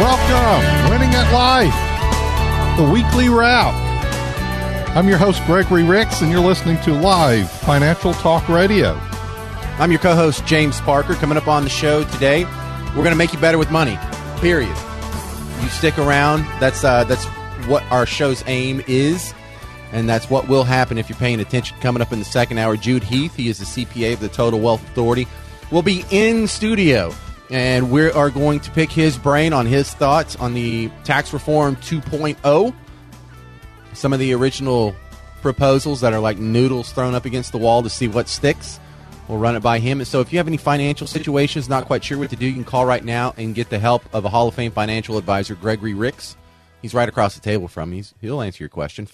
Welcome, Winning at Life, the weekly wrap. I'm your host, Gregory Ricks, and you're listening to Live Financial Talk Radio. I'm your co-host, James Parker. Coming up on the show today, we're going to make you better with money, period. You stick around. That's what our show's aim is, and that's what will happen if you're paying attention. Coming up in the second hour, Jude Heath, he is the CPA of the Total Wealth Authority, will be in studio. And we are going to pick his brain on his thoughts on the Tax Reform 2.0. Some of the original proposals that are like noodles thrown up against the wall to see what sticks. We'll run it by him. So if you have any financial situations, not quite sure what to do, you can call right now and get the help of a Hall of Fame financial advisor, Gregory Ricks. He's right across the table from me. He'll answer your question.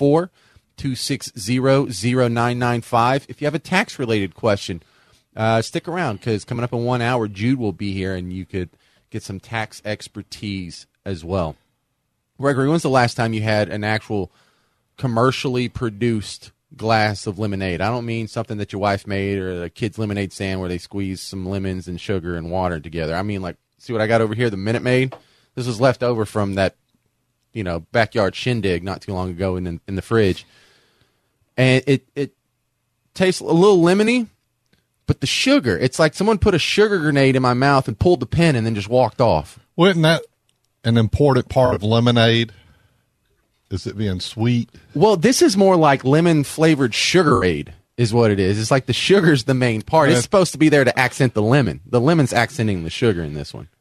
504-260-0995. If you have a tax-related question, stick around, because coming up in 1 hour, Jude will be here, and you could get some tax expertise as well. Gregory, when's the last time you had an actual commercially produced glass of lemonade? I don't mean something that your wife made or a kid's lemonade stand where they squeeze some lemons and sugar and water together. I mean, like, see what I got over here, the Minute Maid? This was left over from that, backyard shindig not too long ago in the fridge. And it tastes a little lemony. But the sugar, it's like someone put a sugar grenade in my mouth and pulled the pin and then just walked off. Wasn't that an important part of lemonade? Is it being sweet? Well, this is more like lemon-flavored Sugarade is what it is. It's like the sugar's the main part. It's supposed to be there to accent the lemon. The lemon's accenting the sugar in this one.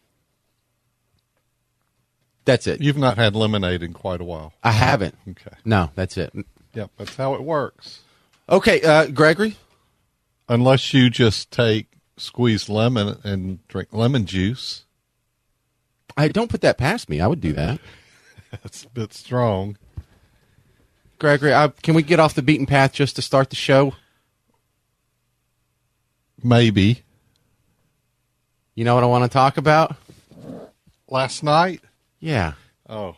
That's it. You've not had lemonade in quite a while. I haven't. Okay. No, that's it. Yep, that's how it works. Okay, Gregory? Unless you just squeeze lemon and drink lemon juice. I don't put that past me. I would do that. That's a bit strong. Gregory, can we get off the beaten path just to start the show? Maybe. You know what I want to talk about? Last night? Yeah. Oh.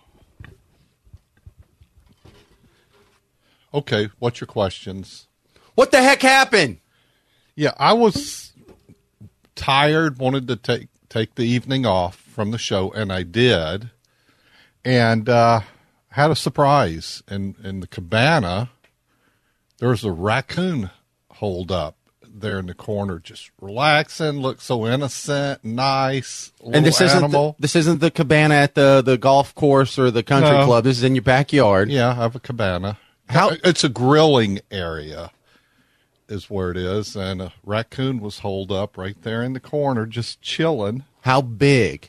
Okay, what's your questions? What the heck happened? Yeah, I was tired, wanted to take the evening off from the show, and I did. And had a surprise. In the cabana, there was a raccoon holed up there in the corner, just relaxing, looked so innocent, nice, and this animal. This isn't the cabana at the golf course or the country club. This is in your backyard. Yeah, I have a cabana. It's a grilling area is where it is, and a raccoon was holed up right there in the corner, just chilling. How big?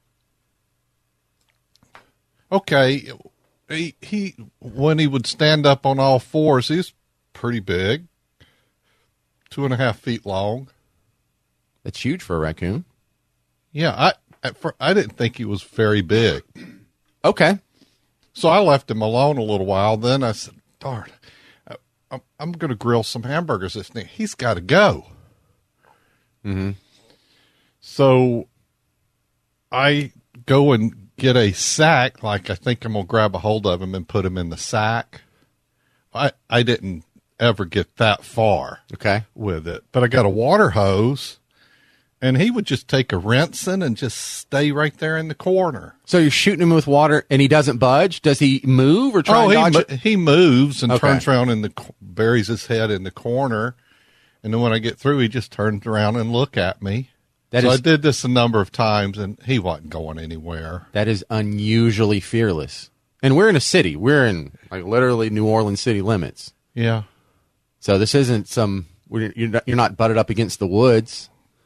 Okay, he when he would stand up on all fours, he's pretty big, 2.5 feet long. That's huge for a raccoon. Yeah, I didn't think he was very big. Okay, so I left him alone a little while. Then I said, "Darn, I'm going to grill some hamburgers this night. He's got to go." Mm-hmm. So I go and get a sack. Like, I think I'm going to grab a hold of him and put him in the sack. I didn't ever get that far with it. But I got a water hose, and he would just take a rinsing and just stay right there in the corner. So you're shooting him with water, and he doesn't budge? Does he move or try and dodge it? He moves and turns around and buries his head in the corner. And then when I get through, he just turns around and look at me. I did this a number of times, and he wasn't going anywhere. That is unusually fearless. And we're in a city. We're in, like, literally New Orleans city limits. Yeah. So this isn't you're not butted up against the woods.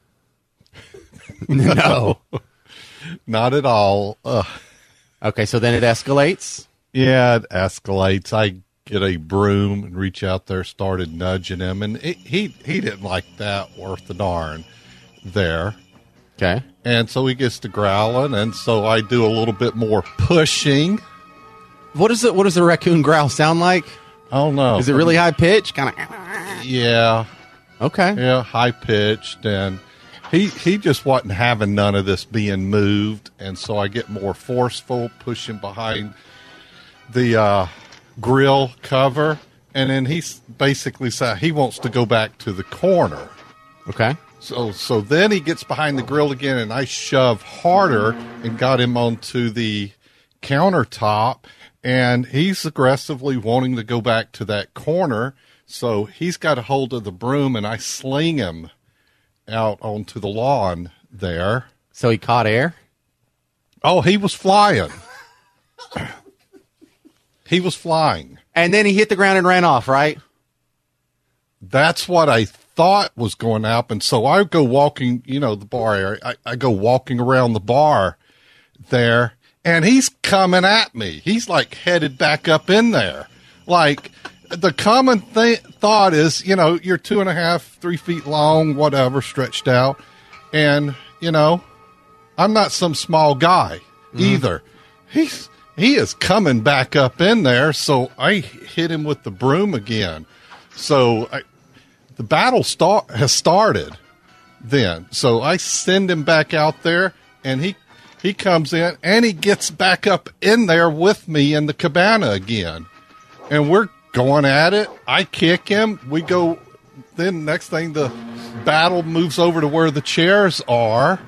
No. Not at all. Okay, so then it escalates? Yeah, it escalates. I get a broom and reach out there, started nudging him, and he didn't like that worth a darn there. Okay. And so he gets to growling, and so I do a little bit more pushing. What does the raccoon growl sound like? I don't know. Is it really high pitched? Kind of. Yeah. Okay. Yeah, high pitched, and he just wasn't having none of this being moved, and so I get more forceful, pushing behind the grill cover, and then he basically said he wants to go back to the corner. Okay. So then he gets behind the grill again, and I shove harder and got him onto the countertop, and he's aggressively wanting to go back to that corner. So he's got a hold of the broom, and I sling him out onto the lawn there. So he caught air? Oh, he was flying. He was flying. And then he hit the ground and ran off, right? That's what I thought was going to happen. So I go walking, the bar area. I go walking around the bar there, and he's coming at me. He's like headed back up in there. Like the common thought is, you're 2.5, 3 feet long, whatever, stretched out. And, I'm not some small guy either. He is coming back up in there. So I hit him with the broom again. So the battle has started then. So I send him back out there, and he comes in, and he gets back up in there with me in the cabana again. And we're going at it. I kick him. We go. Then next thing, the battle moves over to where the chairs are.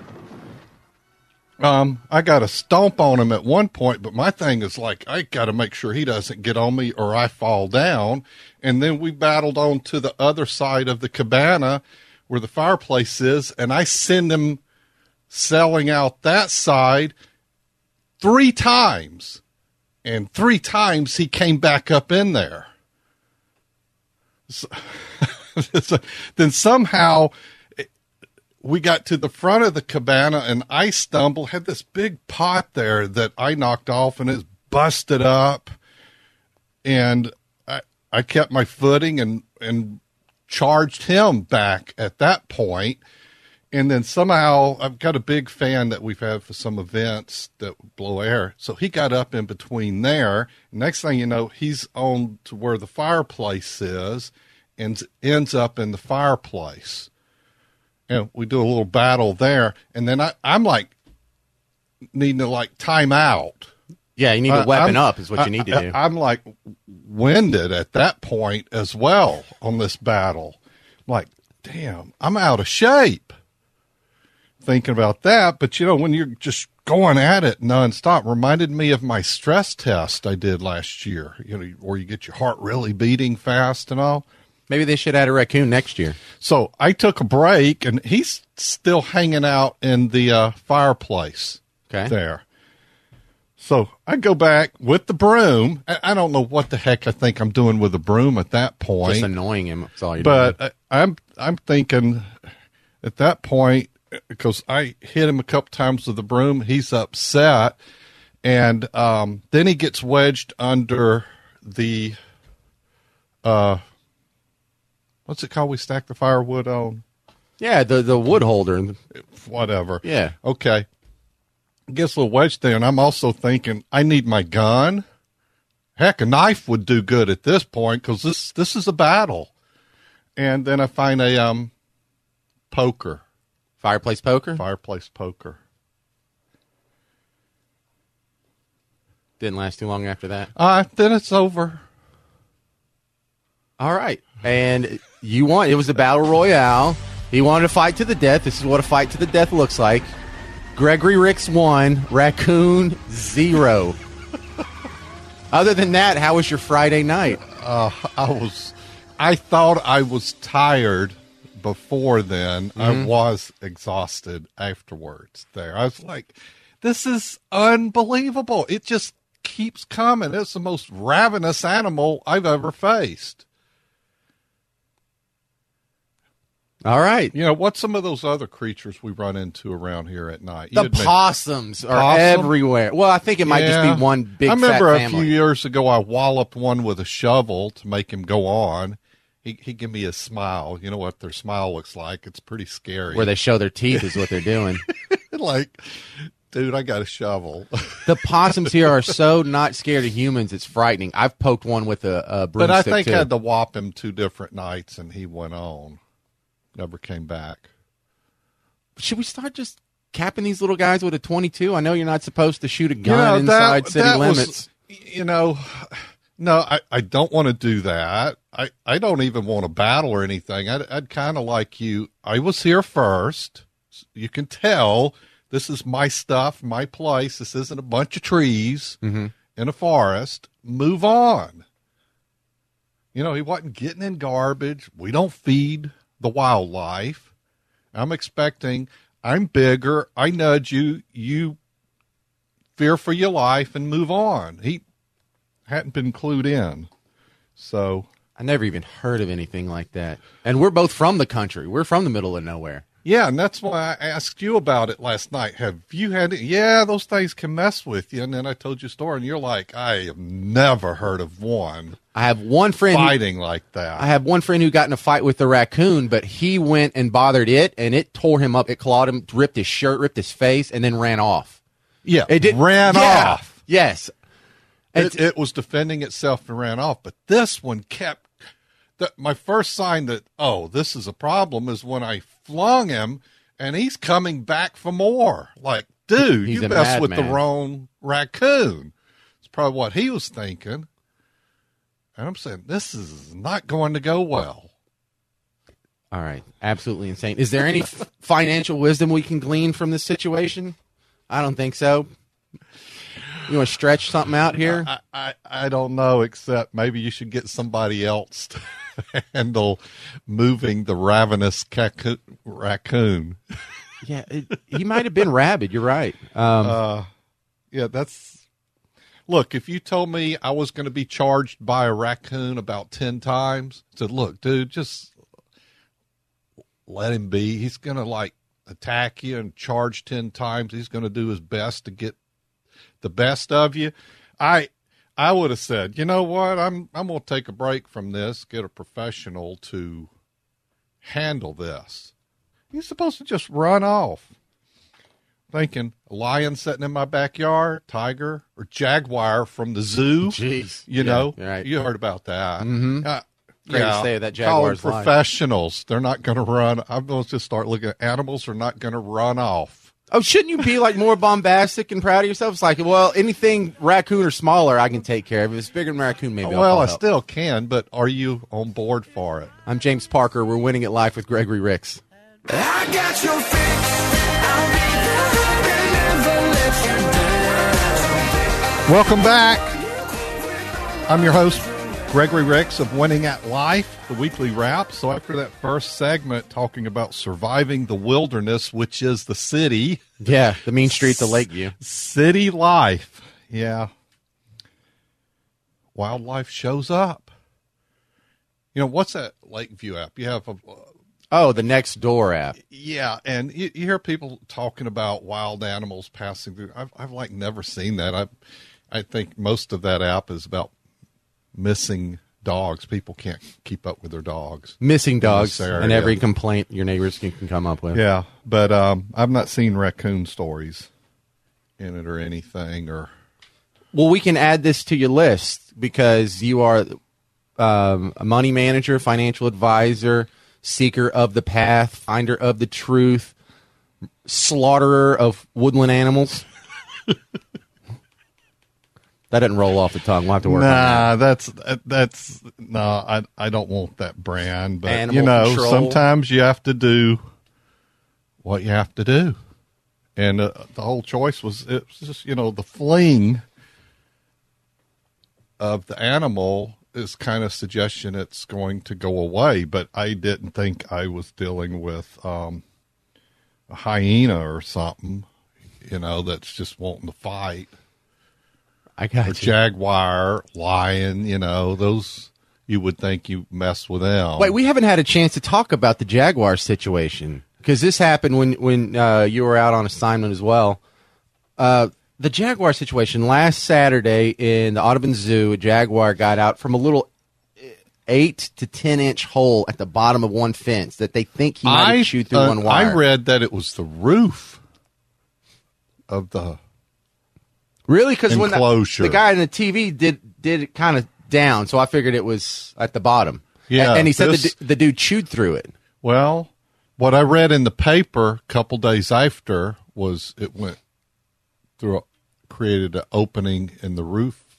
I got a stomp on him at one point, but my thing is like, I got to make sure he doesn't get on me or I fall down. And then we battled on to the other side of the cabana where the fireplace is, and I send him selling out that side 3 times. And 3 times he came back up in there. So, then somehow we got to the front of the cabana, and I stumbled, had this big pot there that I knocked off, and it's busted up. And I kept my footing and charged him back at that point. And then somehow I've got a big fan that we've had for some events that blow air. So he got up in between there. Next thing you know, he's on to where the fireplace is and ends up in the fireplace. And we do a little battle there. And then I'm like needing to like time out. Yeah, you need to weapon up is what you need to do. I'm like winded at that point as well on this battle. I'm like, damn, I'm out of shape thinking about that. But, when you're just going at it nonstop, reminded me of my stress test I did last year, where you get your heart really beating fast and all. Maybe they should add a raccoon next year. So I took a break, and he's still hanging out in the fireplace there. So I go back with the broom. I don't know what the heck I think I'm doing with the broom at that point. Just annoying him. That's all you're doing. But I'm thinking at that point, because I hit him a couple times with the broom, he's upset. And then he gets wedged under the what's it called we stack the firewood on? Yeah, the wood holder. Whatever. Yeah. Okay. Gets a little wedged there, and I'm also thinking, I need my gun. Heck, a knife would do good at this point, because this is a battle. And then I find a poker. Fireplace poker? Fireplace poker. Didn't last too long after that? Then it's over. All right. And you won. It was a battle royale. He wanted to fight to the death. This is what a fight to the death looks like. Gregory Ricks 1, Raccoon 0. Other than that, how was your Friday night? I thought I was tired before then. Mm-hmm. I was exhausted afterwards there. I was like, this is unbelievable. It just keeps coming. It's the most ravenous animal I've ever faced. All right. What's some of those other creatures we run into around here at night? The possums are everywhere. Well, I think it might just be one big fat family. I remember a few years ago I walloped one with a shovel to make him go on. He gave me a smile. You know what their smile looks like? It's pretty scary. Where they show their teeth is what they're doing. Like, dude, I got a shovel. The possums here are so not scared of humans, it's frightening. I've poked one with a broomstick, but I think too. I had to whop him 2 different nights, and he went on. Never came back. Should we start just capping these little guys with a .22? I know you're not supposed to shoot a gun inside city limits. No, I don't want to do that. I don't even want to battle or anything. I'd kind of like you. I was here first. You can tell this is my stuff, my place. This isn't a bunch of trees in a forest. Move on. You know, he wasn't getting in garbage. We don't feed the wildlife. I'm bigger. I nudge you. You fear for your life and move on. He hadn't been clued in. So I never even heard of anything like that. And we're both from the country. We're from the middle of nowhere. Yeah, and that's why I asked you about it last night. Have you had it? Yeah, those things can mess with you. And then I told you a story, and you're like, I have never heard of one. I have one friend fighting like that. I have one friend who got in a fight with the raccoon, but he went and bothered it, and it tore him up. It clawed him, ripped his shirt, ripped his face, and then ran off. Yeah, it ran off. Yes. It was defending itself and ran off, but this one kept. My first sign that, this is a problem is when I flung him, and he's coming back for more. Like, dude, you messed with the wrong raccoon. It's probably what he was thinking. And I'm saying, this is not going to go well. All right. Absolutely insane. Is there any financial wisdom we can glean from this situation? I don't think so. You want to stretch something out here? I don't know, except maybe you should get somebody else to handle moving the ravenous raccoon. Yeah, he might have been rabid. You're right. Look, if you told me I was going to be charged by a raccoon about 10 times, I said, look, dude, just let him be. He's going to attack you and charge 10 times. He's going to do his best to get the best of you. I would have said, you know what? I'm going to take a break from this, get a professional to handle this. He's supposed to just run off. Thinking a lion sitting in my backyard, tiger or jaguar from the zoo. Jeez. You know, right. You heard about that. Mm-hmm. Great to say that jaguar's call professionals. They're not going to run. I'm going to just start looking at animals are not going to run off. Oh, shouldn't you be more bombastic and proud of yourself? It's like, well, anything raccoon or smaller, I can take care of. If it's bigger than raccoon, maybe I'll help. Still can, but are you on board for it? I'm James Parker. We're Winning at Life with Gregory Ricks. I got your fix. I'll be there and never let you down. Welcome back. I'm your host, Gregory Ricks of Winning at Life, the weekly wrap. So after that first segment talking about surviving the wilderness, which is the city. Yeah, the mean streets of Lakeview. City life. Yeah. Wildlife shows up. You know, what's that Lakeview app? You have the Nextdoor app. Yeah, and you hear people talking about wild animals passing through. I've never seen that. I think most of that app is about missing dogs. People can't keep up with their dogs. Missing dogs and every complaint your neighbors can come up with. Yeah, but I've not seen raccoon stories in it or anything. Well, we can add this to your list because you are a money manager, financial advisor, seeker of the path, finder of the truth, slaughterer of woodland animals. That didn't roll off the tongue. We'll have to work on that. That's I don't want that brand. But, Animal control. Sometimes you have to do what you have to do. And the whole choice was just, the fleeing of the animal is kind of suggestion it's going to go away. But I didn't think I was dealing with a hyena or something, that's just wanting to fight. I got you. Jaguar, lion, those you would think you mess with them. Wait, we haven't had a chance to talk about the jaguar situation because this happened when you were out on assignment as well. The jaguar situation last Saturday in the Audubon Zoo, a jaguar got out from a little 8 to 10 inch hole at the bottom of one fence that they think he might have chewed through one wire. I read that it was the roof of the. Really? Because when the guy in the TV did it kind of down, so I figured it was at the bottom. Yeah, and he said the dude chewed through it. Well, what I read in the paper a couple days after was it went through, created an opening in the roof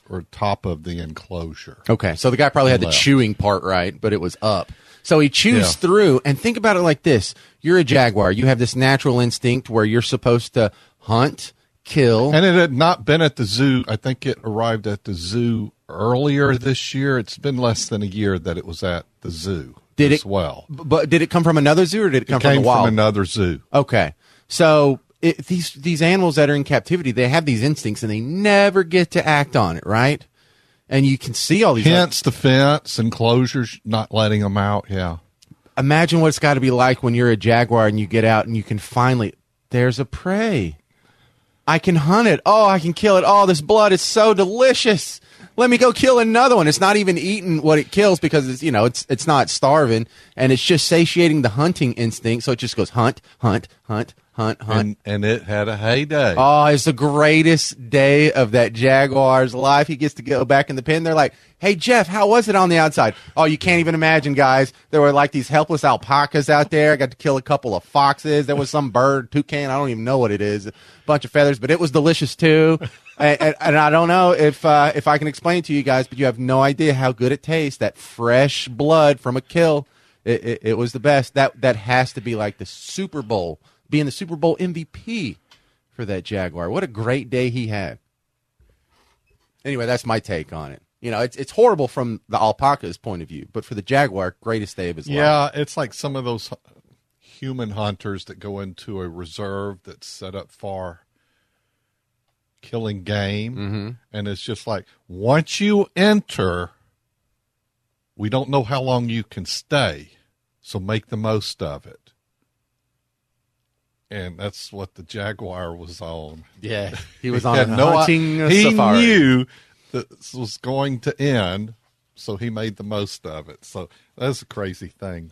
or top of the enclosure. Okay, so the guy probably had the Left. chewing part right, but it was up. So he chews Yeah. through, and think about it like this. You're a jaguar. You have this natural instinct where you're supposed to hunt, kill. And it had not been at the zoo. I think it arrived at the zoo earlier this year. It's been less than a year that it was at the zoo Did as it- well. But did it come from another zoo or did it come It came from the wild? from another zoo. Okay. So these animals that are in captivity, they have these instincts and they never get to act on it, right? And you can see all these. Hence the fence, enclosures, not letting them out. Yeah. Imagine what it's got to be like when you're a jaguar and you get out and you can finally, there's a prey. I can hunt it. Oh, I can kill it. Oh, this blood is so delicious. Let me go kill another one. It's not even eating what it kills because it's not starving, and it's just satiating the hunting instinct. So it just goes hunt, hunt, hunt, hunt, hunt. And it had a heyday. Oh, it's the greatest day of that jaguar's life. He gets to go back in the pen. They're like, hey, Jeff, how was it on the outside? Oh, you can't even imagine, guys. There were like these helpless alpacas out there. I got to kill a couple of foxes. There was some bird, toucan. I don't even know what it is. A bunch of feathers, but it was delicious too. and I don't know if I can explain it to you guys, but you have no idea how good it tastes. That fresh blood from a kill. It was the best. That has to be like the Super Bowl. Being the Super Bowl MVP for that jaguar. What a great day he had. Anyway, that's my take on it. It's horrible from the alpaca's point of view, but for the jaguar, greatest day of his life. Yeah, it's like some of those human hunters that go into a reserve that's set up for killing game. And it's just like, once you enter, we don't know how long you can stay, so make the most of it. And that's what the jaguar was on. Yeah, he was on He had a no hunting he safari. knew that this was going to end, so he made the most of it. So that's a crazy thing.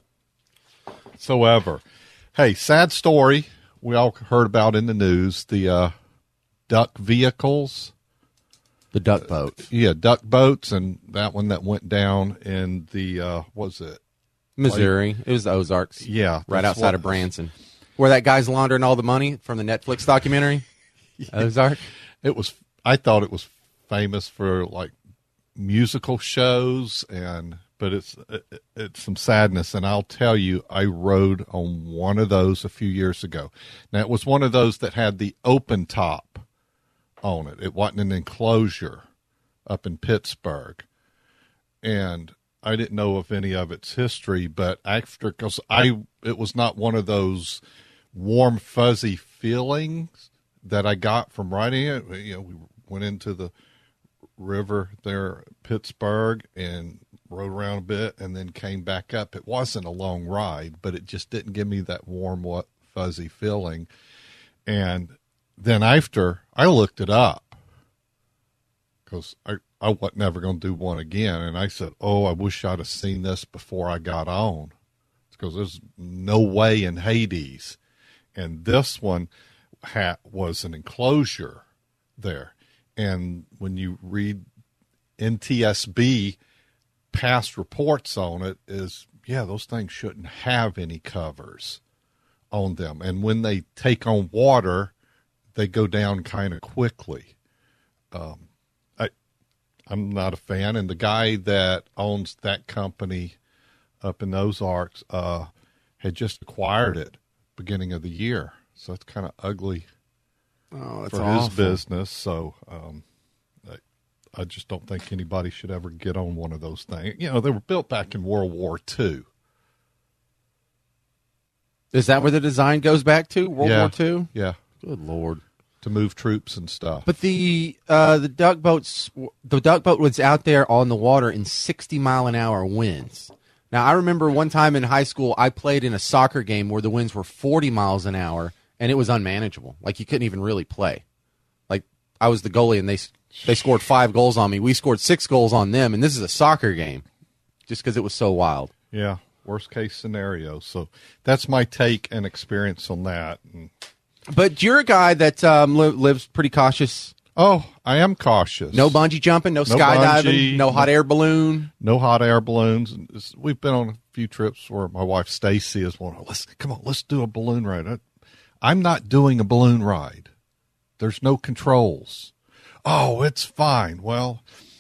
Hey, sad story we all heard about in the news, the duck vehicles. The duck boat. Yeah, duck boats, and that one that went down in the, what was it? Missouri. It was the Ozarks. Yeah. Right that's outside what- of Branson. Where that guy's laundering all the money from the Netflix documentary. Ozark. I thought it was famous for like musical shows, but it's some sadness. And I'll tell you, I rode on one of those a few years ago. Now it was one of those that had the open top on it. It wasn't an enclosure up in Pittsburgh, and I didn't know of any of its history. But because it was not one of those warm fuzzy feelings that I got from riding it. We went into the river there, Pittsburgh, and rode around a bit, and then came back up. It wasn't a long ride, but it just didn't give me that warm, fuzzy feeling. And then after, I looked it up because I wasn't never going to do one again. And I said, oh, I wish I'd have seen this before I got on, because there's no way in Hades. And this one was an enclosure there. And when you read NTSB past reports on it, those things shouldn't have any covers on them. And when they take on water, they go down kind of quickly. I'm not a fan. And the guy that owns that company up in those Ozarks had just acquired it beginning of the year. So it's kind of ugly Oh, that's for awful. his business. So I just don't think anybody should ever get on one of those things. They were built back in World War II. Is that where the design goes back to? World War II? Yeah, Good Lord. to move troops and stuff. But the duck boat was out there on the water in 60-mile-an-hour winds. Now, I remember one time in high school, I played in a soccer game where the winds were 40 miles an hour, and it was unmanageable. Like, you couldn't even really play. Like, I was the goalie, and they scored 5 goals on me. We scored 6 goals on them, and this is a soccer game just because it was so wild. Yeah, worst case scenario. So that's my take and experience on that. And, But you're a guy that lives pretty cautious. oh, I am cautious. No bungee jumping, no No skydiving, bungee, no hot air balloon. No hot air balloons. We've been on a few trips where my wife Stacy is one. Let's do a balloon ride. I'm not doing a balloon ride. There's no controls. Oh, it's fine. Well,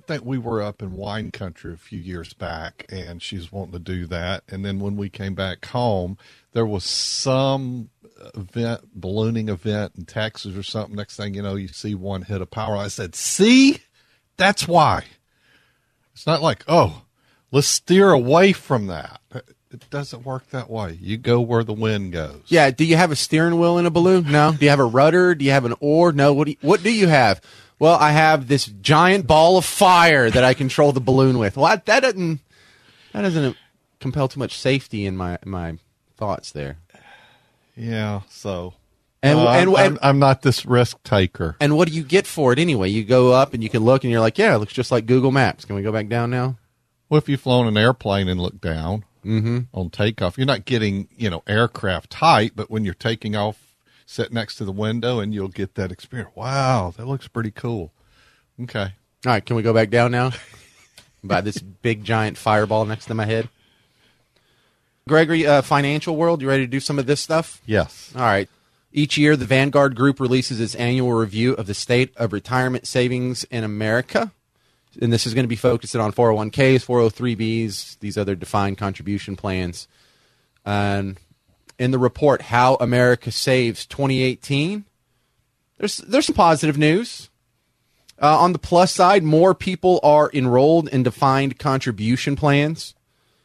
think we were up in wine country a few years back, and she's wanting to do that. And then when we came back home, there was some ballooning event in Texas or something. Next thing you know, you see one hit a power. I said, see, that's why. It's not like, oh, let's steer away from that. It doesn't work that way. You go where the wind goes. Yeah. Do you have a steering wheel in a balloon? No. Do you have a rudder? Do you have an oar? No. What do you have? Well, I have this giant ball of fire that I control the balloon with. Well, that doesn't compel too much safety in my thoughts there. Yeah. So, I'm not this risk taker. And what do you get for it anyway? You go up and you can look and you're like, yeah, it looks just like Google Maps. Can we go back down now? Well, if you've flown an airplane and looked down on takeoff, you're not getting, aircraft height, but when you're taking off, sit next to the window and you'll get that experience. Wow, that looks pretty cool. Okay. All right, can we go back down now? By this big giant fireball next to my head. Gregory, financial world, you ready to do some of this stuff? Yes. All right. Each year, the Vanguard Group releases its annual review of the state of retirement savings in America. And this is going to be focused on 401ks, 403bs, these other defined contribution plans. And in the report, How America Saves 2018, there's some positive news. On the plus side, more people are enrolled in defined contribution plans.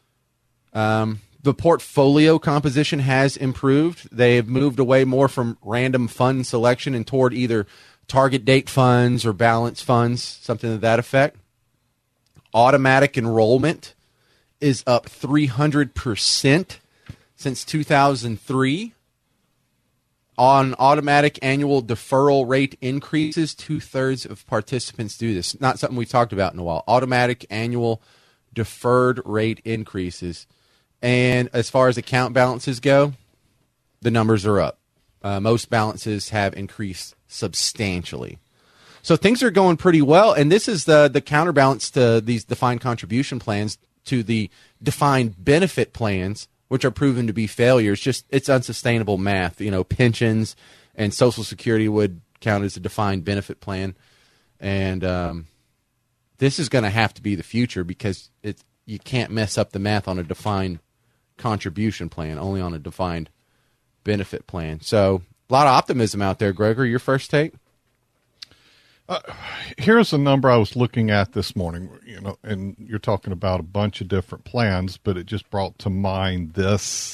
The portfolio composition has improved. They have moved away more from random fund selection and toward either target date funds or balance funds, something to that effect. Automatic enrollment is up 300% since 2003. On automatic annual deferral rate increases, 2/3 of participants do this. Not something we've talked about in a while. Automatic annual deferred rate increases. And as far as account balances go, the numbers are up. Most balances have increased substantially. So things are going pretty well, and this is the counterbalance to these defined contribution plans to the defined benefit plans, which are proven to be failures. Just it's unsustainable math. Pensions and Social Security would count as a defined benefit plan, and this is going to have to be the future because you can't mess up the math on a defined contribution plan, only on a defined benefit plan. So a lot of optimism out there. Gregory, your first take? Here's a number I was looking at this morning, and you're talking about a bunch of different plans, but it just brought to mind this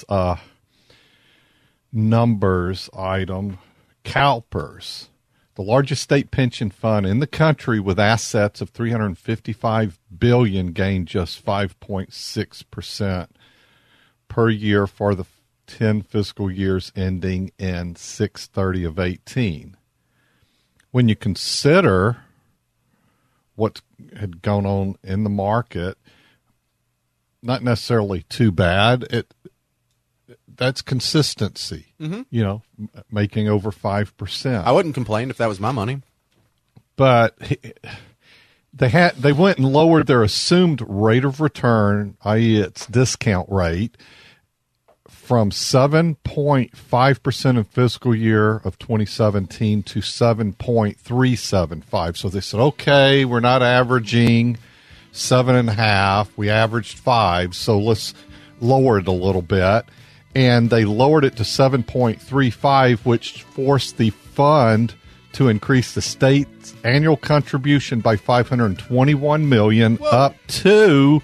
numbers item. CalPERS, the largest state pension fund in the country with assets of $355 billion, gained just 5.6% per year for the 10 fiscal years ending in 6/30/18. When you consider what had gone on in the market, not necessarily too bad. That's consistency, making over 5%. I wouldn't complain if that was my money. But they went and lowered their assumed rate of return, i.e. its discount rate, from 7.5% in fiscal year of 2017 to 7.375. So they said, okay, we're not averaging 7.5. We averaged 5, so let's lower it a little bit. And they lowered it to 7.35, which forced the fund to increase the state's annual contribution by $521 million up to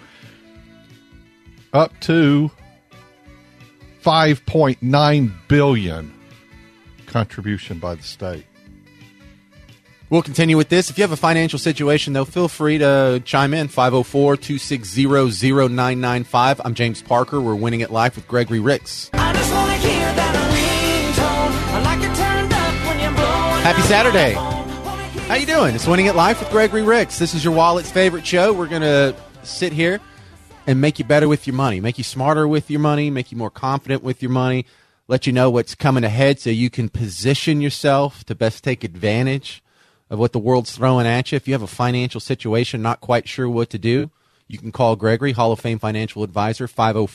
$5.9 billion contribution by the state. We'll continue with this. If you have a financial situation, though, feel free to chime in, 504-260-0995. I'm James Parker. We're Winning at Life with Gregory Ricks. I just want to hear that ringtone. I like it turned up when you're blowing. Happy Saturday. How you doing? It's Winning at Life with Gregory Ricks. This is your wallet's favorite show. We're going to sit here and make you better with your money, make you smarter with your money, make you more confident with your money, let you know what's coming ahead so you can position yourself to best take advantage of what the world's throwing at you. If you have a financial situation, not quite sure what to do, you can call Gregory, Hall of Fame financial advisor,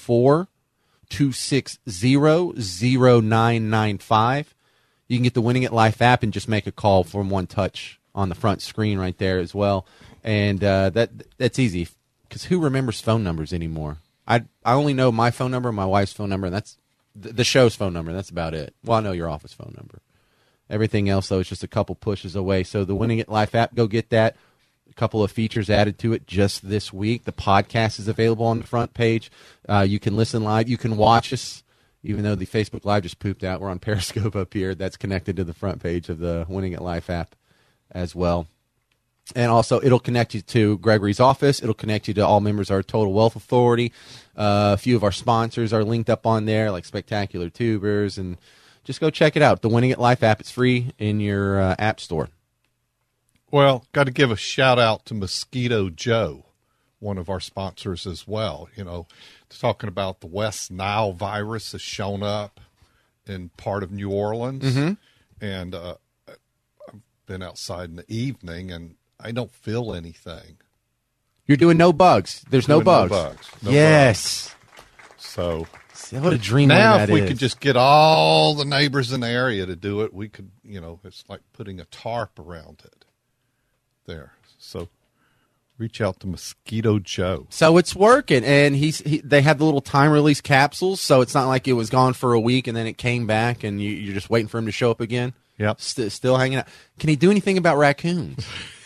504-260-0995. You can get the Winning at Life app and just make a call from one touch on the front screen right there as well. And that's easy because who remembers phone numbers anymore? I only know my phone number, my wife's phone number, and that's the show's phone number. And that's about it. Well, I know your office phone number. Everything else, though, is just a couple pushes away. So the Winning at Life app, go get that. A couple of features added to it just this week. The podcast is available on the front page. You can listen live. You can watch us, even though the Facebook Live just pooped out. We're on Periscope up here. That's connected to the front page of the Winning at Life app as well. And also, it'll connect you to Gregory's office. It'll connect you to all members of our Total Wealth Authority. A few of our sponsors are linked up on there, like Spectacular Tubers. And just go check it out. The Winning at Life app. It's free in your app store. Well, got to give a shout out to Mosquito Joe, one of our sponsors as well. You know, talking about the West Nile virus has shown up in part of New Orleans. Mm-hmm. And I've been outside in the evening, and I don't feel anything. You're doing no bugs. There's no bugs. No yes. bugs. So what a dream now that if we is. could just get all the neighbors in the area to do it, we could, you know, it's like putting a tarp around it there. So reach out to Mosquito Joe. So it's working, and they have the little time release capsules, so it's not like it was gone for a week and then it came back and you're just waiting for him to show up again. Yep. Still hanging out. Can he do anything about raccoons?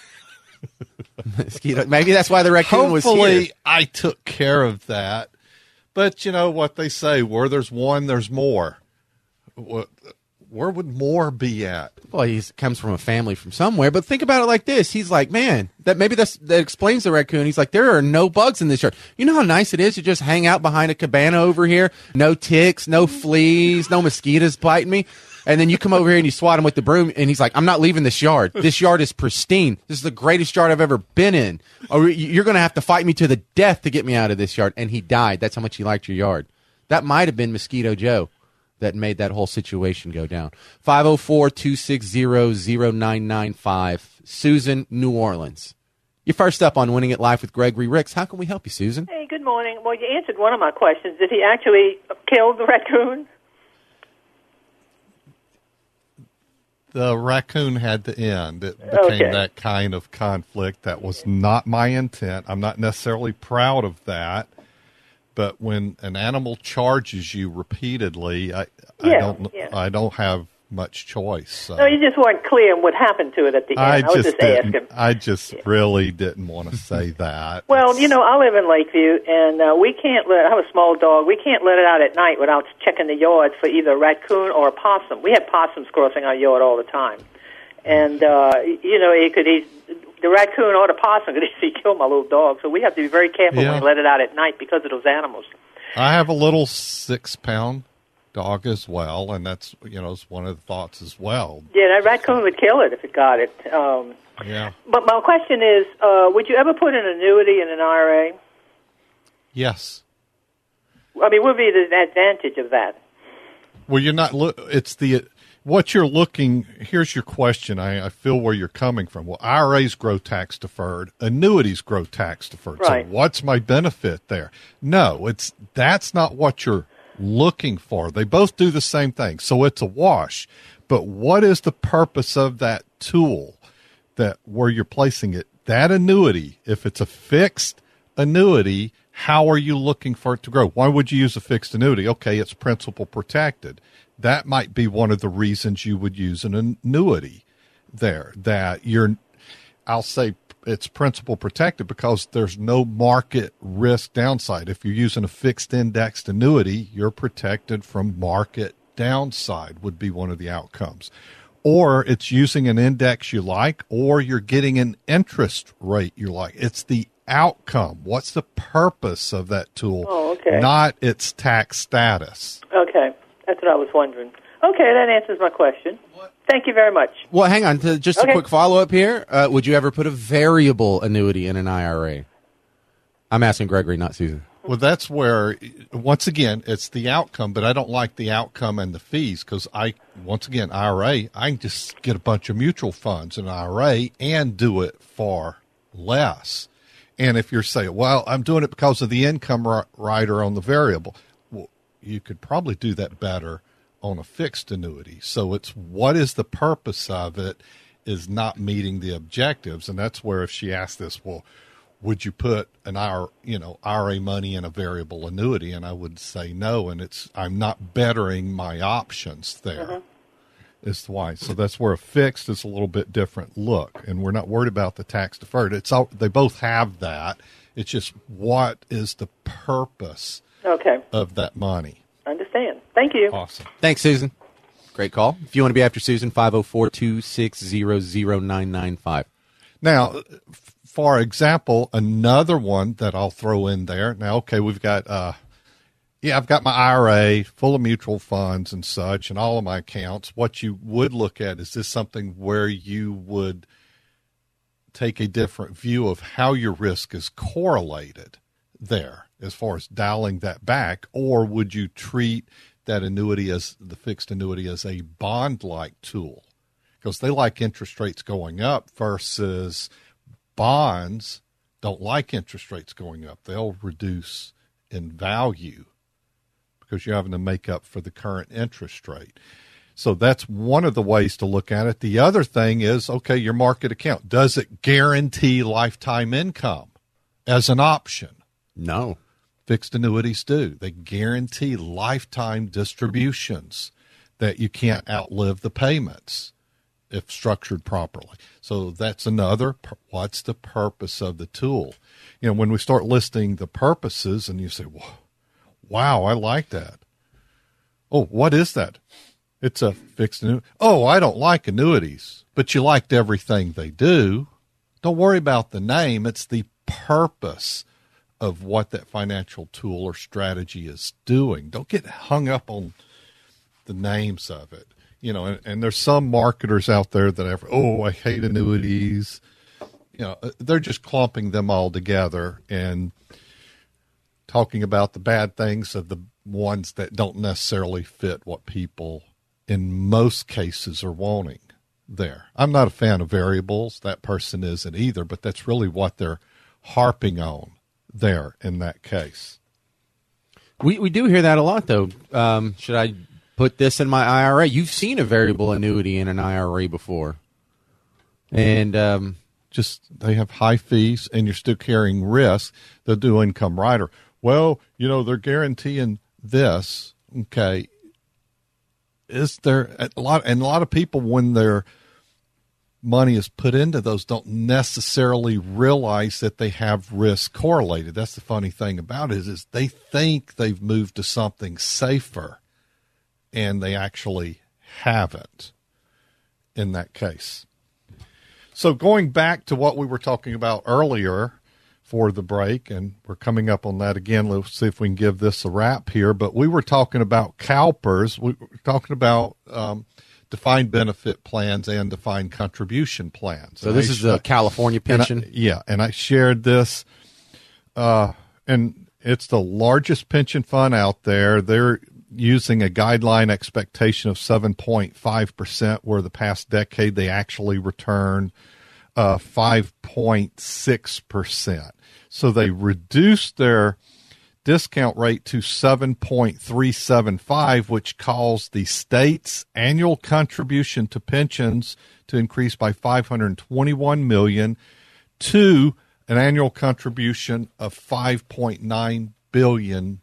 Mosquito. Maybe that's why the raccoon was here. Hopefully I took care of that. But you know what they say, where there's one, there's more. Where would more be at? Well, he comes from a family from somewhere, but think about it like this. He's like, man, that explains the raccoon. He's like, there are no bugs in this yard. You know how nice it is to just hang out behind a cabana over here? No ticks, no fleas, no mosquitoes biting me. And then you come over here and you swat him with the broom, and he's like, I'm not leaving this yard. This yard is pristine. This is the greatest yard I've ever been in. Or you're going to have to fight me to the death to get me out of this yard. And he died. That's how much he liked your yard. That might have been Mosquito Joe that made that whole situation go down. 504-260-0995. Susan, New Orleans. You're first up on Winning at Life with Gregory Ricks. How can we help you, Susan? Hey, good morning. Well, you answered one of my questions. Did he actually kill the raccoon? The raccoon had to end. It became that kind of conflict. That was not my intent. I'm not necessarily proud of that. But when an animal charges you repeatedly, I don't have much choice. So. No, you just weren't clear on what happened to it at the end. I was just asking. I just really didn't want to say that. Well, you know, I live in Lakeview, and I have a small dog. We can't let it out at night without checking the yard for either a raccoon or a possum. We have possums crossing our yard all the time. And, you know, the raccoon or the possum could easily kill my little dog. So we have to be very careful when we let it out at night because of those animals. I have a little 6-pound dog as well, and that's, you know, it's one of the thoughts as well. Yeah, that raccoon would kill it if it got it. Yeah. But my question is, would you ever put an annuity in an IRA? Yes. I mean, what would be the advantage of that? Well, you're not. What you're looking. Here's your question. I feel where you're coming from. Well, IRAs grow tax deferred. Annuities grow tax deferred. Right. So what's my benefit there? No, that's not what you're looking for. They both do the same thing. So it's a wash. But what is the purpose of that tool that where you're placing it? That annuity, if it's a fixed annuity, how are you looking for it to grow? Why would you use a fixed annuity? Okay, it's principal protected. That might be one of the reasons you would use an annuity there, that I'll say it's principal protected because there's no market risk downside. If you're using a fixed indexed annuity, you're protected from market downside would be one of the outcomes. Or it's using an index you like, or you're getting an interest rate you like. It's the outcome. What's the purpose of that tool? Oh, okay. Not its tax status. Okay. That's what I was wondering. Okay, that answers my question. Thank you very much. Well, hang on. Just a quick follow-up here. Would you ever put a variable annuity in an IRA? I'm asking Gregory, not Susan. Well, that's where, once again, it's the outcome, but I don't like the outcome and the fees because IRA, I can just get a bunch of mutual funds in an IRA and do it for less. And if you're saying, well, I'm doing it because of the income rider on the variable, well, you could probably do that better on a fixed annuity. So it's what is the purpose of it is not meeting the objectives. And that's where if she asked this, well, would you put an IRA money in a variable annuity? And I would say no. And I'm not bettering my options there. Is why. So that's where a fixed is a little bit different look. And we're not worried about the tax deferred. They both have that. It's just what is the purpose of that money. Understand. Thank you. Awesome. Thanks, Susan. Great call. If you want to be after Susan, 504-260-0995. Now, for example, another one that I'll throw in there. Now, okay, we've got, I've got my IRA full of mutual funds and such and all of my accounts. What you would look at, is this something where you would take a different view of how your risk is correlated there as far as dialing that back, or would you treat that annuity as the fixed annuity as a bond-like tool? Because they like interest rates going up versus bonds don't like interest rates going up. They'll reduce in value because you're having to make up for the current interest rate. So that's one of the ways to look at it. The other thing is, okay, your market account, does it guarantee lifetime income as an option? No. Fixed annuities do. They guarantee lifetime distributions that you can't outlive the payments if structured properly. So that's another, what's the purpose of the tool? You know, when we start listing the purposes and you say, wow, I like that. Oh, what is that? It's a fixed annuity. Oh, I don't like annuities, but you liked everything they do. Don't worry about the name. It's the purpose of what that financial tool or strategy is doing. Don't get hung up on the names of it. You know, and there's some marketers out there that I hate annuities. You know, they're just clumping them all together and talking about the bad things of the ones that don't necessarily fit what people in most cases are wanting there. I'm not a fan of variables. That person isn't either, but that's really what they're harping on there in that case. We do hear that a lot, though. Should I put this in my IRA? You've seen a variable annuity in an IRA before. And just they have high fees and you're still carrying risk. They'll do income rider. Well, you know, they're guaranteeing this. Okay. Is there a lot of people, when their money is put into those, don't necessarily realize that they have risk correlated. That's the funny thing about it is they think they've moved to something safer, and they actually haven't in that case. So going back to what we were talking about earlier for the break, and we're coming up on that again. Let's see if we can give this a wrap here. But we were talking about CalPERS. We were talking about defined benefit plans and defined contribution plans. So this is the California pension? And I shared this, and it's the largest pension fund out there. They're using a guideline expectation of 7.5%, where the past decade they actually returned 5.6%. So they reduced their discount rate to 7.375, which caused the state's annual contribution to pensions to increase by $521 million to an annual contribution of $5.9 billion.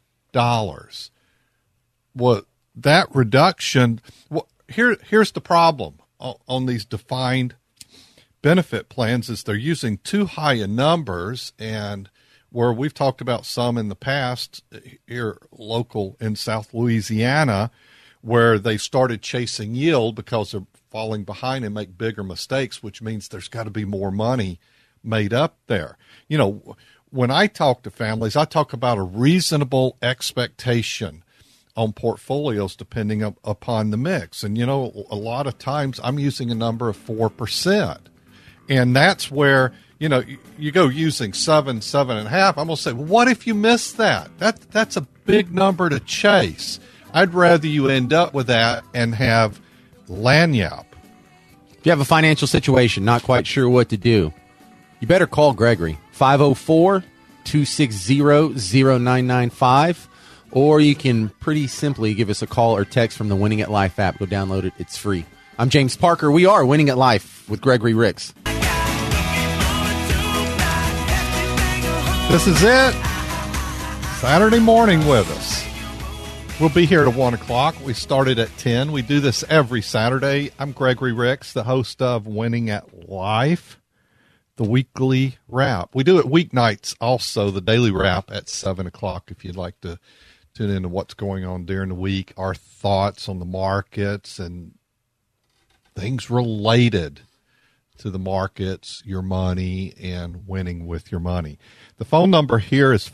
Well, that reduction, here's the problem on these defined benefit plans is they're using too high a numbers, and where we've talked about some in the past here local in South Louisiana, where they started chasing yield because they're falling behind and make bigger mistakes, which means there's got to be more money made up there. You know, when I talk to families, I talk about a reasonable expectation on portfolios depending upon the mix. And, you know, a lot of times I'm using a number of 4%. And that's where, you know, you go using 7.5. I'm going to say, well, what if you miss that? That's a big number to chase. I'd rather you end up with that and have lagniappe. If you have a financial situation, not quite sure what to do, you better call Gregory, 504-260-0995, or you can pretty simply give us a call or text from the Winning at Life app. Go download it. It's free. I'm James Parker. We are Winning at Life with Gregory Ricks. This is it. Saturday morning with us. We'll be here at 1 o'clock. We started at 10. We do this every Saturday. I'm Gregory Ricks, the host of Winning at Life, the weekly wrap. We do it weeknights also, the daily wrap at 7 o'clock if you'd like to tune into what's going on during the week, our thoughts on the markets and things related to the markets, your money, and winning with your money. The phone number here is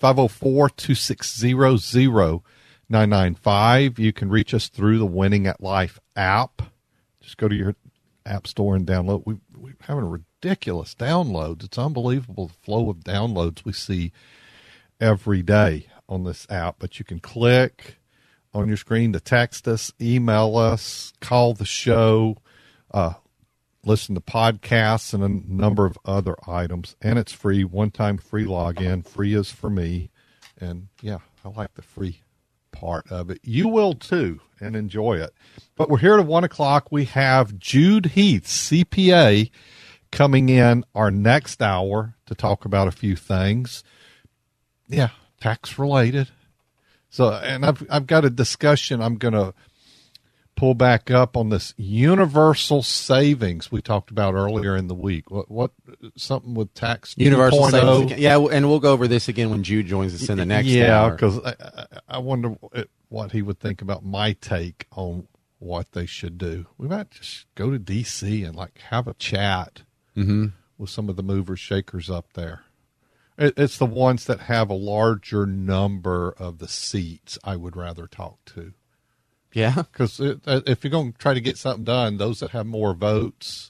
504-260-0995. You can reach us through the Winning at Life app. Just go to your app store and download. We're having ridiculous downloads. It's unbelievable the flow of downloads we see every day on this app. But you can click on your screen to text us, email us, call the show, listen to podcasts and a number of other items. And it's free, one-time free login. Free is for me. And, yeah, I like the free part of it. You will, too, and enjoy it. But we're here at 1 o'clock. We have Jude Heath, CPA, coming in our next hour to talk about a few things. Yeah, tax-related. So, and I've got a discussion I'm going to pull back up on this universal savings we talked about earlier in the week. What something with tax Universal 2.0. savings. Yeah, and we'll go over this again when Jude joins us in the next hour. Yeah, because I wonder what he would think about my take on what they should do. We might just go to D.C. and have a chat with some of the movers, shakers up there. It's the ones that have a larger number of the seats I would rather talk to. Yeah, because if you're going to try to get something done, those that have more votes,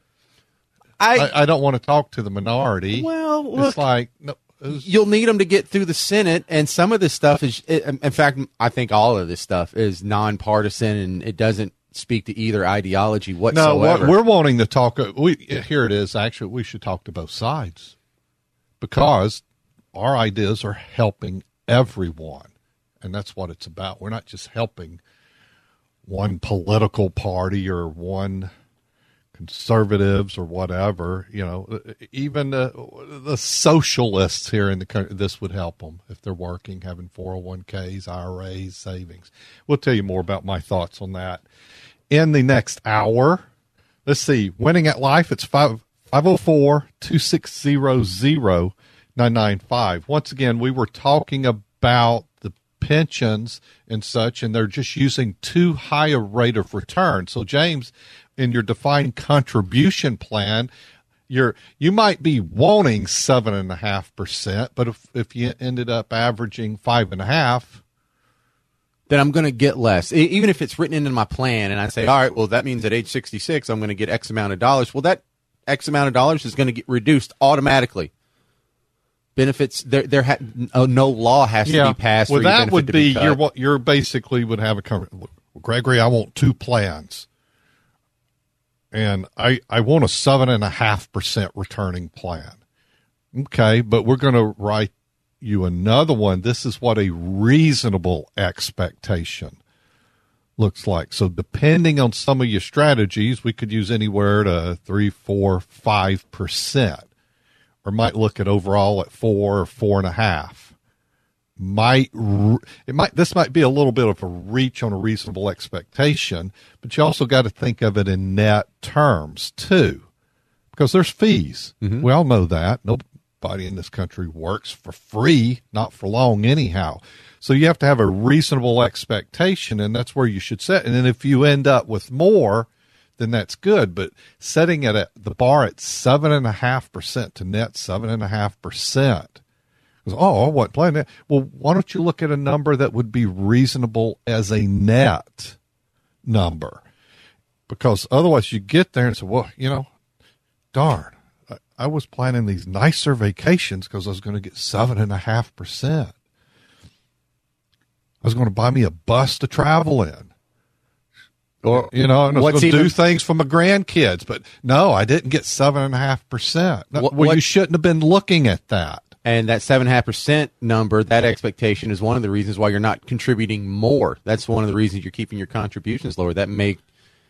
I don't want to talk to the minority. Well, look, it's you'll need them to get through the Senate, and some of this stuff is, in fact, I think all of this stuff is nonpartisan, and it doesn't speak to either ideology whatsoever. No, we're wanting to talk. Here it is. Actually, we should talk to both sides because our ideas are helping everyone, and that's what it's about. We're not just helping one political party or one conservatives or whatever, even the socialists here in the country, this would help them if they're working, having 401ks, IRAs, savings. We'll tell you more about my thoughts on that in the next hour. Let's see, Winning at Life, it's 504-260-0995. Once again, we were talking about the pensions and such, and they're just using too high a rate of return. So, James, in your defined contribution plan, you might be wanting 7.5%, but if you ended up averaging 5.5%, then I'm going to get less. Even if it's written into my plan, and I say, all right, well, that means at age 66 I'm going to get X amount of dollars. Well, that X amount of dollars is going to get reduced automatically. Benefits, no law has to be passed. Well, for your that benefit would to be cut. you're basically would have a Gregory, I want two plans, and I want a 7.5% returning plan. Okay, but we're going to write you another one. This is what a reasonable expectation looks like. So depending on some of your strategies, we could use anywhere to 3, 4, 5%. Or might look at overall at 4 or 4.5. This might be a little bit of a reach on a reasonable expectation, but you also got to think of it in net terms too, because there's fees. Mm-hmm. We all know that. Nobody in this country works for free, not for long anyhow. So you have to have a reasonable expectation, and that's where you should set. And then if you end up with more, then that's good. But setting it at the bar at 7.5% to net 7.5%. What plan that? Well, why don't you look at a number that would be reasonable as a net number? Because otherwise you get there and say, well, darn, I was planning these nicer vacations because I was going to get 7.5%. I was going to buy me a bus to travel in. Or, and I was going to do things for my grandkids, but no, I didn't get 7.5%. You shouldn't have been looking at that. And that 7.5% number, that expectation is one of the reasons why you're not contributing more. That's one of the reasons you're keeping your contributions lower. That may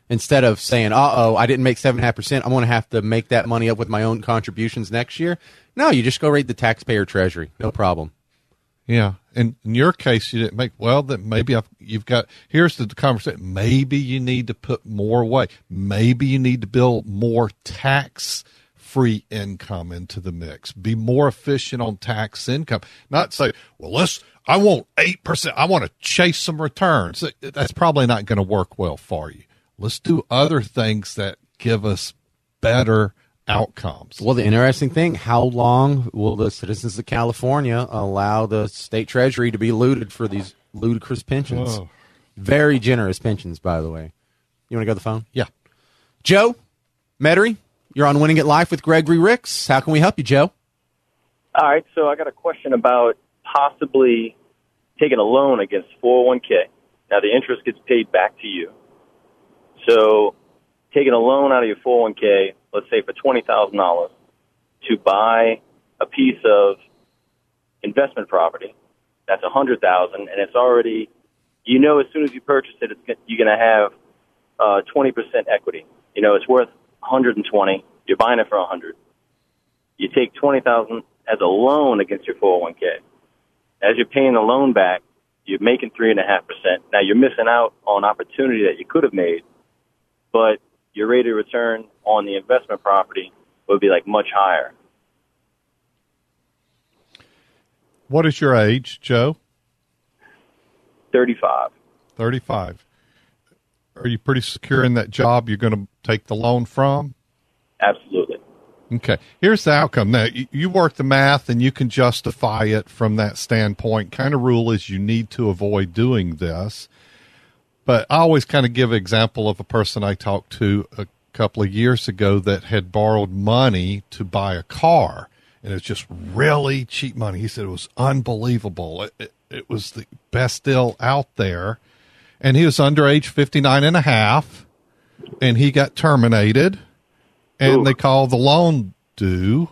Instead of saying, I didn't make 7.5%, I'm going to have to make that money up with my own contributions next year. No, you just go raid the taxpayer treasury. No problem. Yeah. And in your case, you didn't make, well, then maybe you've got, here's the conversation. Maybe you need to put more away. Maybe you need to build more tax-free income into the mix. Be more efficient on tax income. Not say, well, I want 8%. I want to chase some returns. That's probably not going to work well for you. Let's do other things that give us better outcomes. Well, the interesting thing, how long will the citizens of California allow the state treasury to be looted for these ludicrous pensions? Oh. Very generous pensions, by the way. You want to go to the phone? Yeah. Joe Metairie, you're on Winning at Life with Gregory Ricks. How can we help you, Joe? All right, so I got a question about possibly taking a loan against 401k. Now, the interest gets paid back to you. So taking a loan out of your 401k, let's say for $20,000, to buy a piece of investment property, that's $100,000, and it's already, as soon as you purchase it, you're going to have 20% equity. It's worth $120. You're buying it for $100. You take $20,000 as a loan against your 401k. As you're paying the loan back, you're making 3.5%. Now you're missing out on opportunity that you could have made, but your rate of return on the investment property would be like much higher. What is your age, Joe? 35. 35. Are you pretty secure in that job you're going to take the loan from? Absolutely. Okay. Here's the outcome. Now, you work the math and you can justify it from that standpoint. Kind of rule is you need to avoid doing this. But I always kind of give an example of a person I talked to a couple of years ago that had borrowed money to buy a car. And it's just really cheap money. He said it was unbelievable. It was the best deal out there. And he was under age 59 and a half, and he got terminated, and they called the loan due.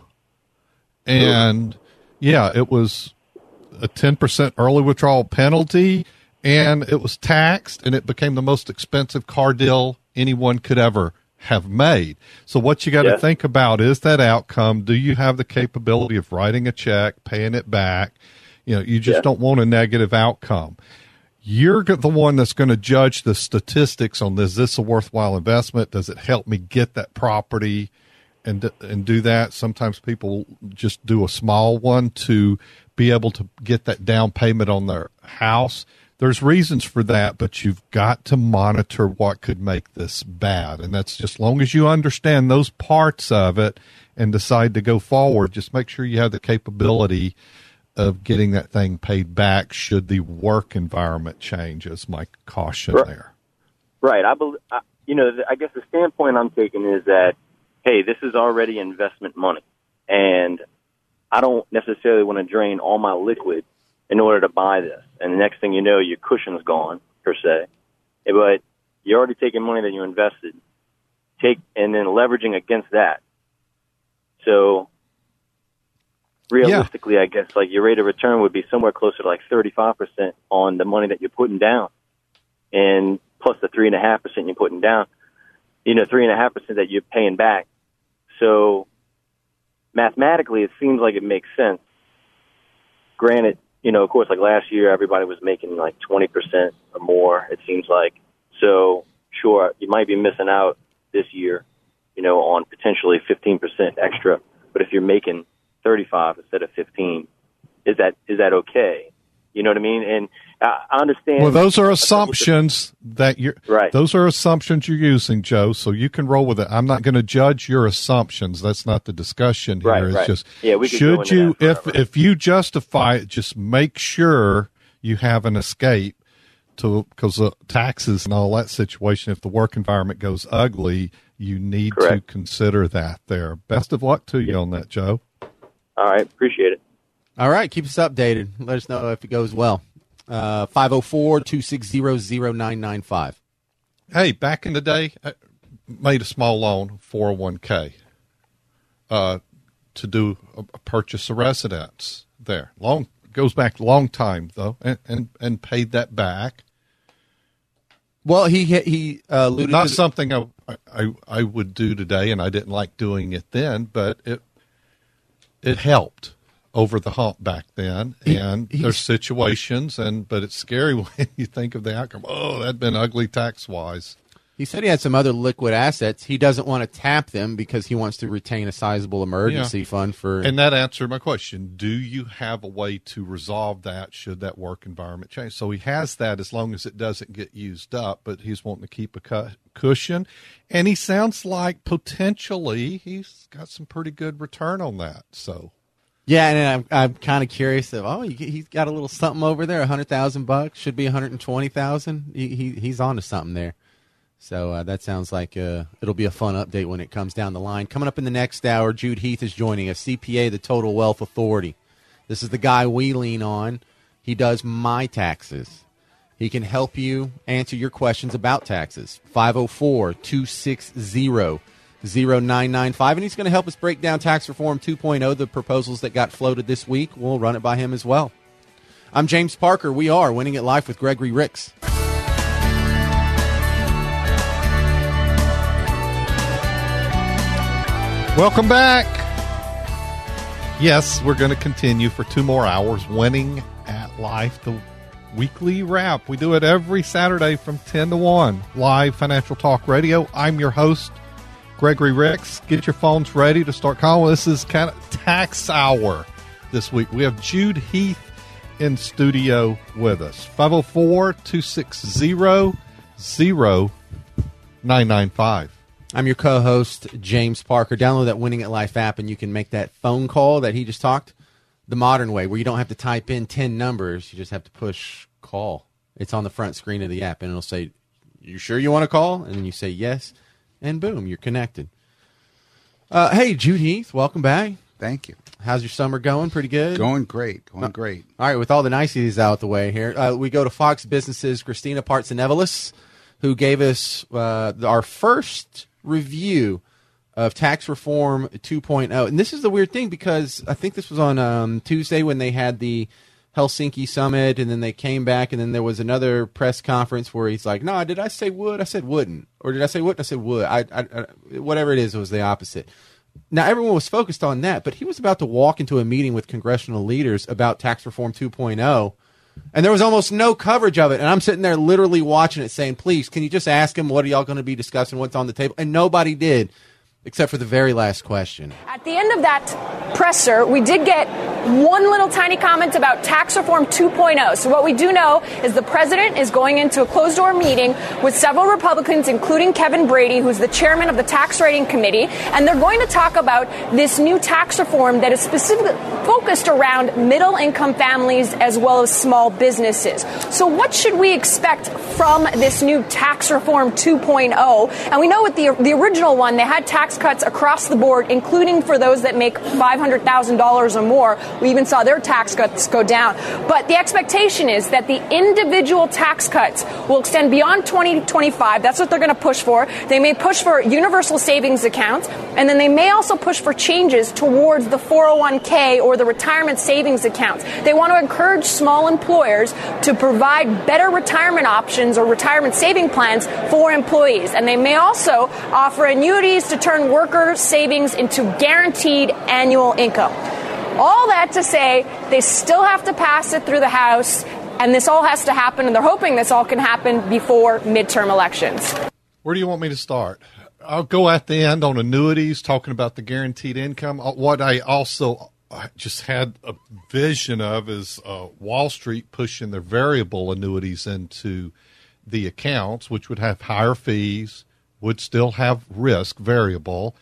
And, it was a 10% early withdrawal penalty, and it was taxed, and it became the most expensive car deal anyone could ever have made. So what you got to think about is that outcome. Do you have the capability of writing a check, paying it back? You just don't want a negative outcome. You're the one that's going to judge the statistics on this. Is this a worthwhile investment? Does it help me get that property and do that? Sometimes people just do a small one to be able to get that down payment on their house. There's reasons for that, but you've got to monitor what could make this bad. And that's just as long as you understand those parts of it and decide to go forward, just make sure you have the capability of getting that thing paid back should the work environment change, is my caution there. Right. I guess the standpoint I'm taking is that, hey, this is already investment money, and I don't necessarily want to drain all my liquid in order to buy this. And the next thing you know, your cushion's gone, per se. But you're already taking money that you invested, and then leveraging against that. So realistically, I guess, like, your rate of return would be somewhere closer to like 35% on the money that you're putting down, and plus the 3.5% you're putting down, 3.5% that you're paying back. So mathematically, it seems like it makes sense. Granted, of course, like last year, everybody was making like 20% or more, it seems like. So sure, you might be missing out this year, on potentially 15% extra. But if you're making 35 instead of 15, is that okay? You know what I mean? And I understand. Well, those are assumptions that you're right. Those are assumptions you're using, Joe. So you can roll with it. I'm not going to judge your assumptions. That's not the discussion here. Right, it's just we should you, if you justify it, just make sure you have an escape because of taxes and all that situation. If the work environment goes ugly, you need to consider that there. Best of luck to you on that, Joe. All right. Appreciate it. All right. Keep us updated. Let us know if it goes well. 504-260-0995. Hey, back in the day, I made a small loan, 401k, to do a purchase a residence there. Goes back a long time, though, and paid that back. Well, he alluded Not to something I would do today, and I didn't like doing it then, but it helped over the hump back then. And there's situations, but it's scary when you think of the outcome. Oh, that'd been ugly tax-wise. He said he had some other liquid assets. He doesn't want to tap them because he wants to retain a sizable emergency fund for. And that answered my question. Do you have a way to resolve that should that work environment change? So he has that as long as it doesn't get used up, but he's wanting to keep a cushion. And he sounds like potentially he's got some pretty good return on that. So. Yeah, and I'm kind of curious of he's got a little something over there, $100,000 should be $120,000. He's on to something there. So that sounds like it'll be a fun update when it comes down the line. Coming up in the next hour, Jude Heath is joining us, CPA, the Total Wealth Authority. This is the guy we lean on. He does my taxes. He can help you answer your questions about taxes. 504-260-0995. And he's going to help us break down Tax Reform 2.0, the proposals that got floated this week. We'll run it by him as well. I'm James Parker. We are Winning It Life with Gregory Ricks. Welcome back. Yes, we're going to continue for 2 more hours. Winning at Life, the weekly wrap. We do it every Saturday from 10 to 1. Live Financial Talk Radio. I'm your host, Gregory Ricks. Get your phones ready to start calling. This is kind of tax hour this week. We have Jude Heath in studio with us. 504-260-0995. I'm your co-host, James Parker. Download that Winning at Life app, and you can make that phone call that he just talked the modern way, where you don't have to type in 10 numbers. You just have to push call. It's on the front screen of the app, and it'll say, you sure you want to call? And then you say yes, and boom, you're connected. Hey, Jude Heath, welcome back. Thank you. How's your summer going? Pretty good? Going great. Great. All right, with all the niceties out the way here, we go to Fox Business's Christina Partsenevelis, who gave us our first review of Tax Reform 2.0. And this is the weird thing, because I think this was on Tuesday when they had the Helsinki summit, and then they came back, and then there was another press conference where he's like, no, did I say would? I said wouldn't. Or did I say wouldn't? I said would. Whatever it is, it was the opposite. Now, everyone was focused on that, but he was about to walk into a meeting with congressional leaders about Tax Reform 2.0, and there was almost no coverage of it. And I'm sitting there literally watching it saying, please, can you just ask him, what are y'all going to be discussing, what's on the table? And nobody did, except for the very last question. At the end of that presser, we did get one little tiny comment about Tax Reform 2.0. So what we do know is the president is going into a closed-door meeting with several Republicans, including Kevin Brady, who's the chairman of the Tax Rating Committee, and they're going to talk about this new tax reform that is specifically focused around middle-income families as well as small businesses. So what should we expect from this new Tax Reform 2.0? And we know with the original one, they had tax cuts across the board, including for those that make $500,000 or more. We even saw their tax cuts go down. But the expectation is that the individual tax cuts will extend beyond 2025. That's what they're going to push for. They may push for universal savings accounts, and then they may also push for changes towards the 401k or the retirement savings accounts. They want to encourage small employers to provide better retirement options or retirement saving plans for employees. And they may also offer annuities to turn worker savings into guaranteed annual income. All that to say, they still have to pass it through the House, and this all has to happen, and they're hoping this all can happen before midterm elections. Where do you want me to start? I'll go at the end on annuities, talking about the guaranteed income. What I also just had a vision of is Wall Street pushing their variable annuities into the accounts, which would have higher fees, would still have risk, variable,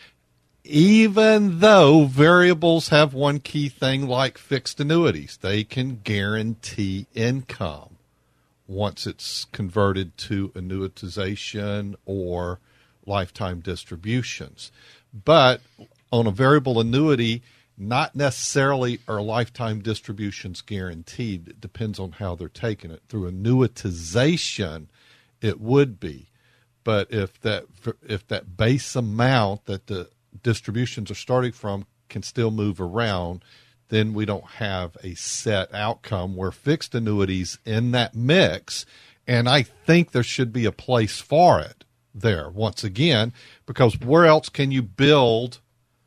even though variables have one key thing like fixed annuities. They can guarantee income once it's converted to annuitization or lifetime distributions. But on a variable annuity, not necessarily are lifetime distributions guaranteed. It depends on how they're taking it. Through annuitization, it would be. But if that base amount that the distributions are starting from can still move around, then we don't have a set outcome where fixed annuities in that mix And I think there should be a place for it there once again, because where else can you build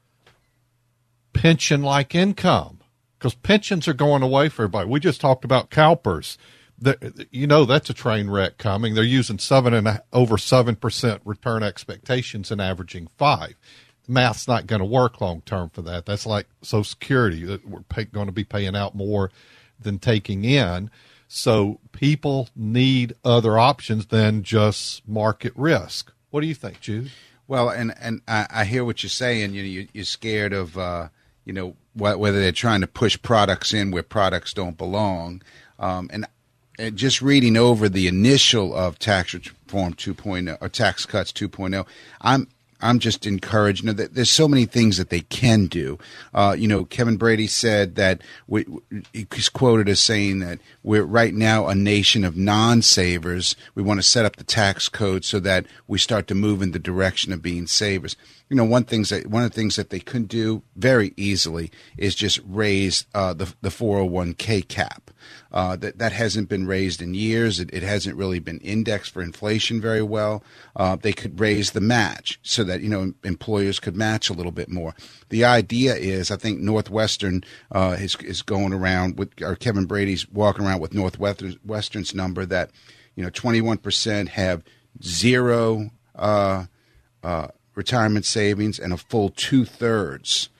pension-like income? Because pensions are going away for everybody. We just talked about CalPERS. That's a train wreck coming. They're using over 7% return expectations and averaging 5%. Math's not going to work long term for that. That's like Social Security that we're going to be paying out more than taking in. So people need other options than just market risk. What do you think, Jude? Well, and I hear what you're saying. You're scared of whether they're trying to push products in where products don't belong. And just reading over the initial of Tax Reform 2.0 or Tax Cuts 2.0, I'm just encouraged. There's so many things that they can do. Kevin Brady said that he's quoted as saying that we're right now a nation of non-savers. We want to set up the tax code so that we start to move in the direction of being savers. One of the things that they could do very easily is just raise the 401k cap. That hasn't been raised in years. It hasn't really been indexed for inflation very well. They could raise the match so that employers could match a little bit more. The idea is, I think Northwestern is going around with, or Kevin Brady's walking around with Northwestern's number that 21% have zero retirement savings, and a full 2/3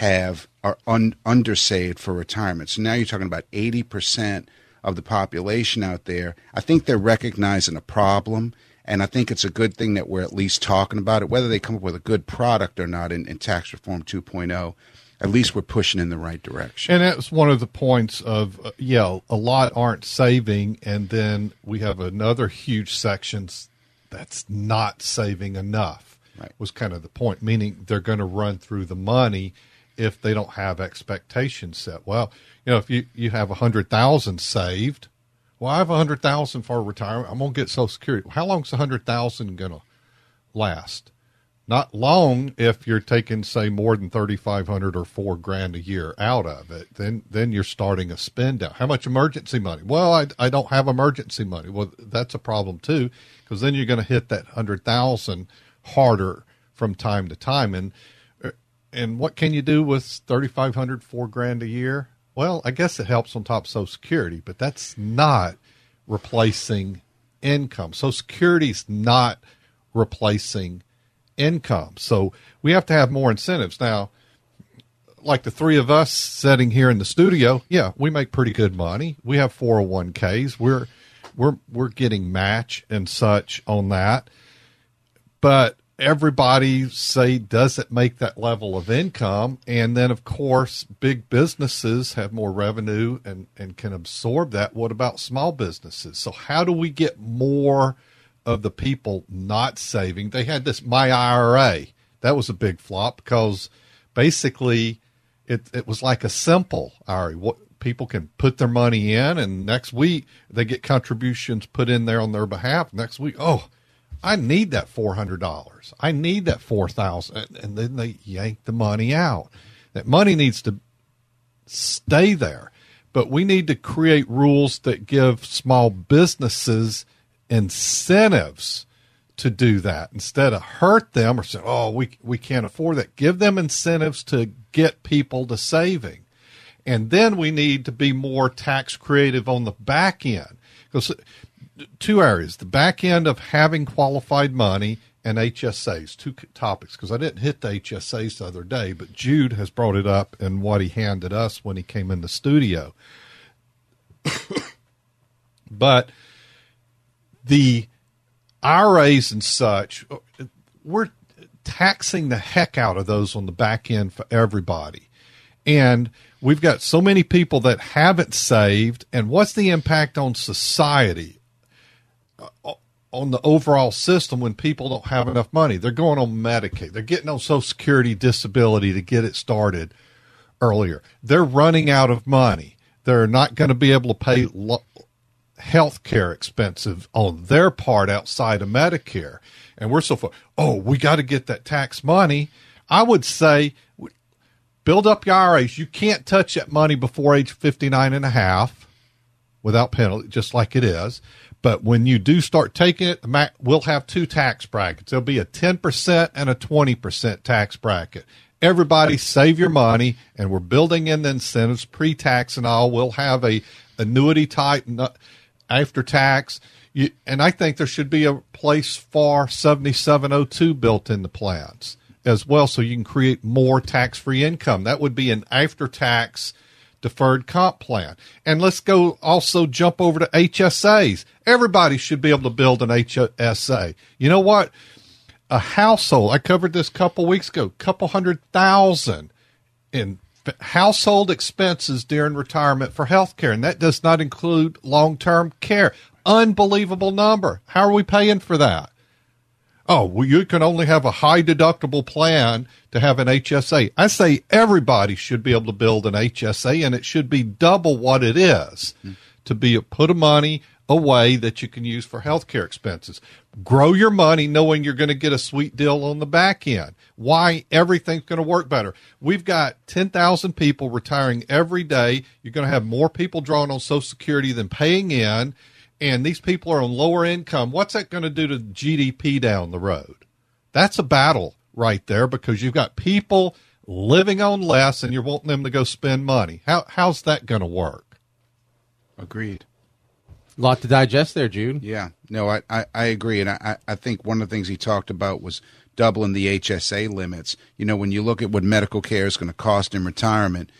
are undersaved for retirement. So now you're talking about 80% of the population out there. I think they're recognizing a problem, and I think it's a good thing that we're at least talking about it. Whether they come up with a good product or not in Tax Reform 2.0, at least we're pushing in the right direction. And that's one of the points of, a lot aren't saving, and then we have another huge section that's not saving enough. Right. Was kind of the point, meaning they're going to run through the money if they don't have expectations set. Well, if you have 100,000 saved, well, I have 100,000 for retirement. I'm going to get Social Security. How long is 100,000 going to last? Not long if you're taking, say, more than $3,500 or $4,000 a year out of it. Then you're starting a spend down. How much emergency money? Well, I don't have emergency money. Well, that's a problem too, because then you're going to hit that 100,000 harder from time to time. And what can you do with $3,500, $4,000 a year? Well, I guess it helps on top of Social Security, but that's not replacing income. Social Security's not replacing income. So we have to have more incentives. Now, like the three of us sitting here in the studio, we make pretty good money. We have 401ks. We're getting match and such on that. But everybody doesn't make that level of income. And then, of course, big businesses have more revenue and can absorb that. What about small businesses? So how do we get more of the people not saving? They had this My IRA. That was a big flop because basically it was like a simple IRA. What people can put their money in, and next week they get contributions put in there on their behalf. Next week, I need that $400. I need that $4,000, and then they yank the money out. That money needs to stay there, but we need to create rules that give small businesses incentives to do that instead of hurt them or say, we can't afford that. Give them incentives to get people to saving, and then we need to be more tax creative on the back end, because two areas, the back end of having qualified money and HSAs, two topics, because I didn't hit the HSAs the other day, but Jude has brought it up in what he handed us when he came in the studio. But the IRAs and such, we're taxing the heck out of those on the back end for everybody. And we've got so many people that haven't saved, and what's the impact on society? On the overall system when people don't have enough money. They're going on Medicaid. They're getting on Social Security disability to get it started earlier. They're running out of money. They're not going to be able to pay health care expenses on their part outside of Medicare. And we're so far, we got to get that tax money. I would say build up your IRAs. You can't touch that money before age 59 and a half. without penalty, just like it is. But when you do start taking it, we'll have two tax brackets. There'll be a 10% and a 20% tax bracket. Everybody save your money, and we're building in the incentives, pre-tax and all. We'll have a annuity type after tax. And I think there should be a place for 7702 built in the plans as well, so you can create more tax-free income. That would be an after-tax deferred comp plan. And let's go also jump over to HSAs. Everybody should be able to build an HSA. You know what? A household, I covered this a couple weeks ago, couple $100,000 in household expenses during retirement for health care, and that does not include long-term care. Unbelievable number. How are we paying for that? Oh, well, you can only have a high deductible plan to have an HSA. I say everybody should be able to build an HSA, and it should be double what it is to be put a money away that you can use for health care expenses. Grow your money knowing you're going to get a sweet deal on the back end. Why? Everything's going to work better. We've got 10,000 people retiring every day. You're going to have more people drawing on Social Security than paying in. And these people are on lower income. What's that going to do to GDP down the road? That's a battle right there, because you've got people living on less and you're wanting them to go spend money. How's that going to work? Agreed. A lot to digest there, Jude. Yeah. No, I agree. And I think one of the things he talked about was doubling the HSA limits. You know, when you look at what medical care is going to cost in retirement,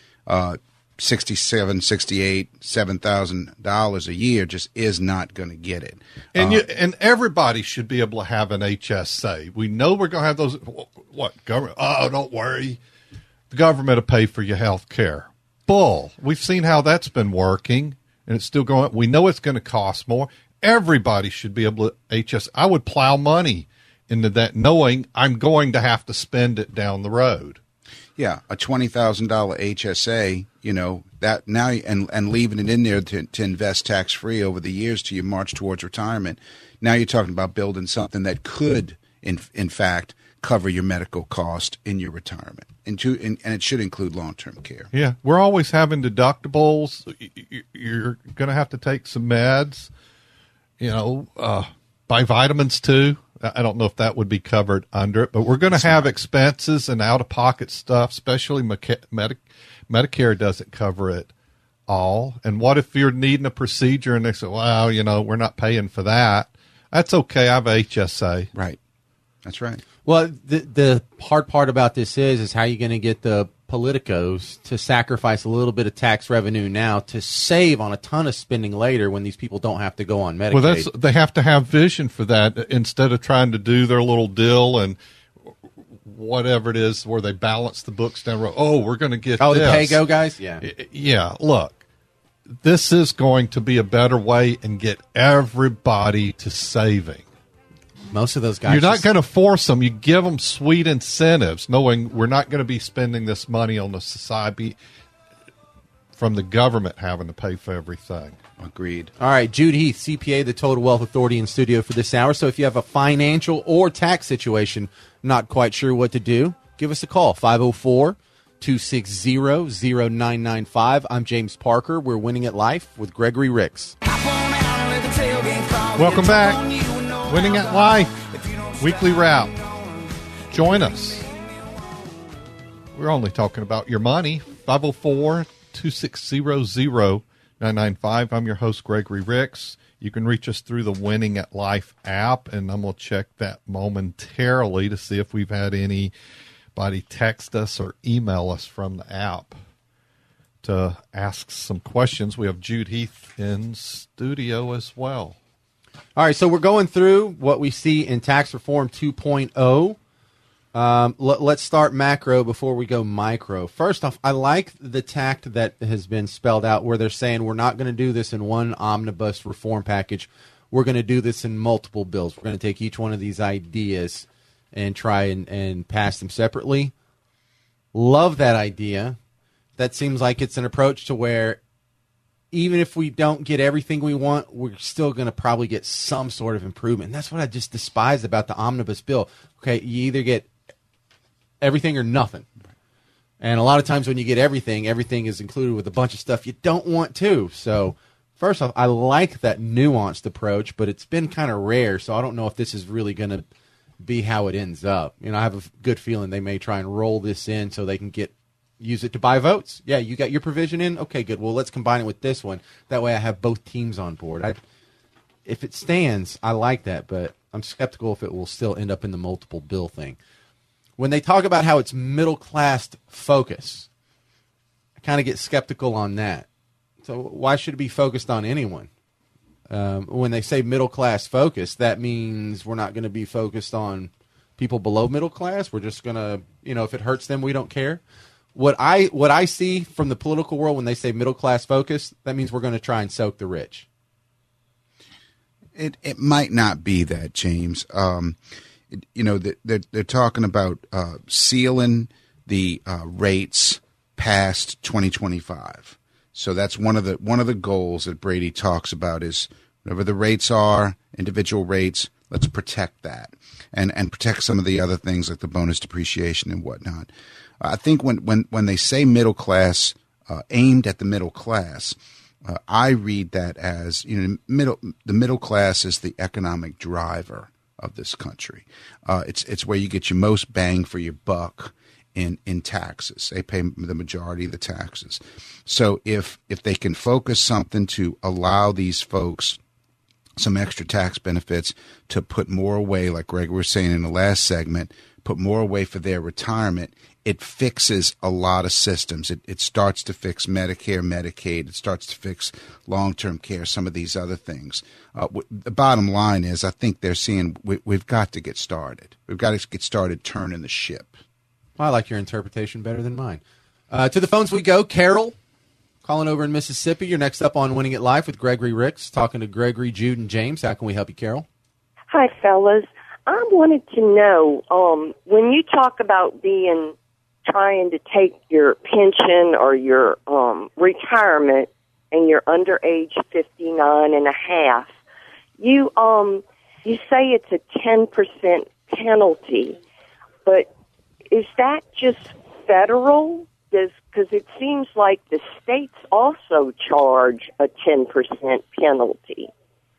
$7,000 a year just is not going to get it. And everybody should be able to have an HSA. We know we're going to have those. What, government? Oh, don't worry. The government will pay for your health care. Bull. We've seen how that's been working, and it's still going. We know it's going to cost more. Everybody should be able to HSA. I would plow money into that knowing I'm going to have to spend it down the road. Yeah, a $20,000 HSA, you know, that now and leaving it in there to invest tax free over the years till you march towards retirement. Now you're talking about building something that could, in fact, cover your medical cost in your retirement, and it should include long-term care. Yeah, we're always having deductibles. You're going to have to take some meds, you know, buy vitamins too. I don't know if that would be covered under it, but we're going to have expenses and out-of-pocket stuff, especially Medicare doesn't cover it all. And what if you're needing a procedure and they say, well, you know, we're not paying for that? That's okay. I have HSA. Right. That's right. Well, the hard part about this is how you're going to get the politicos to sacrifice a little bit of tax revenue now to save on a ton of spending later when these people don't have to go on Medicaid. Well, they have to have vision for that instead of trying to do their little deal and whatever it is where they balance the books down the road. Oh, we're going to get this. The pay-go guys? Yeah. Yeah, look, this is going to be a better way and get everybody to saving. Most of those guys. You're not going to force them. You give them sweet incentives, knowing we're not going to be spending this money on the society from the government having to pay for everything. Agreed. All right, Jude Heath, CPA, the Total Wealth Authority, in studio for this hour. So if you have a financial or tax situation, not quite sure what to do, give us a call, 504-260-0995. I'm James Parker. We're Winning at Life with Gregory Ricks. Welcome back. Winning at Life, weekly wrap. Join us. We're only talking about your money. 504-260-0995. I'm your host, Gregory Ricks. You can reach us through the Winning at Life app, and I'm going to check that momentarily to see if we've had anybody text us or email us from the app to ask some questions. We have Jude Heath in studio as well. All right, so we're going through what we see in Tax Reform 2.0. Let's start macro before we go micro. First off, I like the tact that has been spelled out where they're saying we're not going to do this in one omnibus reform package. We're going to do this in multiple bills. We're going to take each one of these ideas and try and pass them separately. Love that idea. That seems like it's an approach to where even if we don't get everything we want, we're still going to probably get some sort of improvement. And that's what I just despise about the omnibus bill. Okay, you either get everything or nothing. And a lot of times when you get everything is included with a bunch of stuff you don't want to. So First off, I like that nuanced approach, but it's been kind of rare, so I don't know if this is really going to be how it ends up. You know, I have a good feeling they may try and roll this in so they can use it to buy votes. Yeah, you got your provision in? Okay, good. Well, let's combine it with this one. That way I have both teams on board. If it stands, I like that, but I'm skeptical if it will still end up in the multiple bill thing. When they talk about how it's middle-class focus, I kind of get skeptical on that. So why should it be focused on anyone? When they say middle-class focus, that means we're not going to be focused on people below middle class. We're just going to, if it hurts them, we don't care. What I see from the political world when they say middle-class focus, that means we're going to try and soak the rich. It might not be that, James. They're talking about sealing the rates past 2025. So that's one of the goals that Brady talks about is whatever the rates are, individual rates, let's protect that and protect some of the other things like the bonus depreciation and whatnot. I think when they say middle class, aimed at the middle class, I read that as the middle class is the economic driver of this country. It's where you get your most bang for your buck in taxes. They pay the majority of the taxes. So if they can focus something to allow these folks some extra tax benefits to put more away, like Greg was saying in the last segment, put more away for their retirement, it fixes a lot of systems. It starts to fix Medicare, Medicaid. It starts to fix long-term care, some of these other things. The bottom line is I think they're seeing we've got to get started. We've got to get started turning the ship. Well, I like your interpretation better than mine. To the phones we go. Carol, calling over in Mississippi. You're next up on Winning It Live with Gregory Ricks, talking to Gregory, Jude, and James. How can we help you, Carol? Hi, fellas. I wanted to know, when you talk about trying to take your pension or your retirement and you're under age 59 and a half, you say it's a 10% penalty, but is that just federal? Because it seems like the states also charge a 10% penalty.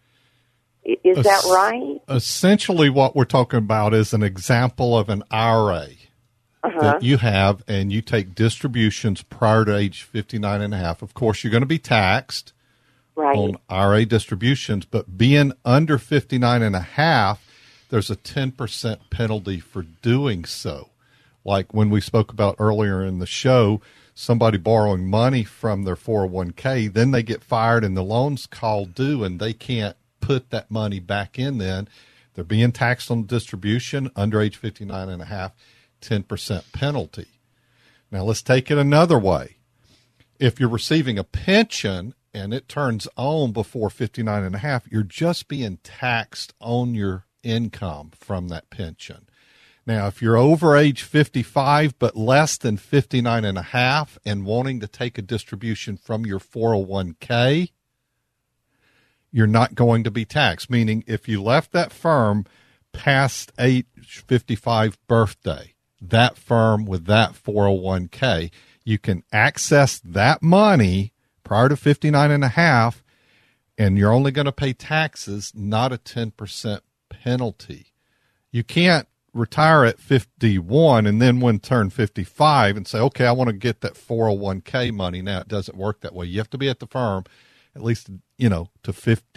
Is that right? Essentially what we're talking about is an example of an IRA that you have, and you take distributions prior to age 59 and a half. Of course, you're going to be taxed on IRA distributions, but being under 59 and a half, there's a 10% penalty for doing so. Like when we spoke about earlier in the show, somebody borrowing money from their 401k, then they get fired and the loan's called due and they can't put that money back in then. They're being taxed on distribution under age 59 and a half, 10% penalty. Now let's take it another way. If you're receiving a pension and it turns on before 59 and a half, you're just being taxed on your income from that pension. Now, if you're over age 55 but less than 59 and a half and wanting to take a distribution from your 401k, you're not going to be taxed. Meaning if you left that firm past age 55 birthday, that firm with that 401k, you can access that money prior to 59 and a half, and you're only going to pay taxes, not a 10% penalty. You can't retire at 51 and then when turn 55 and say, okay, I want to get that 401k money now. It doesn't work that way. You have to be at the firm at least, to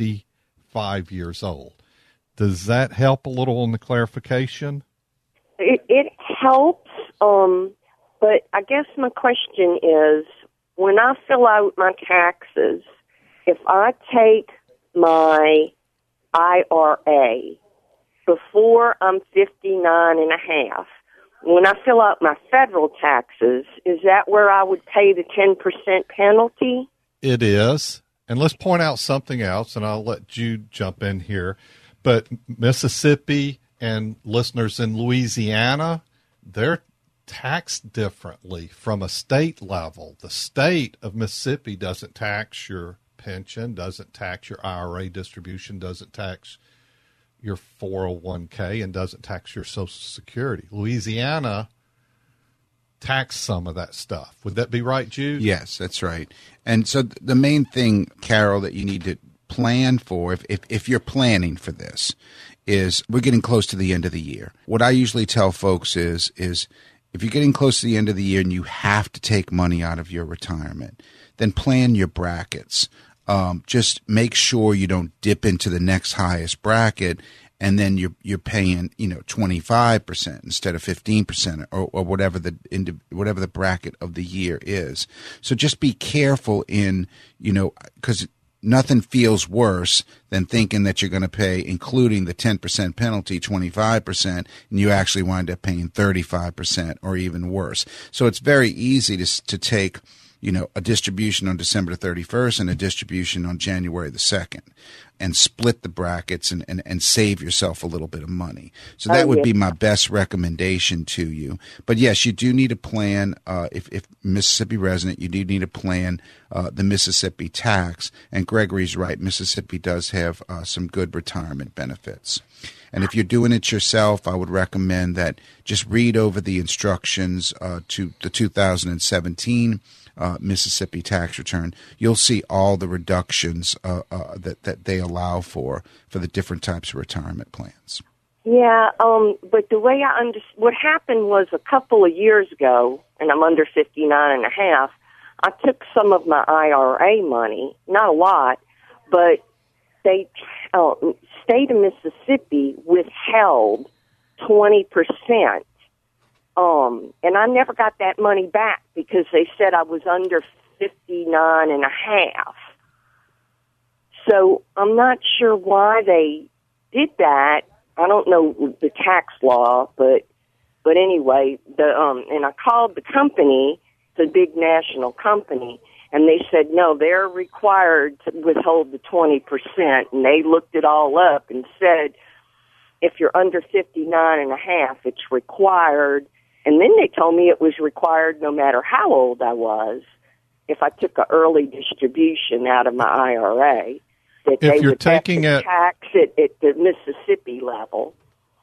55 years old. Does that help a little in the clarification? It helps, but I guess my question is, when I fill out my taxes, if I take my IRA before I'm 59 and a half, when I fill out my federal taxes, is that where I would pay the 10% penalty? It is. And let's point out something else, and I'll let Jude jump in here. But Mississippi and listeners in Louisiana, they're taxed differently from a state level. The state of Mississippi doesn't tax your pension, doesn't tax your IRA distribution, doesn't tax your 401k, and doesn't tax your Social Security. Louisiana tax some of that stuff. Would that be right, Jude? Yes, that's right. And so the main thing, Carol, that you need to plan for, if you're planning for this, is we're getting close to the end of the year. What I usually tell folks is if you're getting close to the end of the year and you have to take money out of your retirement, then plan your brackets. Just make sure you don't dip into the next highest bracket and then you're paying 25% instead of 15% or whatever the bracket of the year is. So just be careful because nothing feels worse than thinking that you're going to pay, including the 10% penalty, 25%, and you actually wind up paying 35% or even worse. So it's very easy to take a distribution on December 31st and a distribution on January the 2nd and split the brackets and save yourself a little bit of money. So that would be my best recommendation to you. But yes, you do need a plan. If Mississippi resident, you do need a plan, the Mississippi tax. And Gregory's right. Mississippi does have some good retirement benefits. And if you're doing it yourself, I would recommend that just read over the instructions to the 2017 Mississippi tax return. You'll see all the reductions that they allow for the different types of retirement plans. Yeah, but the way what happened was a couple of years ago, and I'm under 59 and a half, I took some of my IRA money, not a lot, but they state of Mississippi withheld 20%. And I never got that money back because they said I was under 59 and a half. So I'm not sure why they did that. I don't know the tax law, but anyway, and I called the company, the big national company, and they said, no, they're required to withhold the 20%. And they looked it all up and said, if you're under 59 and a half, it's required. And then they told me it was required no matter how old I was, if I took an early distribution out of my IRA, that they would have to tax it at the Mississippi level.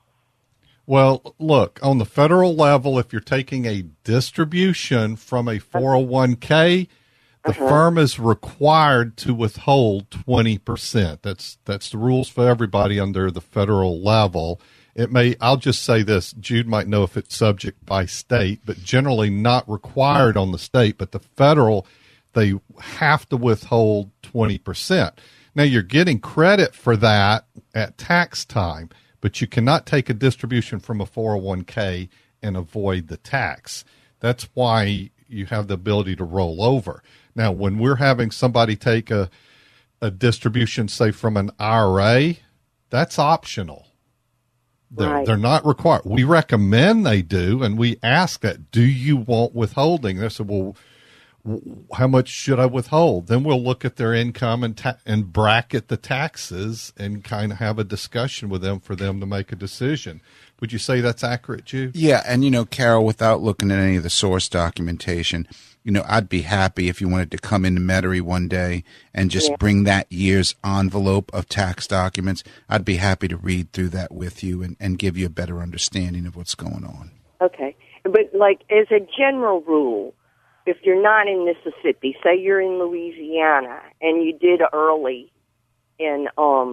Well, look, on the federal level, if you're taking a distribution from a 401k, the firm is required to withhold 20%. That's the rules for everybody under the federal level. I'll just say this, Jude might know if it's subject by state, but generally not required on the state, but the federal, they have to withhold 20%. Now you're getting credit for that at tax time, but you cannot take a distribution from a 401k and avoid the tax. That's why you have the ability to roll over. Now, when we're having somebody take a distribution, say from an IRA, that's optional. They're not required. We recommend they do, and we ask that, do you want withholding? They said, well, how much should I withhold? Then we'll look at their income and bracket the taxes and kind of have a discussion with them for them to make a decision. Would you say that's accurate, Jude? Yeah, and, Carol, without looking at any of the source documentation, I'd be happy if you wanted to come into Metairie one day and just bring that year's envelope of tax documents. I'd be happy to read through that with you and give you a better understanding of what's going on. Okay. But, as a general rule, if you're not in Mississippi, say you're in Louisiana and you did early, and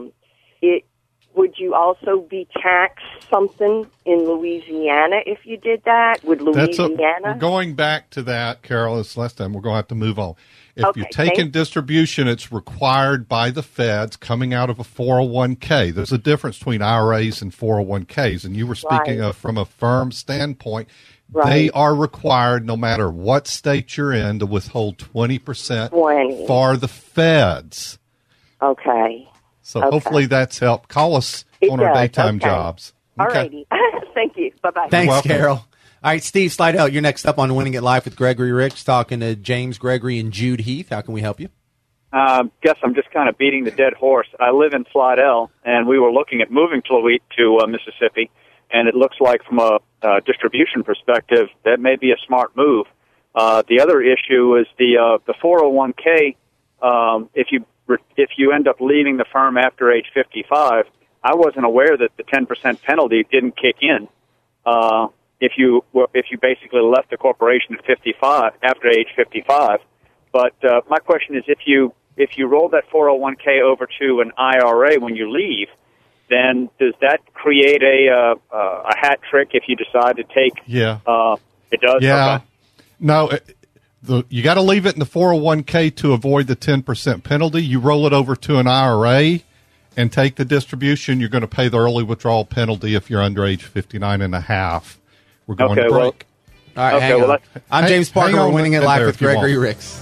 would you also be taxed something in Louisiana if you did that? Would Louisiana? Going back to that, Carol, this last time, we're going to have to move on. If you're taking distribution, it's required by the feds coming out of a 401k. There's a difference between IRAs and 401ks, and you were speaking of from a firm standpoint. They are required, no matter what state you're in, to withhold 20% for the feds. Okay. So hopefully that's helped. Call us on our daytime jobs. All righty. Thank you. Bye-bye. Thanks, Carol. All right, Steve Slidell, you're next up on Winning at Life with Gregory Ricks, talking to James Gregory and Jude Heath. How can we help you? Guess I'm just kind of beating the dead horse. I live in Slidell, and we were looking at moving to Mississippi, and it looks like from a distribution perspective, that may be a smart move. The other issue is the 401k. If you end up leaving the firm after age 55, I wasn't aware that the 10% penalty didn't kick in. if you basically left the corporation at 55 after age 55. But my question is, if you roll that 401k over to an IRA when you leave, then does that create a hat trick if you decide to take? Yeah. It does. Yeah. Okay. No. You got to leave it in the 401k to avoid the 10% penalty. You roll it over to an IRA and take the distribution. You're going to pay the early withdrawal penalty if you're under age 59 and a half. We're going to break. All right, Okay, hang well, on. I'm James Parker. hang on We're winning it there live if with you Gregory want. Ricks.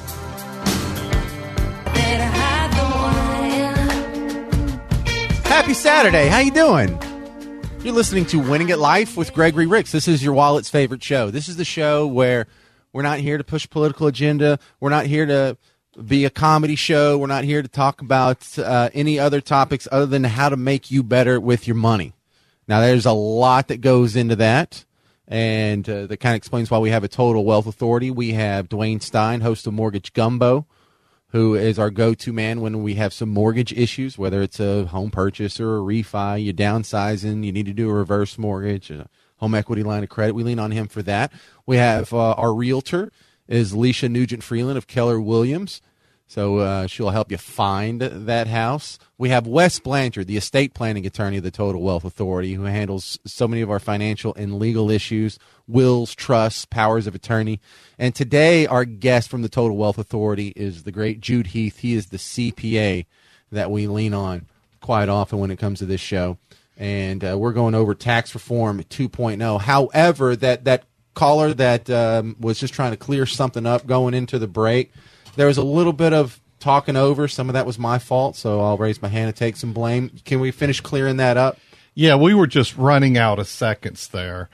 Happy Saturday. How you doing? You're listening to Winning at Life with Gregory Ricks. This is your wallet's favorite show. This is the show where we're not here to push political agenda. We're not here to be a comedy show. We're not here to talk about any other topics other than how to make you better with your money. Now, there's a lot that goes into that, and that kind of explains why we have a Total Wealth Authority. We have Dwayne Stein, host of Mortgage Gumbo, who is our go-to man when we have some mortgage issues, whether it's a home purchase or a refi, you're downsizing, you need to do a reverse mortgage, a home equity line of credit. We lean on him for that. We have our realtor is Leisha Nugent-Freeland of Keller Williams. So she'll help you find that house. We have Wes Blanchard, the estate planning attorney of the Total Wealth Authority, who handles so many of our financial and legal issues, wills, trusts, powers of attorney. And today our guest from the Total Wealth Authority is the great Jude Heath. He is the CPA that we lean on quite often when it comes to this show. And we're going over tax reform 2.0. However, that caller that was just trying to clear something up going into the break, there was a little bit of talking over. Some of that was my fault, so I'll raise my hand and take some blame. Can we finish clearing that up? Yeah, we were just running out of seconds there.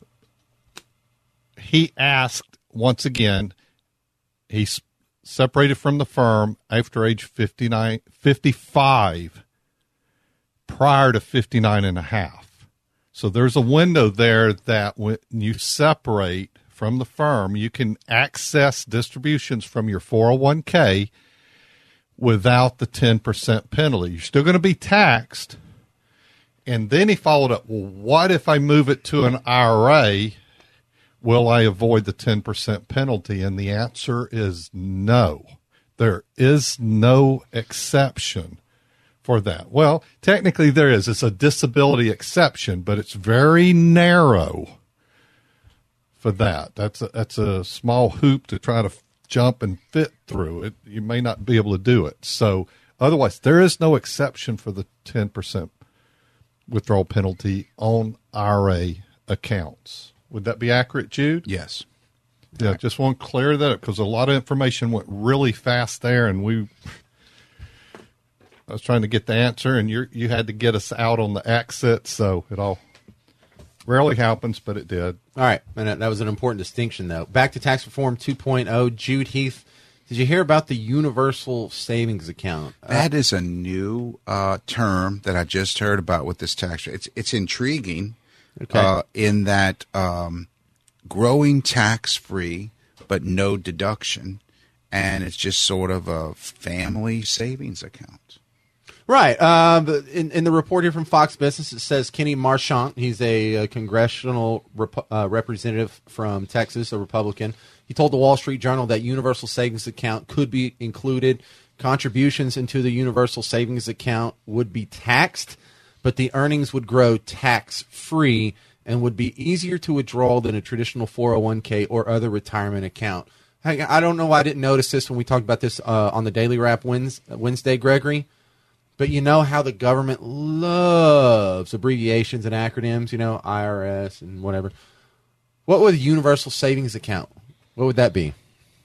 He asked, once again, he's separated from the firm after age 55, prior to 59 and a half. So there's a window there that when you separate from the firm, you can access distributions from your 401k without the 10% penalty. You're still going to be taxed. And then he followed up, well, what if I move it to an IRA? Will I avoid the 10% penalty? And the answer is no. There is no exception for that. Well, technically there is. It's a disability exception, but it's very narrow for that. That's a small hoop to try to jump and fit through. It, you may not be able to do it. So otherwise, there is no exception for the 10% withdrawal penalty on IRA accounts. Would that be accurate, Jude? Yes. Yeah, just want to clear that up because a lot of information went really fast there, and I was trying to get the answer, and you had to get us out on the exit, so it all rarely happens, but it did. All right, and that was an important distinction, though. Back to Tax Reform 2.0. Jude Heath, did you hear about the Universal Savings Account? That is a new term that I just heard about with this tax. It's intriguing in that growing tax-free but no deduction, and it's just sort of a family savings account. Right. In the report here from Fox Business, it says Kenny Marchant, he's a congressional representative from Texas, a Republican. He told the Wall Street Journal that Universal Savings Account could be included. Contributions into the Universal Savings Account would be taxed, but the earnings would grow tax-free and would be easier to withdraw than a traditional 401k or other retirement account. I don't know why I didn't notice this when we talked about this on the Daily Wrap Wednesday, Gregory. But you know how the government loves abbreviations and acronyms, IRS and whatever. What would a universal savings account? What would that be?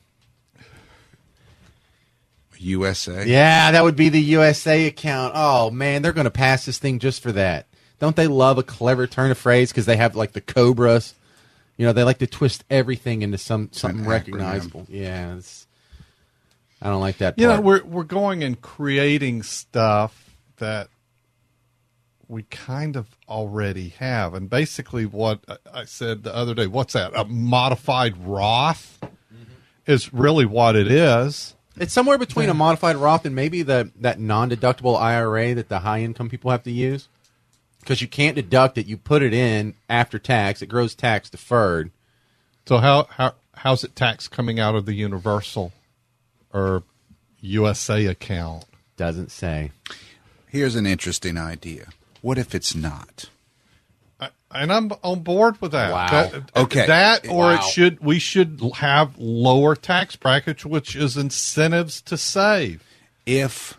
USA? Yeah, that would be the USA account. Oh, man, they're going to pass this thing just for that. Don't they love a clever turn of phrase because they have like the Cobras? They like to twist everything into something recognizable. Yeah, I don't like that part. We're going and creating stuff that we kind of already have. And basically what I said the other day, what's that? A modified Roth is really what it is. It's somewhere between a modified Roth and maybe that non-deductible IRA that the high-income people have to use. Because you can't deduct it. You put it in after tax. It grows tax deferred. So how's it tax coming out of the Universal or USA account? Doesn't say. Here's an interesting idea. What if it's not? And I'm on board with that. Wow. Okay. That or Wow. we should have lower tax brackets, which is incentives to save. If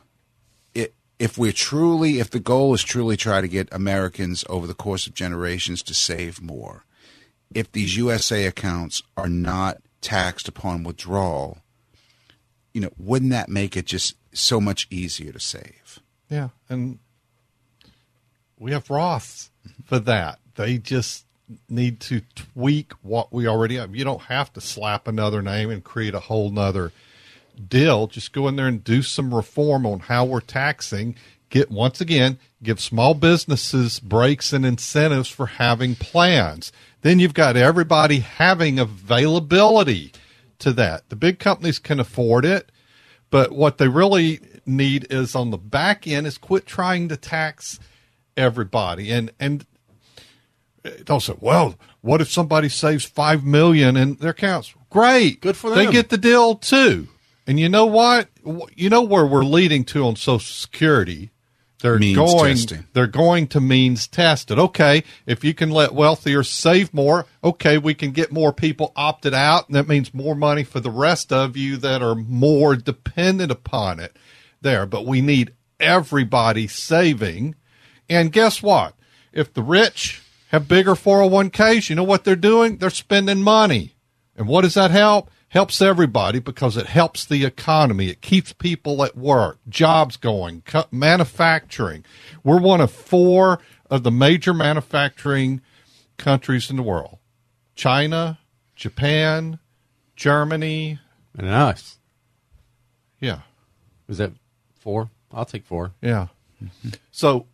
the goal is truly try to get Americans over the course of generations to save more, if these USA accounts are not taxed upon withdrawal, wouldn't that make it just so much easier to save? Yeah, and we have Roths for that. They just need to tweak what we already have. You don't have to slap another name and create a whole nother deal. Just go in there and do some reform on how we're taxing. Give small businesses breaks and incentives for having plans. Then you've got everybody having availability to that. The big companies can afford it, but what they really need is on the back end is quit trying to tax everybody. And also, well, what if somebody saves $5 million in their accounts? Great. Good for them. They get the deal too. And you know what? You know where we're leading to on Social Security? They're going to means tested. Okay, if you can let wealthier save more, okay, we can get more people opted out, and that means more money for the rest of you that are more dependent upon it there. But we need everybody saving. And guess what? If the rich have bigger 401ks, you know what they're doing? They're spending money. And what does that help? Helps everybody because it helps the economy. It keeps people at work, jobs going, manufacturing. We're one of 4 of the major manufacturing countries in the world. China, Japan, Germany. And us. Yeah. Is that 4? I'll take 4. Yeah. So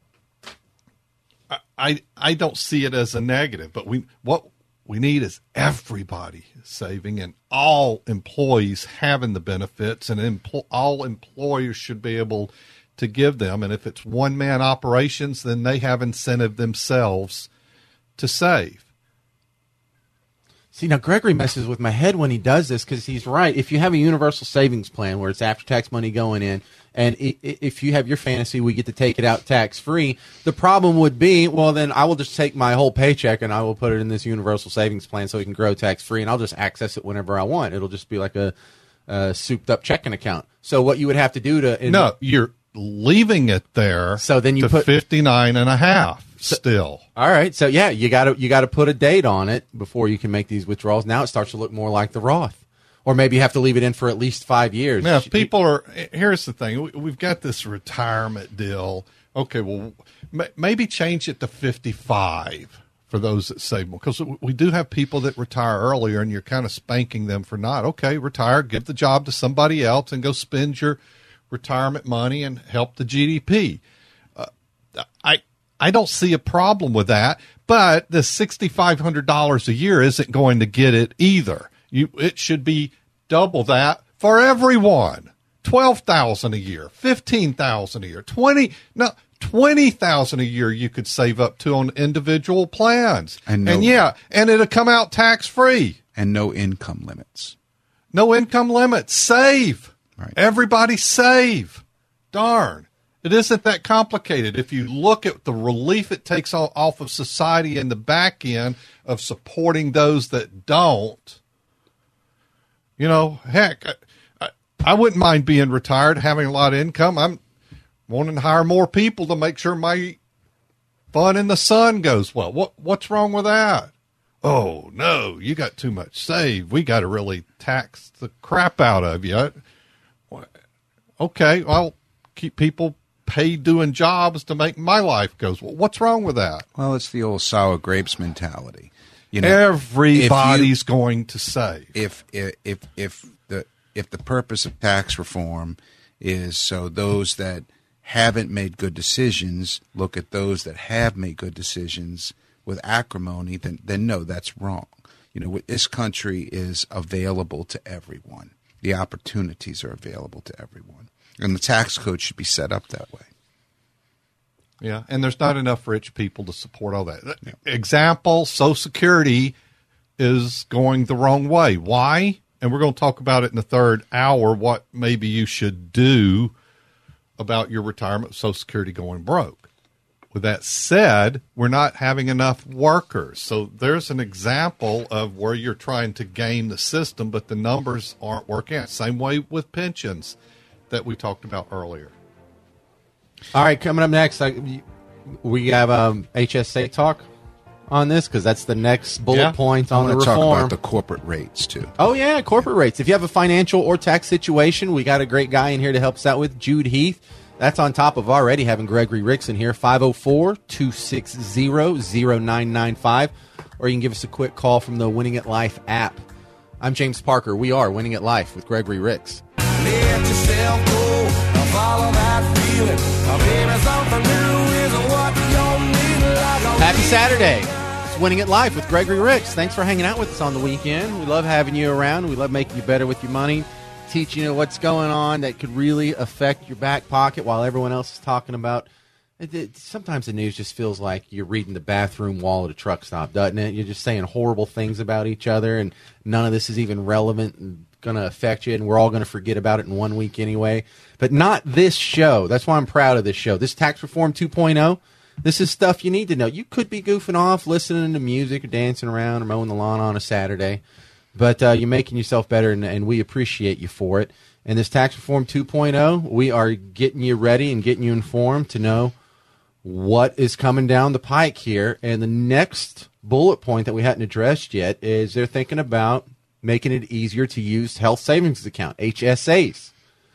I don't see it as a negative, but what we need is everybody saving and all employees having the benefits, and all employers should be able to give them. And if it's one-man operations, then they have incentive themselves to save. See, now Gregory messes with my head when he does this because he's right. If you have a universal savings plan where it's after-tax money going in, and if you have your fantasy, we get to take it out tax-free, the problem would be, well, then I will just take my whole paycheck and I will put it in this universal savings plan so it can grow tax-free, and I'll just access it whenever I want. It'll just be like a souped-up checking account. So what you would have to do to... No, you're leaving it there so then you to put 59.5 still. All right. So, yeah, you got to put a date on it before you can make these withdrawals. Now it starts to look more like the Roth. Or maybe you have to leave it in for at least 5 years. Now, if people are – here's the thing. We've got this retirement deal. Okay, well, maybe change it to 55 for those that save more. Because we do have people that retire earlier, and you're kind of spanking them for not. Okay, retire, give the job to somebody else, and go spend your retirement money and help the GDP. I don't see a problem with that, but the $6,500 a year isn't going to get it either. It should be double that for everyone. $12,000 a year, $15,000 a year, $20,000 a year you could save up to on individual plans. And it'll come out tax free. And no income limits. No income limits. Save. Right. Everybody save. Darn. It isn't that complicated. If you look at the relief it takes off of society in the back end of supporting those that don't, heck, I wouldn't mind being retired, having a lot of income. I'm wanting to hire more people to make sure my fun in the sun goes well. What's wrong with that? Oh, no, you got too much saved. We got to really tax the crap out of you. Okay, I'll keep people paid doing jobs to make my life goes well. What's wrong with that? Well, it's the old sour grapes mentality. Everybody's going to save. If the purpose of tax reform is so those that haven't made good decisions look at those that have made good decisions with acrimony, then no, that's wrong. This country is available to everyone. The opportunities are available to everyone. And the tax code should be set up that way. Yeah, and there's not enough rich people to support all that. Example, Social Security is going the wrong way. Why? And we're going to talk about it in the third hour, what maybe you should do about your retirement, Social Security going broke. With that said, we're not having enough workers. So there's an example of where you're trying to game the system, but the numbers aren't working out. Same way with pensions that we talked about earlier. All right, coming up next, we have HSA talk on this because that's the next bullet point on the reform. Talk about the corporate rates, too. Oh, yeah, corporate rates. If you have a financial or tax situation, we got a great guy in here to help us out with, Jude Heath. That's on top of already having Gregory Ricks in here, 504-260-0995, or you can give us a quick call from the Winning at Life app. I'm James Parker. We are Winning at Life with Gregory Ricks. Let yourself go, follow that feeling. Maybe something new is what you'll need. Happy Saturday. It's Winning at Life with Gregory Ricks. Thanks for hanging out with us on the weekend. We love having you around. We love making you better with your money, teaching you what's going on that could really affect your back pocket while everyone else is talking about. Sometimes the news just feels like you're reading the bathroom wall at a truck stop, doesn't it? You're just saying horrible things about each other, and none of this is even relevant and going to affect you, and we're all going to forget about it in 1 week anyway. But not this show. That's why I'm proud of this show. This Tax Reform 2.0, this is stuff you need to know. You could be goofing off, listening to music, or dancing around, or mowing the lawn on a Saturday, but you're making yourself better, and we appreciate you for it. And this Tax Reform 2.0, we are getting you ready and getting you informed to know what is coming down the pike here. And the next bullet point that we hadn't addressed yet is they're thinking about making it easier to use health savings account, HSAs.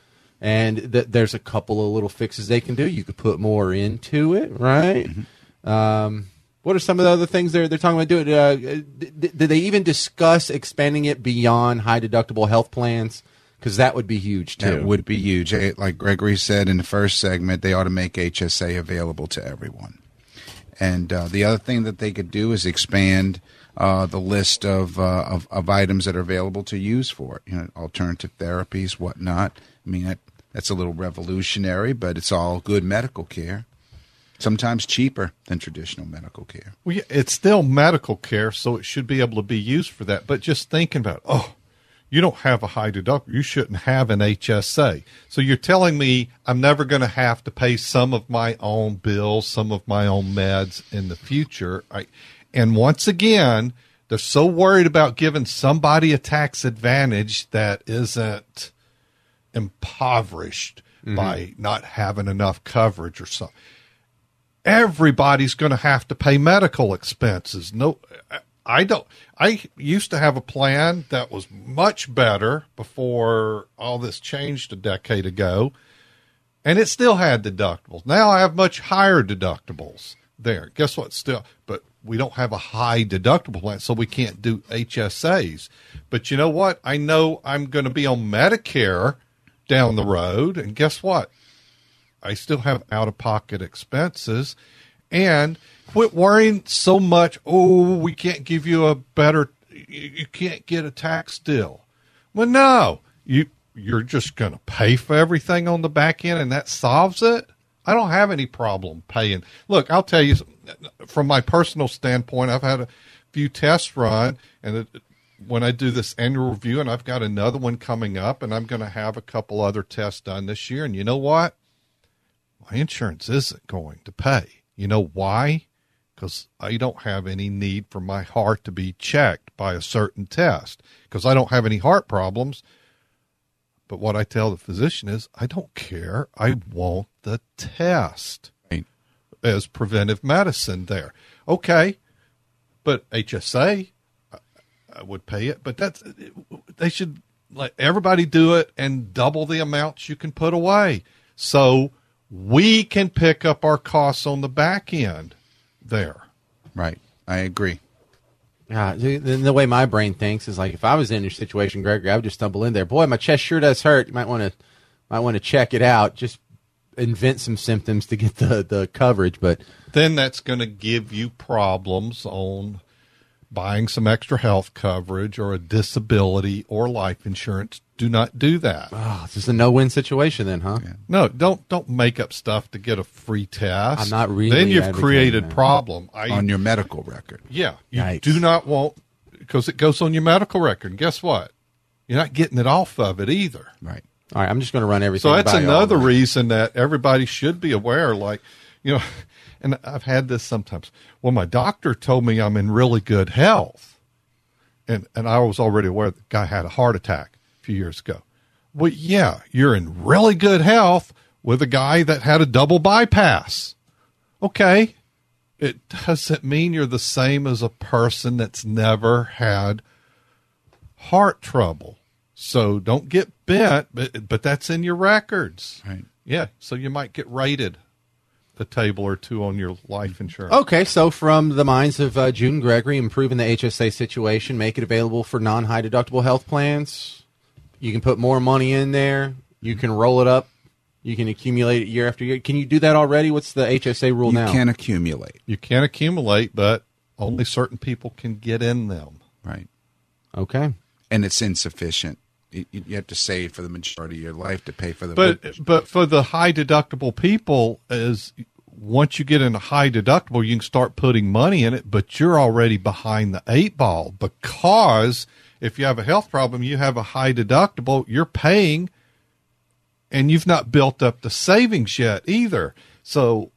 And there's a couple of little fixes they can do. You could put more into it, right? Mm-hmm. What are some of the other things they're talking about doing? Did they even discuss expanding it beyond high-deductible health plans? Because that would be huge, too. That would be huge. Like Gregory said in the first segment, they ought to make HSA available to everyone. And the other thing that they could do is expand the list of items that are available to use for it. You know, alternative therapies, whatnot. I mean, that's a little revolutionary, but it's all good medical care. Sometimes cheaper than traditional medical care. Well, yeah, it's still medical care, so it should be able to be used for that. But just thinking about, you don't have a high deductible, you shouldn't have an HSA. So you're telling me I'm never going to have to pay some of my own bills, some of my own meds in the future. And once again, they're so worried about giving somebody a tax advantage that isn't impoverished by not having enough coverage or something. Everybody's going to have to pay medical expenses. No, I don't. I used to have a plan that was much better before all this changed a decade ago, and it still had deductibles. Now I have much higher deductibles there. Guess what? Still, but we don't have a high deductible plan, so we can't do HSAs. But you know what? I know I'm going to be on Medicare down the road, and guess what? I still have out-of-pocket expenses, and quit worrying so much. Oh, we can't give you a better. You can't get a tax deal. Well, no, you're just going to pay for everything on the back end, and that solves it. I don't have any problem paying. Look, I'll tell you, from my personal standpoint, I've had a few tests run, and when I do this annual review, and I've got another one coming up, and I'm going to have a couple other tests done this year. And you know what? My insurance isn't going to pay. You know why? Because I don't have any need for my heart to be checked by a certain test, because I don't have any heart problems. But what I tell the physician is, I don't care. I want the test as preventive medicine there. Okay, but HSA, I would pay it. But they should let everybody do it and double the amounts you can put away, so we can pick up our costs on the back end there. Right. I agree. The way my brain thinks is like, if I was in your situation, Gregory, I would just stumble in there. Boy, my chest sure does hurt. You might want to check it out. Just invent some symptoms to get the coverage. But then that's going to give you problems on buying some extra health coverage or a disability or life insurance. Do not do that. Oh, this is a no-win situation then, huh? Yeah. No, don't make up stuff to get a free test. I'm not really Then you've advocating created that. problem. On your medical record. Yeah, you Yikes. do not want, because it goes on your medical record. And guess what? You're not getting it off of it either. Right. All right, I'm just going to run everything. So that's by y'all another then. reason that everybody should be aware. Like, you know, and I've had this sometimes. Well, my doctor told me I'm in really good health, and I was already aware the guy had a heart attack a few years ago. Well, yeah, you're in really good health with a guy that had a double bypass. Okay, it doesn't mean you're the same as a person that's never had heart trouble. So don't get bent, but that's in your records. Right. Yeah, so you might get rated a table or two on your life insurance. Okay, so from the minds of June Gregory, improving the HSA situation, make it available for non-high deductible health plans. You can put more money in there. You can roll it up. You can accumulate it year after year. Can you do that already? What's the HSA rule now? You can accumulate. You can accumulate, but only certain people can get in them. Right. Okay. And it's insufficient. You have to save for the majority of your life to pay for the. But for the high deductible people, is once you get in a high deductible, you can start putting money in it, but you're already behind the 8 ball, because if you have a health problem, you have a high deductible, you're paying, and you've not built up the savings yet either. So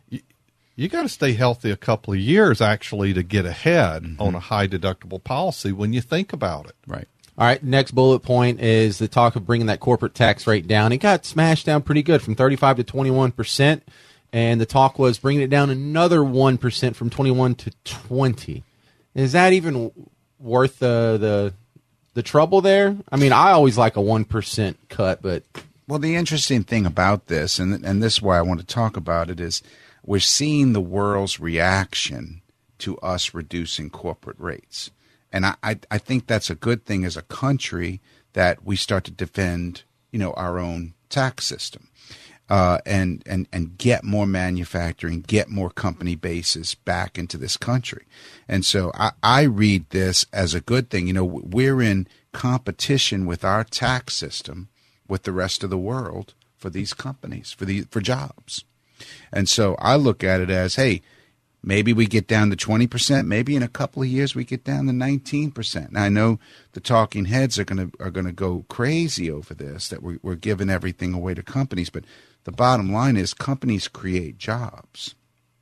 you got to stay healthy a couple of years actually to get ahead on a high deductible policy when you think about it. Right. All right, next bullet point is the talk of bringing that corporate tax rate down. It got smashed down pretty good from 35 to 21%, and the talk was bringing it down another 1% from 21 to 20. Is that even worth the trouble there? I mean, I always like a 1% cut, but... Well, the interesting thing about this, and this is why I want to talk about it, is we're seeing the world's reaction to us reducing corporate rates. And I think that's a good thing as a country, that we start to defend, our own tax system, and get more manufacturing, get more company bases back into this country. And so I read this as a good thing. We're in competition with our tax system with the rest of the world for these companies, for jobs. And so I look at it as, hey, maybe we get down to 20%. Maybe in a couple of years we get down to 19%. Now, I know the talking heads are going to go crazy over this, that we're giving everything away to companies. But the bottom line is companies create jobs.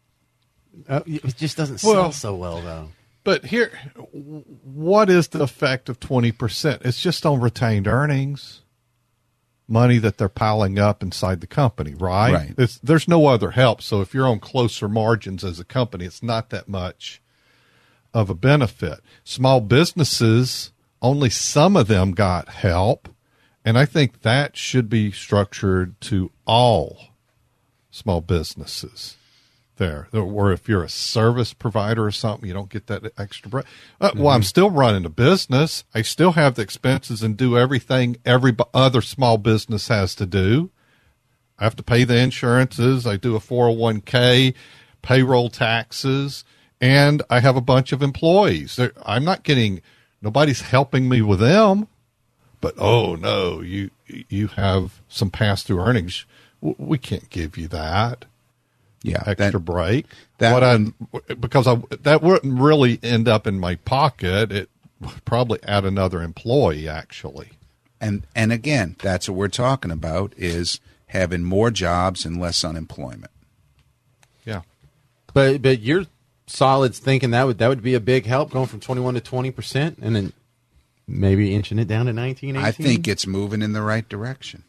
It just doesn't sell so well, though. But here, what is the effect of 20%? It's just on retained earnings. Money that they're piling up inside the company, right? Right. There's no other help. So if you're on closer margins as a company, it's not that much of a benefit. Small businesses, only some of them got help, and I think that should be structured to all small businesses there. Or if you're a service provider or something, you don't get that extra break. Well, I'm still running a business. I still have the expenses and do everything every other small business has to do. I have to pay the insurances. I do a 401k, payroll taxes, and I have a bunch of employees. I'm not getting, nobody's helping me with them. But, oh, no, you have some pass-through earnings. We can't give you that. Yeah, Extra break. that wouldn't really end up in my pocket. It would probably add another employee, actually. And again, that's what we're talking about, is having more jobs and less unemployment. Yeah. But you're solid thinking that would be a big help, going from 21 to 20%, and then maybe inching it down to 19, 18? I think it's moving in the right direction.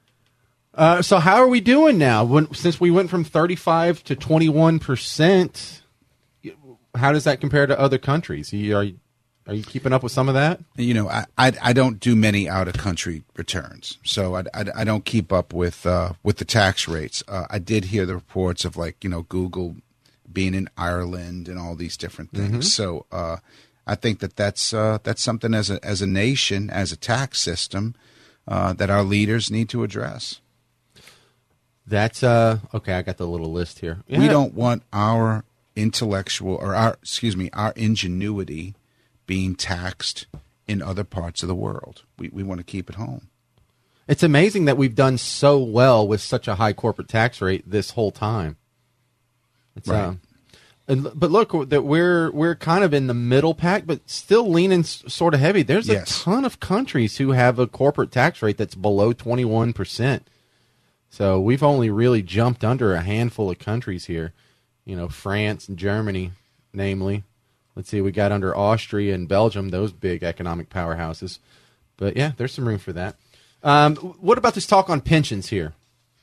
So how are we doing now? Since we went from 35 to 21%, how does that compare to other countries? Are you keeping up with some of that? I don't do many out of country returns, so I don't keep up with the tax rates. I did hear the reports of Google being in Ireland and all these different things. So I think that's something as a nation, as a tax system, that our leaders need to address. That's okay. I got the little list here. We don't want our intellectual or our ingenuity being taxed in other parts of the world. We want to keep it home. It's amazing that we've done so well with such a high corporate tax rate this whole time. It's, Right. but look, that we're kind of in the middle pack, but still leaning sort of heavy. There's Yes. a ton of countries who have a corporate tax rate that's below 21%. So we've only really jumped under a handful of countries here. You know, France and Germany, namely. Let's see, we got under Austria and Belgium, those big economic powerhouses. But yeah, there's some room for that. What about this talk on pensions here?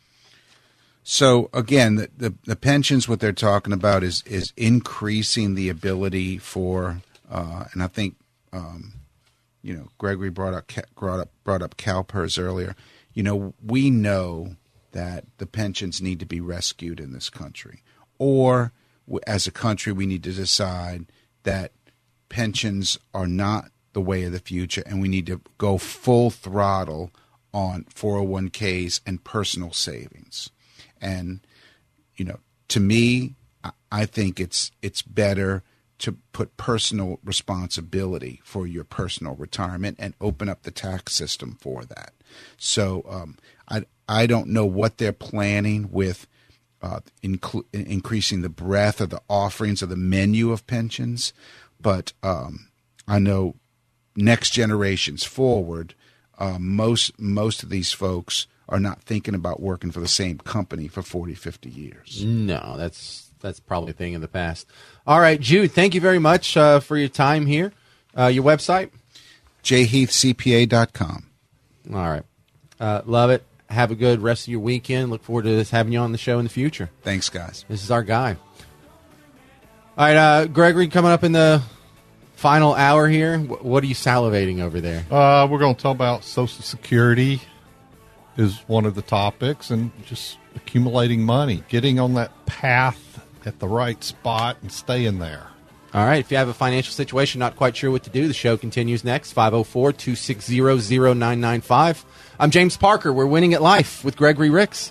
So again, the pensions, what they're talking about is increasing the ability for, and I think, Gregory brought up CalPERS earlier. You know, we know that the pensions need to be rescued in this country, or as a country, we need to decide that pensions are not the way of the future, and we need to go full throttle on 401ks and personal savings. And, to me, I think it's better to put personal responsibility for your personal retirement and open up the tax system for that. So I don't know what they're planning with increasing the breadth of the offerings of the menu of pensions, but I know next generations forward, most of these folks are not thinking about working for the same company for 40, 50 years. No, that's probably a thing in the past. All right, Jude, thank you very much for your time here. Your website? jheathcpa.com. All right. Love it. Have a good rest of your weekend. Look forward to having you on the show in the future. Thanks, guys. This is our guy. All right, Gregory, coming up in the final hour here. What are you salivating over there? We're going to talk about Social Security is one of the topics, and just accumulating money, getting on that path at the right spot and staying there. All right. If you have a financial situation, not quite sure what to do, the show continues next. 504-260-0995. I'm James Parker. We're Winning at Life with Gregory Ricks.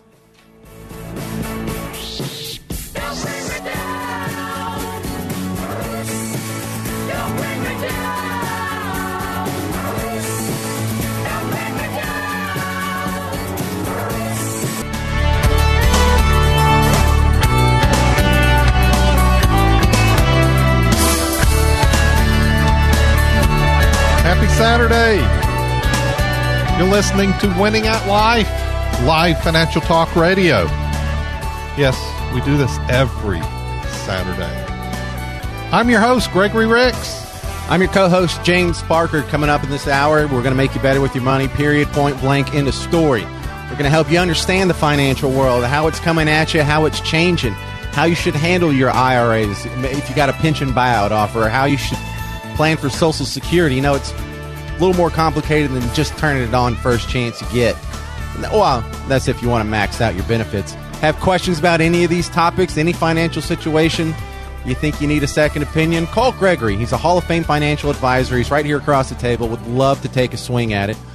Happy Saturday. You're listening to Winning at Life, live financial talk radio. Yes, we do this every Saturday. I'm your host, Gregory Ricks. I'm your co-host, James Parker. Coming up in this hour, we're going to make you better with your money, period, point blank, end of story. We're going to help you understand the financial world, how it's coming at you, how it's changing, how you should handle your IRAs, if you got a pension buyout offer, how you should plan for Social Security. You know, it's a little more complicated than just turning it on first chance you get. Well, that's if you want to max out your benefits. Have questions about any of these topics, any financial situation, you think you need a second opinion? Call Gregory. He's a Hall of Fame financial advisor. He's right here across the table. Would love to take a swing at it.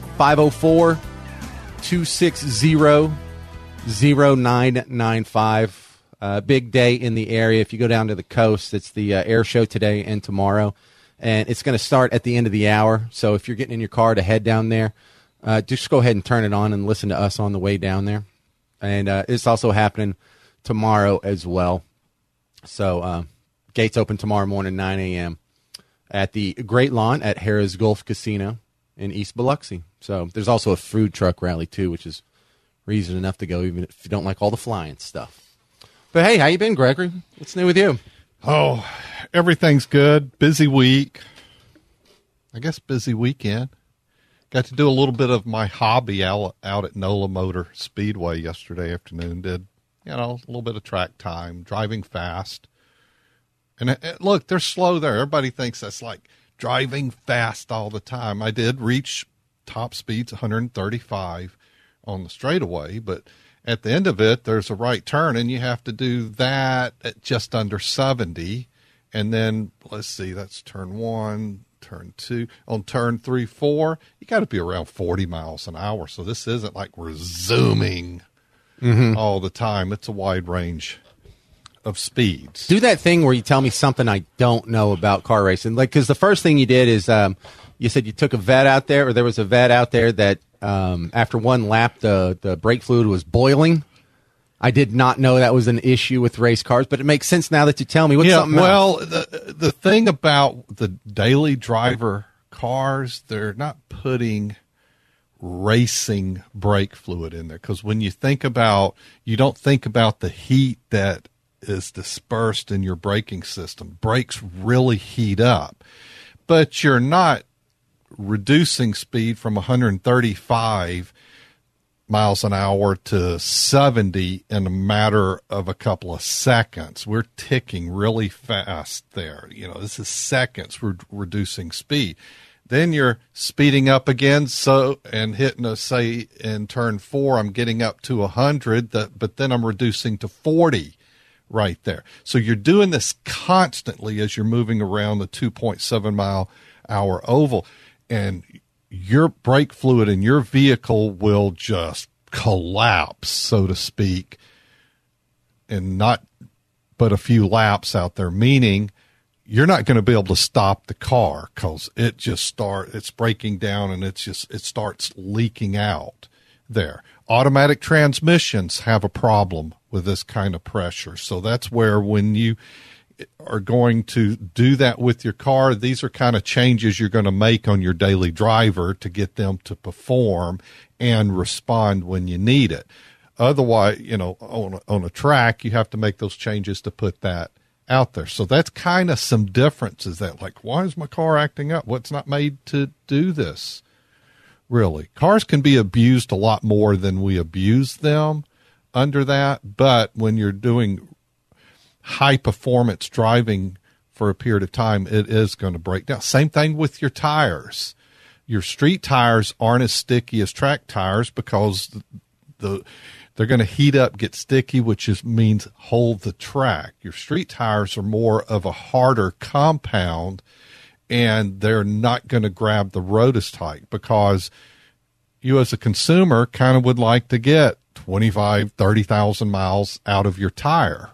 504-260-0995. Big day in the area. If you go down to the coast, it's the air show today and tomorrow. And it's going to start at the end of the hour. So if you're getting in your car to head down there, just go ahead and turn it on and listen to us on the way down there. And it's also happening tomorrow as well. So gates open tomorrow morning, 9 a.m. at the Great Lawn at Harrah's Golf Casino in East Biloxi. So there's also a food truck rally, too, which is reason enough to go, even if you don't like all the flying stuff. But, hey, how you been, Gregory? What's new with you? Oh, everything's good. Busy week. I guess busy weekend. Got to do a little bit of my hobby out at NOLA Motor Speedway yesterday afternoon. Did, a little bit of track time, driving fast. And look, they're slow there. Everybody thinks that's like driving fast all the time. I did reach top speeds 135 on the straightaway, but at the end of it, there's a right turn, and you have to do that at just under 70. And then, let's see, that's turn 1, turn 2. On turn 3, 4, you got to be around 40 miles an hour. So this isn't like we're zooming all the time. It's a wide range of speeds. Do that thing where you tell me something I don't know about car racing. Like, because the first thing you did is you said you took a vet out there, or there was a vet out there that after one lap the brake fluid was boiling. I did not know that was an issue with race cars, but it makes sense now that you tell me. What's something else? Well, the thing about the daily driver cars, they're not putting racing brake fluid in there, because when you think about, you don't think about the heat that is dispersed in your braking system. Brakes really heat up, but you're not reducing speed from 135 miles an hour to 70 in a matter of a couple of seconds. We're ticking really fast there. You know, this is seconds we're reducing speed. Then you're speeding up again, and hitting a, say, in turn 4, I'm getting up to 100, but then I'm reducing to 40 right there. So you're doing this constantly as you're moving around the 2.7 mile hour oval, and your brake fluid in your vehicle will just collapse, so to speak, and not but a few laps out there, meaning you're not going to be able to stop the car because it's breaking down, and it starts leaking out there. Automatic transmissions have a problem with this kind of pressure. So that's where, when you are going to do that with your car, these are kind of changes you're going to make on your daily driver to get them to perform and respond when you need it. Otherwise, you know, on a track, you have to make those changes to put that out there. So that's kind of some differences. That, like, why is my car acting up? What's not made to do this? Really, cars can be abused a lot more than we abuse them under that. But when you're doing high performance driving for a period of time, it is going to break down. Same thing with your tires. Your street tires aren't as sticky as track tires because they're going to heat up, get sticky, which means hold the track. Your street tires are more of a harder compound, and they're not going to grab the road as tight, because you as a consumer kind of would like to get 25, 30,000 miles out of your tire.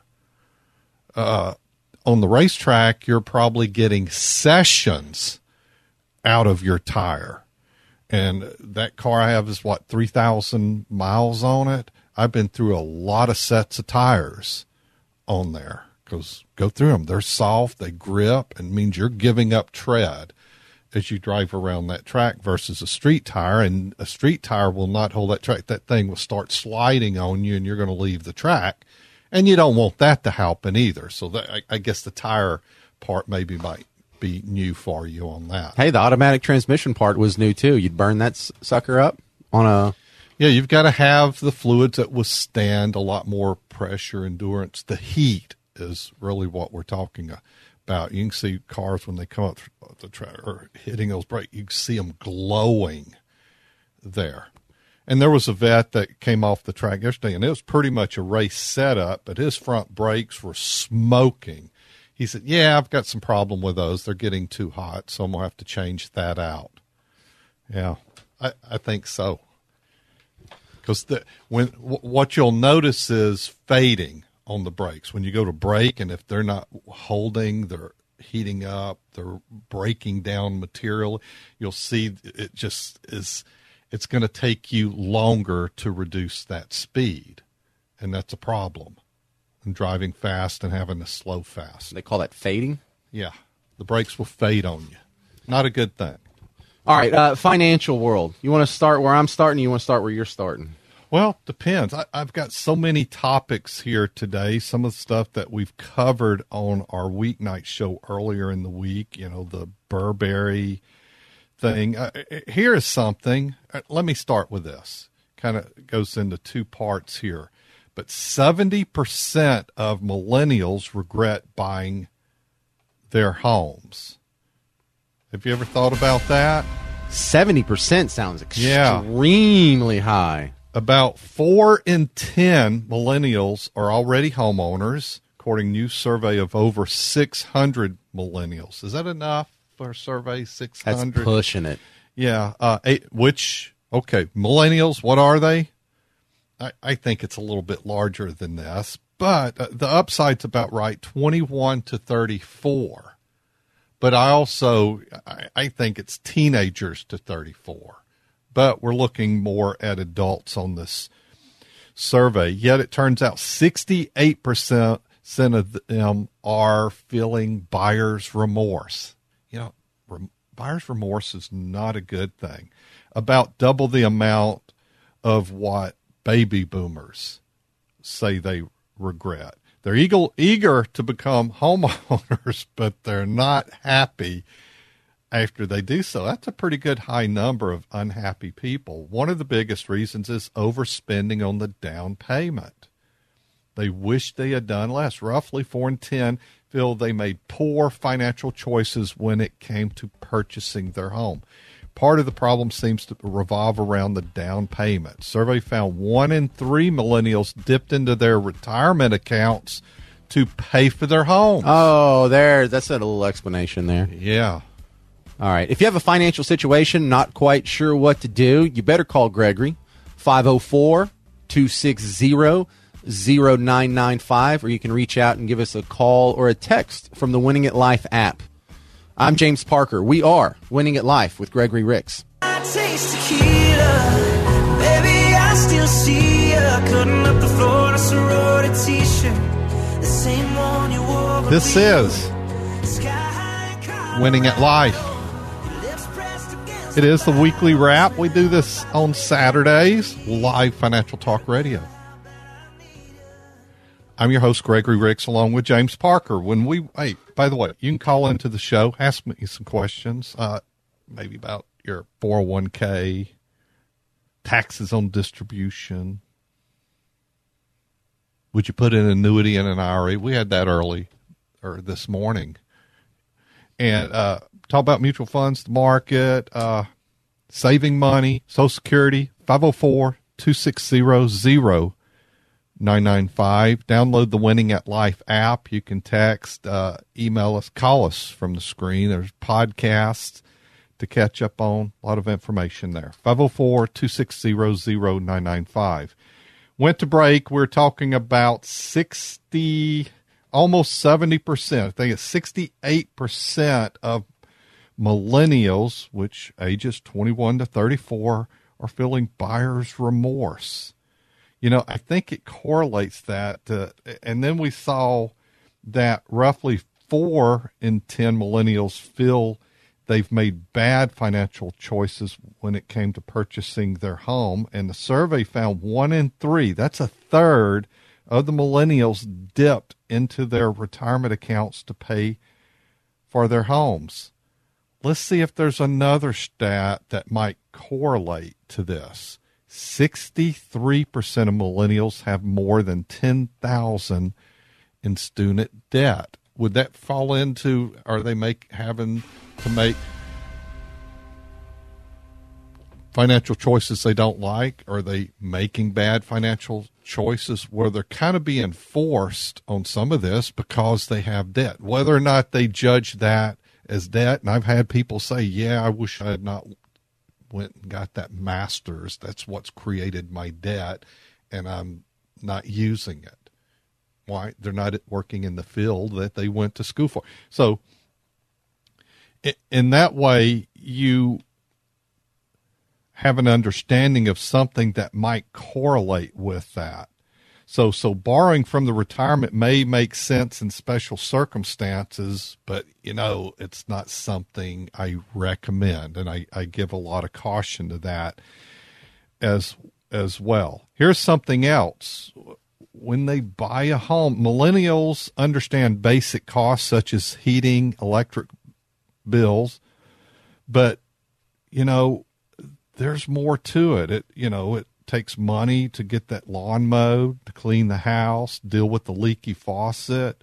On the racetrack, you're probably getting sessions out of your tire. And that car I have is 3,000 miles on it. I've been through a lot of sets of tires on there, because go through them. They're soft, they grip, and means you're giving up tread as you drive around that track versus a street tire. And a street tire will not hold that track. That thing will start sliding on you, and you're going to leave the track. And you don't want that to happen either. So I guess the tire part might be new for you on that. Hey, the automatic transmission part was new too. You'd burn that sucker up on a... Yeah, you've got to have the fluids that withstand a lot more pressure, endurance. The heat is really what we're talking about. You can see cars when they come up the track or hitting those brakes, you can see them glowing there. And there was a vet that came off the track yesterday, and it was pretty much a race setup, but his front brakes were smoking. He said, yeah, I've got some problem with those. They're getting too hot, so I'm going to have to change that out. Yeah, I think so. Because what you'll notice is fading on the brakes. When you go to brake, and if they're not holding, they're heating up, they're breaking down material, you'll see it just is... It's going to take you longer to reduce that speed, and that's a problem. And driving fast and having to slow fast. They call that fading? Yeah. The brakes will fade on you. Not a good thing. All right, financial world. You want to start where I'm starting, or you want to start where you're starting? Well, depends. I've got so many topics here today. Some of the stuff that we've covered on our weeknight show earlier in the week, you know, the Burberry thing. Here is something. Let me start with this. Kind of goes into two parts here. But 70% of millennials regret buying their homes. Have you ever thought about that? 70% sounds extremely high. About 4 in 10 millennials are already homeowners, according to a new survey of over 600 millennials. Is that enough? For a survey, 600. That's pushing it. Yeah. Millennials, what are they? I think it's a little bit larger than this, But the upside's about right, 21 to 34. But I think it's teenagers to 34. But we're looking more at adults on this survey. Yet it turns out 68% of them are feeling buyer's remorse. Buyer's remorse is not a good thing. About double the amount of what baby boomers say they regret. They're eager to become homeowners, but they're not happy after they do so. That's a pretty good high number of unhappy people. One of the biggest reasons is overspending on the down payment. They wish they had done less. Roughly 4 in 10 feel they made poor financial choices when it came to purchasing their home. Part of the problem seems to revolve around the down payment. Survey found 1 in 3 millennials dipped into their retirement accounts to pay for their homes. Oh, that's a little explanation there. Yeah. All right. If you have a financial situation, not quite sure what to do, you better call Gregory, 504-260-0995, or you can reach out and give us a call or a text from the Winning at Life app. I'm James Parker. We are Winning at Life with Gregory Ricks. I taste tequila, baby, I still see ya, cutting up the floor in a sorority t-shirt, the same one you wore. This is Winning at Life. It is the weekly wrap. We do this on Saturdays, live Financial Talk Radio. I'm your host, Gregory Ricks, along with James Parker. By the way, you can call into the show, ask me some questions, maybe about your 401k, taxes on distribution. Would you put an annuity in an IRA? We had that this morning. And talk about mutual funds, the market, saving money, Social Security, 504-260-0995. Download the Winning at Life app. You can text, email us, call us from the screen. There's podcasts to catch up on. A lot of information there. 504-260-0995. Went to break. We're talking about 60, almost 70%. I think it's 68% of millennials, which ages 21 to 34, are feeling buyer's remorse. I think it correlates that. And then we saw that roughly 4 in 10 millennials feel they've made bad financial choices when it came to purchasing their home. And the survey found 1 in 3, that's a third of the millennials, dipped into their retirement accounts to pay for their homes. Let's see if there's another stat that might correlate to this. 63% of millennials have more than $10,000 in student debt. Would that fall into, are they having to make financial choices they don't like? Are they making bad financial choices where they're kind of being forced on some of this because they have debt? Whether or not they judge that as debt, and I've had people say, yeah, I wish I had not went and got that master's. That's what's created my debt, and I'm not using it. Why? They're not working in the field that they went to school for. So in that way, you have an understanding of something that might correlate with that. So borrowing from the retirement may make sense in special circumstances, but, it's not something I recommend, and I give a lot of caution to that as well. Here's something else. When they buy a home, millennials understand basic costs such as heating, electric bills, but, there's more to it. It takes money to get that lawn mowed, to clean the house, deal with the leaky faucet.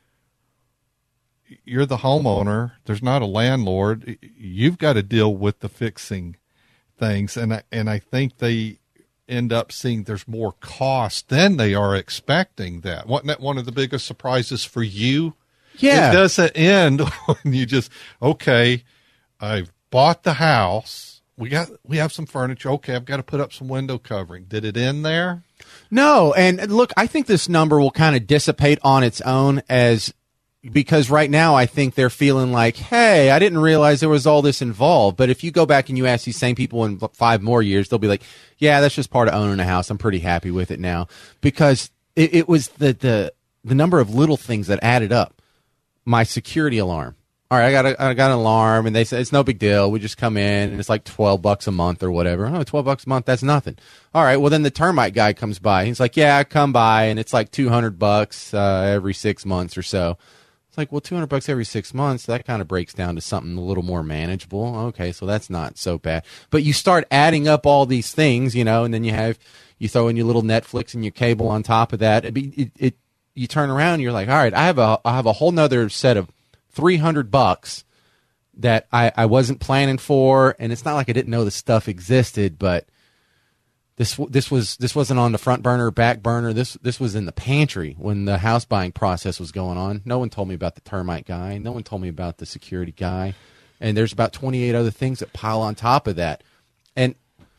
You're the homeowner. There's not a landlord. You've got to deal with the fixing things. And I think they end up seeing there's more cost than they are expecting that. Wasn't that one of the biggest surprises for you? Yeah. It doesn't end when you just, okay, I've bought the house. We have some furniture. Okay, I've got to put up some window covering. Did it end there? No, and look, I think this number will kind of dissipate on its own because right now I think they're feeling like, hey, I didn't realize there was all this involved. But if you go back and you ask these same people in 5 more years, they'll be like, yeah, that's just part of owning a house. I'm pretty happy with it now, because it was the number of little things that added up. My security alarm. All right, I got an alarm, and they said it's no big deal. We just come in, and it's like $12 a month or whatever. Oh, $12 a month, that's nothing. All right, well then the termite guy comes by. He's like, yeah, I come by, and it's like $200 every 6 months or so. It's like, well, $200 every 6 months, that kind of breaks down to something a little more manageable. Okay, so that's not so bad. But you start adding up all these things, and then you throw in your little Netflix and your cable on top of that. You turn around, and you're like, all right, I have a whole nother set of $300 that I wasn't planning for, and it's not like I didn't know the stuff existed, but this wasn't on the front burner or back burner. This was in the pantry when the house buying process was going on. No one told me about the termite guy. No one told me about the security guy, and there's about 28 other things that pile on top of that, and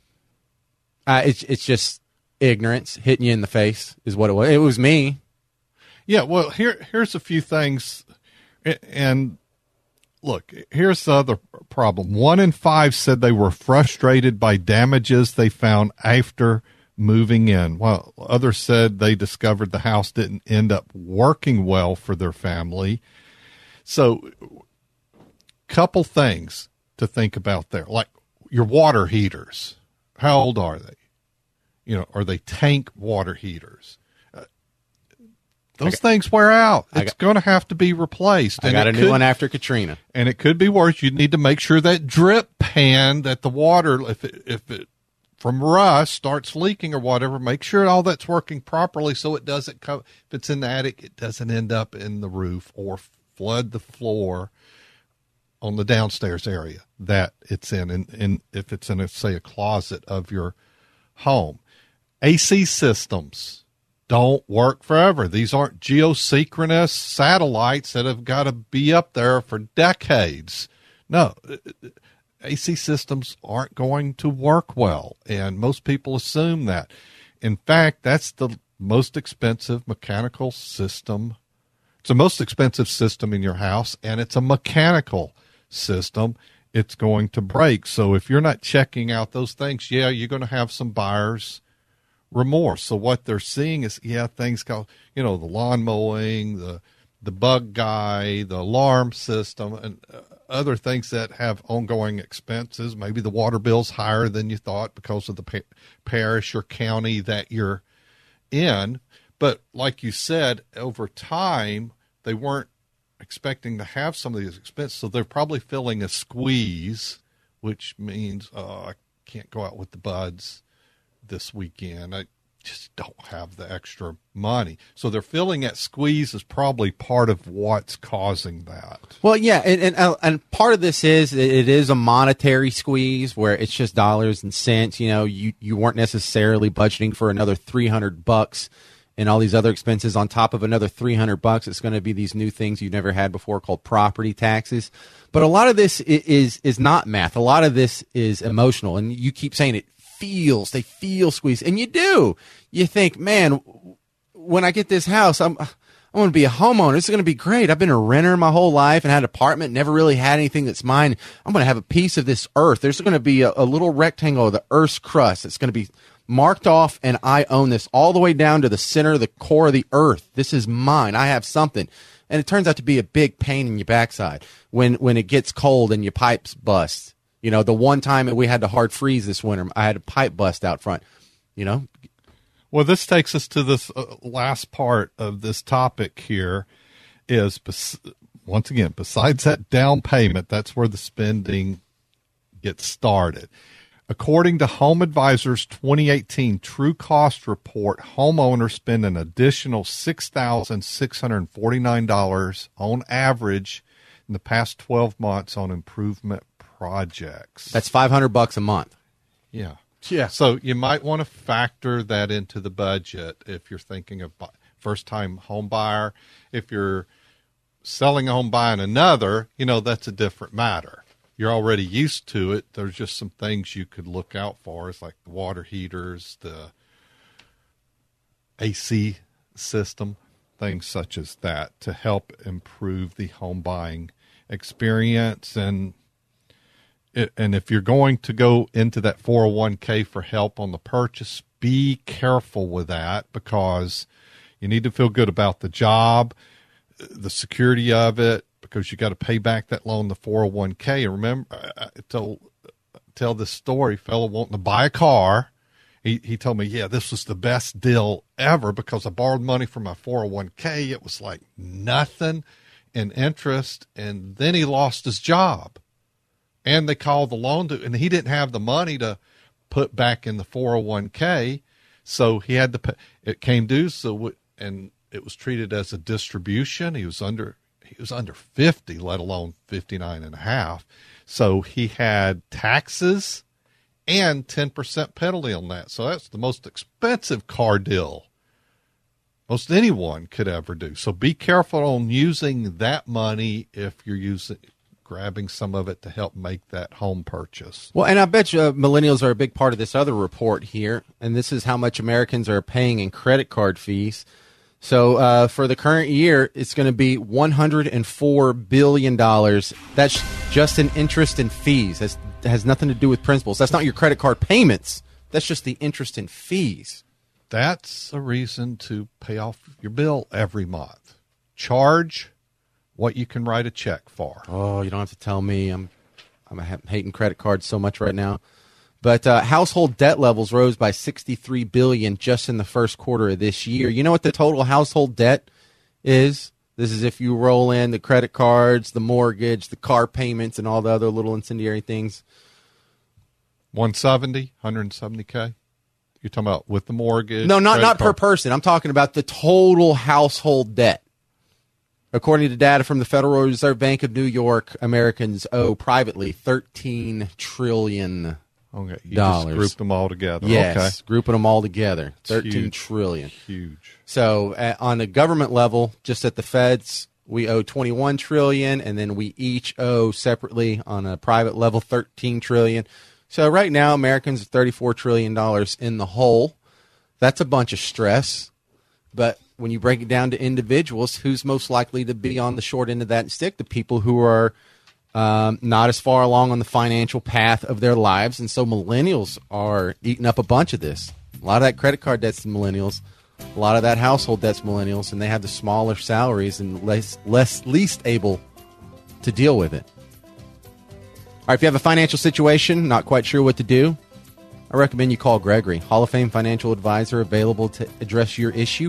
it's just ignorance hitting you in the face is what it was. It was me. Yeah. Well, here's a few things. And look, here's the other problem. 1 in 5 said they were frustrated by damages they found after moving in, while others said they discovered the house didn't end up working well for their family. So, couple things to think about there, like your water heaters. How old are they? Are they tank water heaters? Those things wear out. It's going to have to be replaced. I got a new one after Katrina. And it could be worse. You need to make sure that drip pan, that the water, if it from rust starts leaking or whatever, make sure all that's working properly so it doesn't come. If it's in the attic, it doesn't end up in the roof or flood the floor on the downstairs area that it's in. And if it's in, say, a closet of your home. AC systems don't work forever. These aren't geosynchronous satellites that have got to be up there for decades. No, AC systems aren't going to work well, and most people assume that. In fact, that's the most expensive mechanical system. It's the most expensive system in your house, and it's a mechanical system. It's going to break. So if you're not checking out those things, you're going to have some buyer's remorse. So what they're seeing is, things go, the lawn mowing, the bug guy, the alarm system, and other things that have ongoing expenses. Maybe the water bill's higher than you thought because of the parish or county that you're in. But like you said, over time, they weren't expecting to have some of these expenses, so they're probably feeling a squeeze, which means, I can't go out with the buds this weekend. I just don't have the extra money. So they're feeling that squeeze is probably part of what's causing that. Well, yeah, and part of this is it is a monetary squeeze where it's just dollars and cents. You weren't necessarily budgeting for another $300 and all these other expenses on top of another $300. It's going to be these new things you've never had before called property taxes. But a lot of this is not math. A lot of this is emotional, and you keep saying it. They feel squeezed, and you do. You think, man, when I get this house, I'm going to be a homeowner. This is going to be great. I've been a renter my whole life and had an apartment, never really had anything that's mine. I'm going to have a piece of this earth. There's going to be a little rectangle of the earth's crust. It's going to be marked off, and I own this all the way down to the center, the core of the earth. This is mine. I have something. And it turns out to be a big pain in your backside when it gets cold and your pipes bust. The one time that we had to hard freeze this winter, I had a pipe bust out front, Well, this takes us to this last part of this topic here is, once again, besides that down payment, that's where the spending gets started. According to Home Advisor's 2018 True Cost Report, homeowners spend an additional $6,649 on average in the past 12 months on improvement projects. That's $500 a month. Yeah. So you might want to factor that into the budget if you're thinking of first-time home buyer. If you're selling a home, buying another, that's a different matter. You're already used to it. There's just some things you could look out for. It's like the water heaters, the AC system, things such as that to help improve the home buying experience. And if you're going to go into that 401k for help on the purchase, be careful with that, because you need to feel good about the job, the security of it, because you got to pay back that loan, the 401k. And remember, I tell this story, fellow wanting to buy a car. He told me, yeah, this was the best deal ever because I borrowed money from my 401k. It was like nothing in interest. And then he lost his job. And they called the loan and he didn't have the money to put back in the 401k. So he had to pay. It came due. And it was treated as a distribution. He was under 50, let alone 59 and a half. So he had taxes and 10% penalty on that. So that's the most expensive car deal most anyone could ever do. So be careful on using that money if you're grabbing some of it to help make that home purchase. Well, and I bet you millennials are a big part of this other report here, and this is how much Americans are paying in credit card fees. So for the current year, it's going to be $104 billion. That's just in interest and fees. That has nothing to do with principals. That's not your credit card payments. That's just the interest and fees. That's a reason to pay off your bill every month. Charge what you can write a check for. Oh, you don't have to tell me. I'm hating credit cards so much right now. But household debt levels rose by $63 billion just in the first quarter of this year. You know what the total household debt is? This is if you roll in the credit cards, the mortgage, the car payments, and all the other little incendiary things. 170K? You're talking about with the mortgage? No, not per person. I'm talking about the total household debt. According to data from the Federal Reserve Bank of New York, Americans owe privately $13 trillion. Okay, you just grouped them all together. Yes, okay. Grouping them all together. $13 huge, trillion. Huge. So on a government level, just at the feds, we owe $21 trillion, and then we each owe separately on a private level $13 trillion. So right now, Americans are $34 trillion in the hole. That's a bunch of stress. But when you break it down to individuals, who's most likely to be on the short end of that stick? The people who are not as far along on the financial path of their lives. And so millennials are eating up a bunch of this. A lot of that credit card debt's millennials. A lot of that household debt's millennials. And they have the smaller salaries and least able to deal with it. All right, if you have a financial situation, not quite sure what to do, I recommend you call Gregory, Hall of Fame financial advisor, available to address your issue,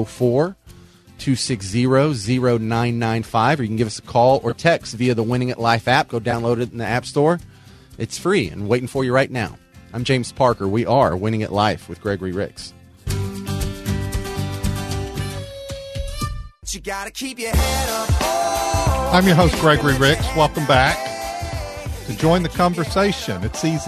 504-260-0995, or you can give us a call or text via the Winning at Life app. Go download it in the App Store. It's free and waiting for you right now. I'm James Parker. We are Winning at Life with Gregory Ricks. You gotta keep your head up. I'm your host, Gregory Ricks. Welcome back. To join the conversation, it's easy.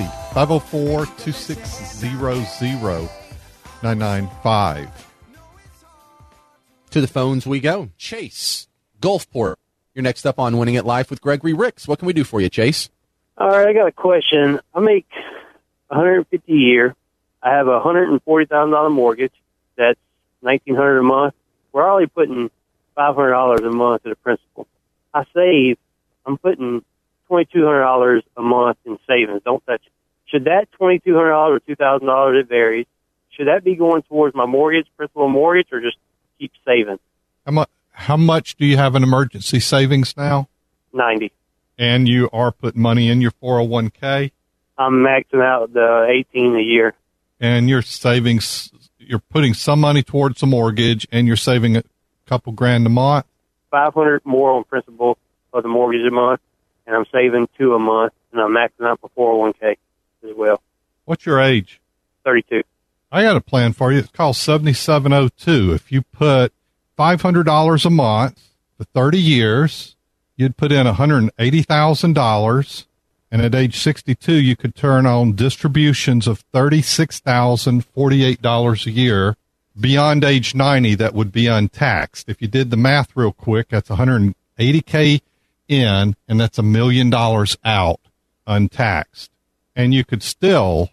504-260-0995. To the phones we go. Chase, Gulfport. You're next up on Winning at Life with Gregory Ricks. What can we do for you, Chase? All right, I got a question. I make $150 a year. I have a $140,000 mortgage. That's $1,900 a month. We're only putting $500 a month to the principal. I save. I'm putting $2,200 a month in savings. Don't touch it. Should that $2,200 or $2,000, it varies, should that be going towards my mortgage, principal mortgage, or just keep saving? How much do you have in emergency savings now? 90. And you are putting money in your 401k? I'm maxing out the 18 a year. And your savings, you're putting some money towards the mortgage, and you're saving a couple grand a month? $500 more on principal of the mortgage a month, and I'm saving $2 a month, and I'm maxing out my 401k as well. What's your age? 32. I got a plan for you. It's called 7702. If you put $500 a month for 30 years, you'd put in $180,000, and at age 62, you could turn on distributions of $36,048 a year. Beyond age 90, that would be untaxed. If you did the math real quick, that's $180K in, and that's $1 million out untaxed. And you could still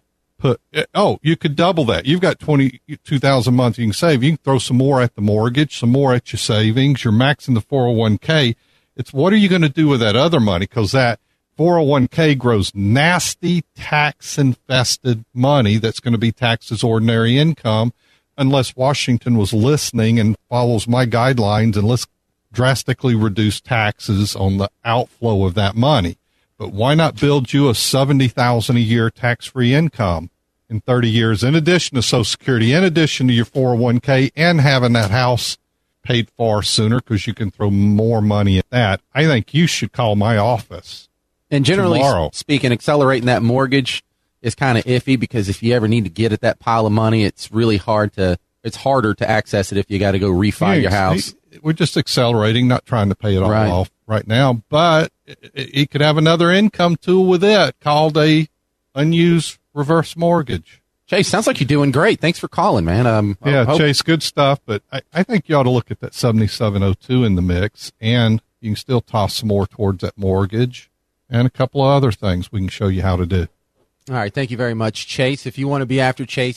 put, you could double that. You've got 22,000 a month you can save. You can throw some more at the mortgage, some more at your savings. You're maxing the 401k. It's what are you going to do with that other money? Because that 401k grows nasty tax-infested money that's going to be taxed as ordinary income unless Washington was listening and follows my guidelines, and let's drastically reduce taxes on the outflow of that money. But why not build you a $70,000 a year tax-free income in 30 years, in addition to Social Security, in addition to your 401k, and having that house paid for sooner because you can throw more money at that? I think you should call my office. And generally tomorrow. Speaking, accelerating that mortgage is kind of iffy because if you ever need to get at that pile of money, it's harder to access it if you got to go refi your house. We're just accelerating, not trying to pay it all off right now, but it could have another income tool with it called a unused reverse mortgage. Chase, sounds like you're doing great. Thanks for calling, man. Chase, good stuff, but I think you ought to look at that 7702 in the mix, and you can still toss some more towards that mortgage and a couple of other things we can show you how to do. All right, thank you very much, Chase. If you want to be after Chase,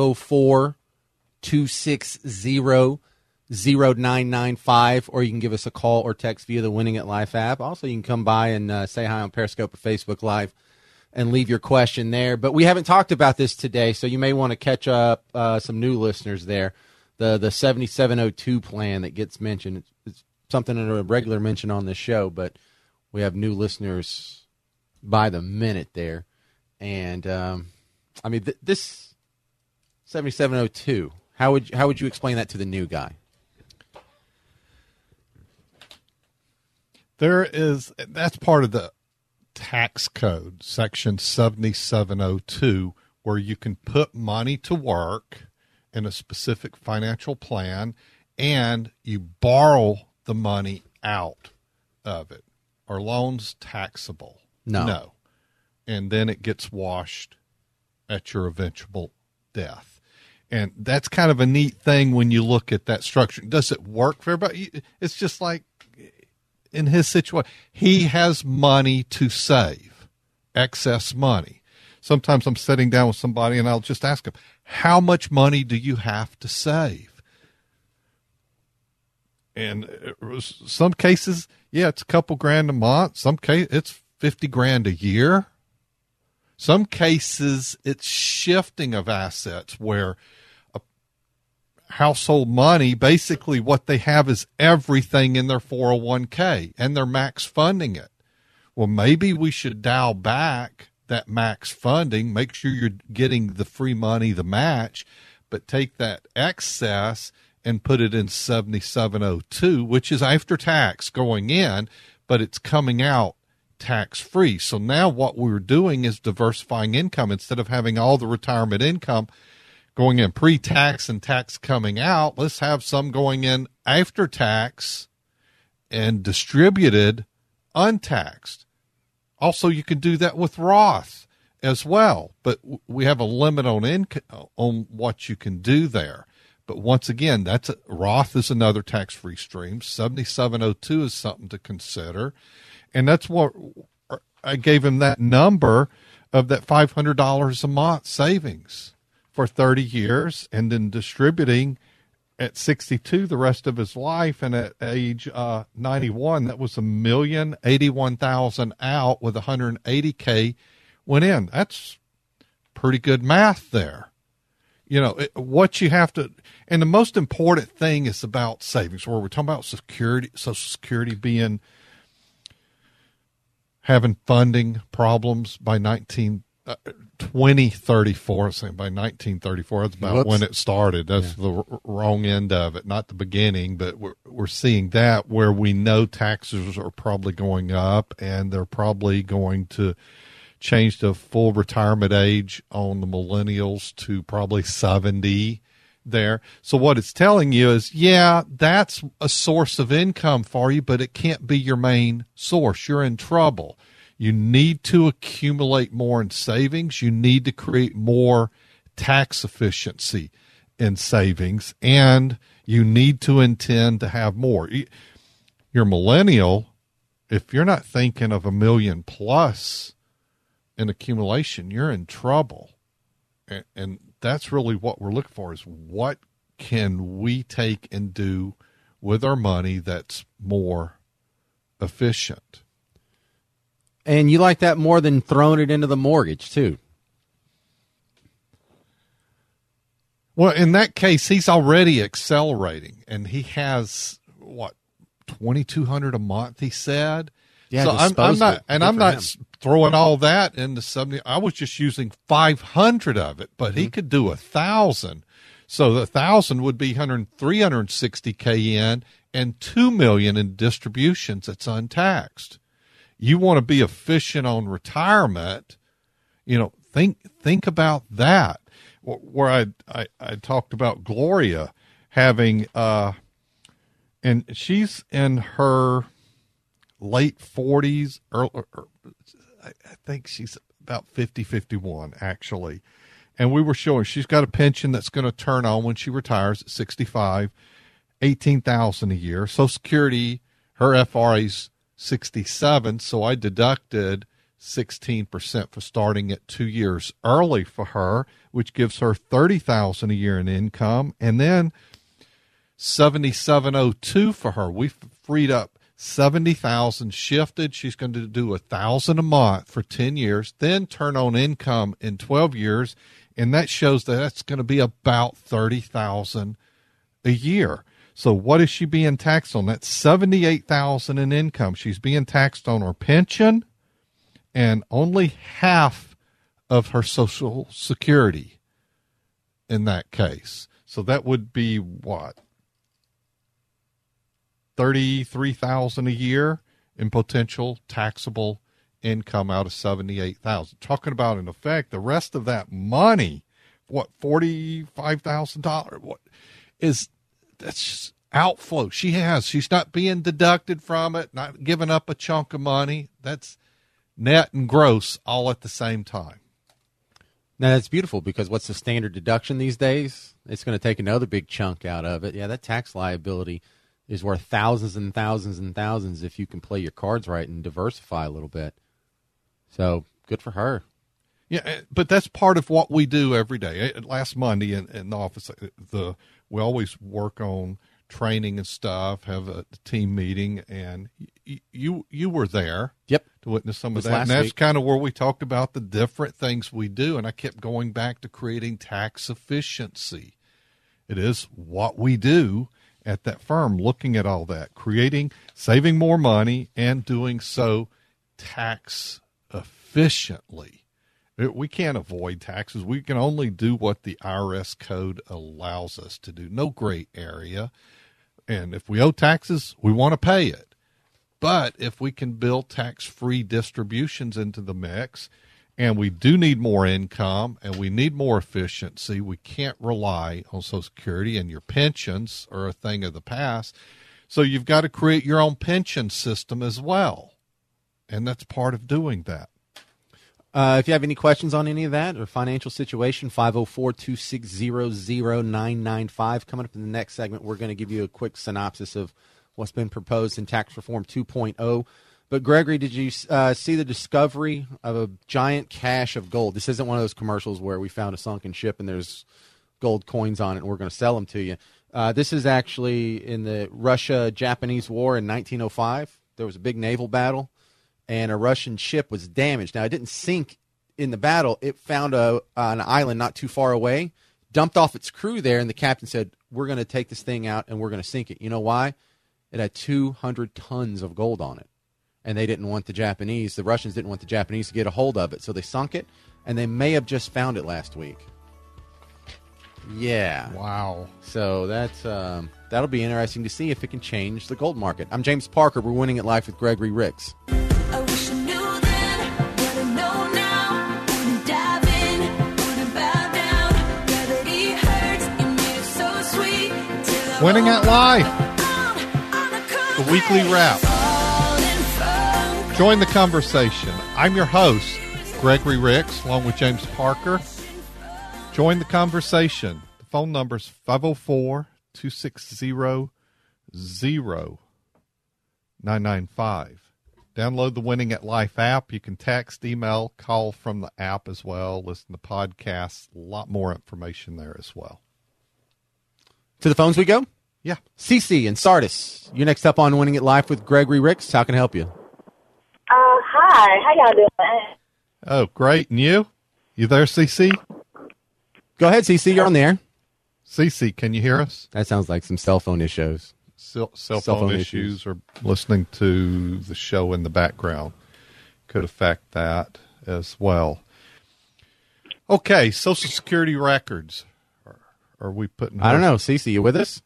504-260-0995, or you can give us a call or text via the Winning at Life app. Also, you can come by and say hi on Periscope or Facebook Live and leave your question there. But we haven't talked about this today, so you may want to catch up some new listeners there. The 7702 plan that gets mentioned, it's something that a regular mention on this show, but we have new listeners by the minute there. And, this 7702, how would you explain that to the new guy? That's part of the tax code, section 7702, where you can put money to work in a specific financial plan and you borrow the money out of it. Are loans taxable? No. And then it gets washed at your eventual death. And that's kind of a neat thing when you look at that structure. Does it work for everybody? It's just like in his situation, he has money to save, excess money. Sometimes I'm sitting down with somebody and I'll just ask them, how much money do you have to save? And some cases, it's a couple grand a month. Some cases, it's 50 grand a year. Some cases, it's shifting of assets where household money, basically what they have is everything in their 401k and they're max funding it. Well, maybe we should dial back that max funding, make sure you're getting the free money, the match, but take that excess and put it in 7702, which is after tax going in, but it's coming out tax-free. So now what we're doing is diversifying income. Instead of having all the retirement income going in pre-tax and tax coming out, let's have some going in after tax and distributed untaxed. Also, you can do that with Roth as well, but we have a limit on what you can do there. But once again, Roth is another tax-free stream. 7702 is something to consider. And that's what I gave him, that number of that $500 a month savings for 30 years and then distributing at 62 the rest of his life. And at age 91, that was $1,081,000 out with $180K went in. That's pretty good math there. What you have to, and the most important thing is about savings, where we're talking about Social Security having funding problems by 2034. By 1934, that's about when it started. That's the wrong end of it, not the beginning. But we're seeing that where we know taxes are probably going up, and they're probably going to change the full retirement age on the millennials to probably 70 there. So what it's telling you is, that's a source of income for you, but it can't be your main source. You're in trouble. You need to accumulate more in savings. You need to create more tax efficiency in savings, and you need to intend to have more. You're millennial. If you're not thinking of $1 million plus in accumulation, you're in trouble. and that's really what we're looking for, is what can we take and do with our money that's more efficient. And you like that more than throwing it into the mortgage, too. Well, in that case, he's already accelerating, and he has, what, $2,200 a month, he said? Yeah, so I'm not throwing all that into 70. I was just using 500 of it, but he could do 1,000. So the 1,000 would be 360K in and $2 million in distributions that's untaxed. You want to be efficient on retirement, think about that. Where I talked about Gloria having, and she's in her late 40s, I think she's about 50, 51, actually. And we were showing she's got a pension that's going to turn on when she retires at 65, $18,000 a year. Social Security, her FRA's 67, so I deducted 16% for starting at 2 years early for her, which gives her $30,000 a year in income, and then $77,02 for her. We freed up $70,000 shifted. She's going to do $1,000 a month for 10 years, then turn on income in 12 years, and that shows that that's going to be about $30,000 a year. So what is she being taxed on? That's $78,000 in income. She's being taxed on her pension and only half of her Social Security in that case. So that would be what? $33,000 a year in potential taxable income out of $78,000. Talking about, in effect, the rest of that money, what, $45,000? What is that's just outflow she's not being deducted from it, not giving up a chunk of money. That's net and gross all at the same time. Now, that's beautiful, because what's the standard deduction these days? It's going to take another big chunk out of it. Yeah, that tax liability is worth thousands and thousands and thousands if you can play your cards right and diversify a little bit. So good for her. Yeah, but that's part of what we do every day. Last Monday in the office, we always work on training and stuff, have a team meeting, and you were there. Yep. To witness some of that. And that's kind of where we talked about the different things we do, and I kept going back to creating tax efficiency. It is what we do at that firm, looking at all that, saving more money, and doing so tax efficiently. We can't avoid taxes. We can only do what the IRS code allows us to do. No gray area. And if we owe taxes, we want to pay it. But if we can build tax-free distributions into the mix, and we do need more income and we need more efficiency, we can't rely on Social Security, and your pensions are a thing of the past. So you've got to create your own pension system as well. And that's part of doing that. If you have any questions on any of that or financial situation, 504-260-0995. Coming up in the next segment, we're going to give you a quick synopsis of what's been proposed in Tax Reform 2.0. But, Gregory, did you see the discovery of a giant cache of gold? This isn't one of those commercials where we found a sunken ship and there's gold coins on it and we're going to sell them to you. This is actually in the Russia-Japanese War in 1905. There was a big naval battle, and a Russian ship was damaged. Now, it didn't sink in the battle. It found an island not too far away, dumped off its crew there, and the captain said, we're going to take this thing out and we're going to sink it. You know why? It had 200 tons of gold on it. And they didn't want the Russians didn't want the Japanese to get a hold of it. So they sunk it, and they may have just found it last week. Yeah. Wow. So that'll be interesting to see if it can change the gold market. I'm James Parker. We're Winning at Life with Gregory Ricks. I wish I knew then what I know now. Wouldn't dive in, wouldn't bow down. Gravity hurts, you made it so sweet. Winning at Life. The weekly wrap. Join the conversation. I'm your host, Gregory Ricks, along with James Parker. Join the conversation. The phone number is 504-260-0995. Download the Winning at Life app. You can text, email, call from the app as well. Listen to podcasts. A lot more information there as well. To the phones we go? Yeah. Cece and Sardis, you're next up on Winning at Life with Gregory Ricks. How can I help you? Hi. How y'all doing? Oh, great. And you? You there, CC? Go ahead, CC. You're on the air. CC, can you hear us? That sounds like some cell phone issues. Cell phone issues or listening to the show in the background could affect that as well. Okay, Social Security records. Are we putting? I don't know. Cece, you with us?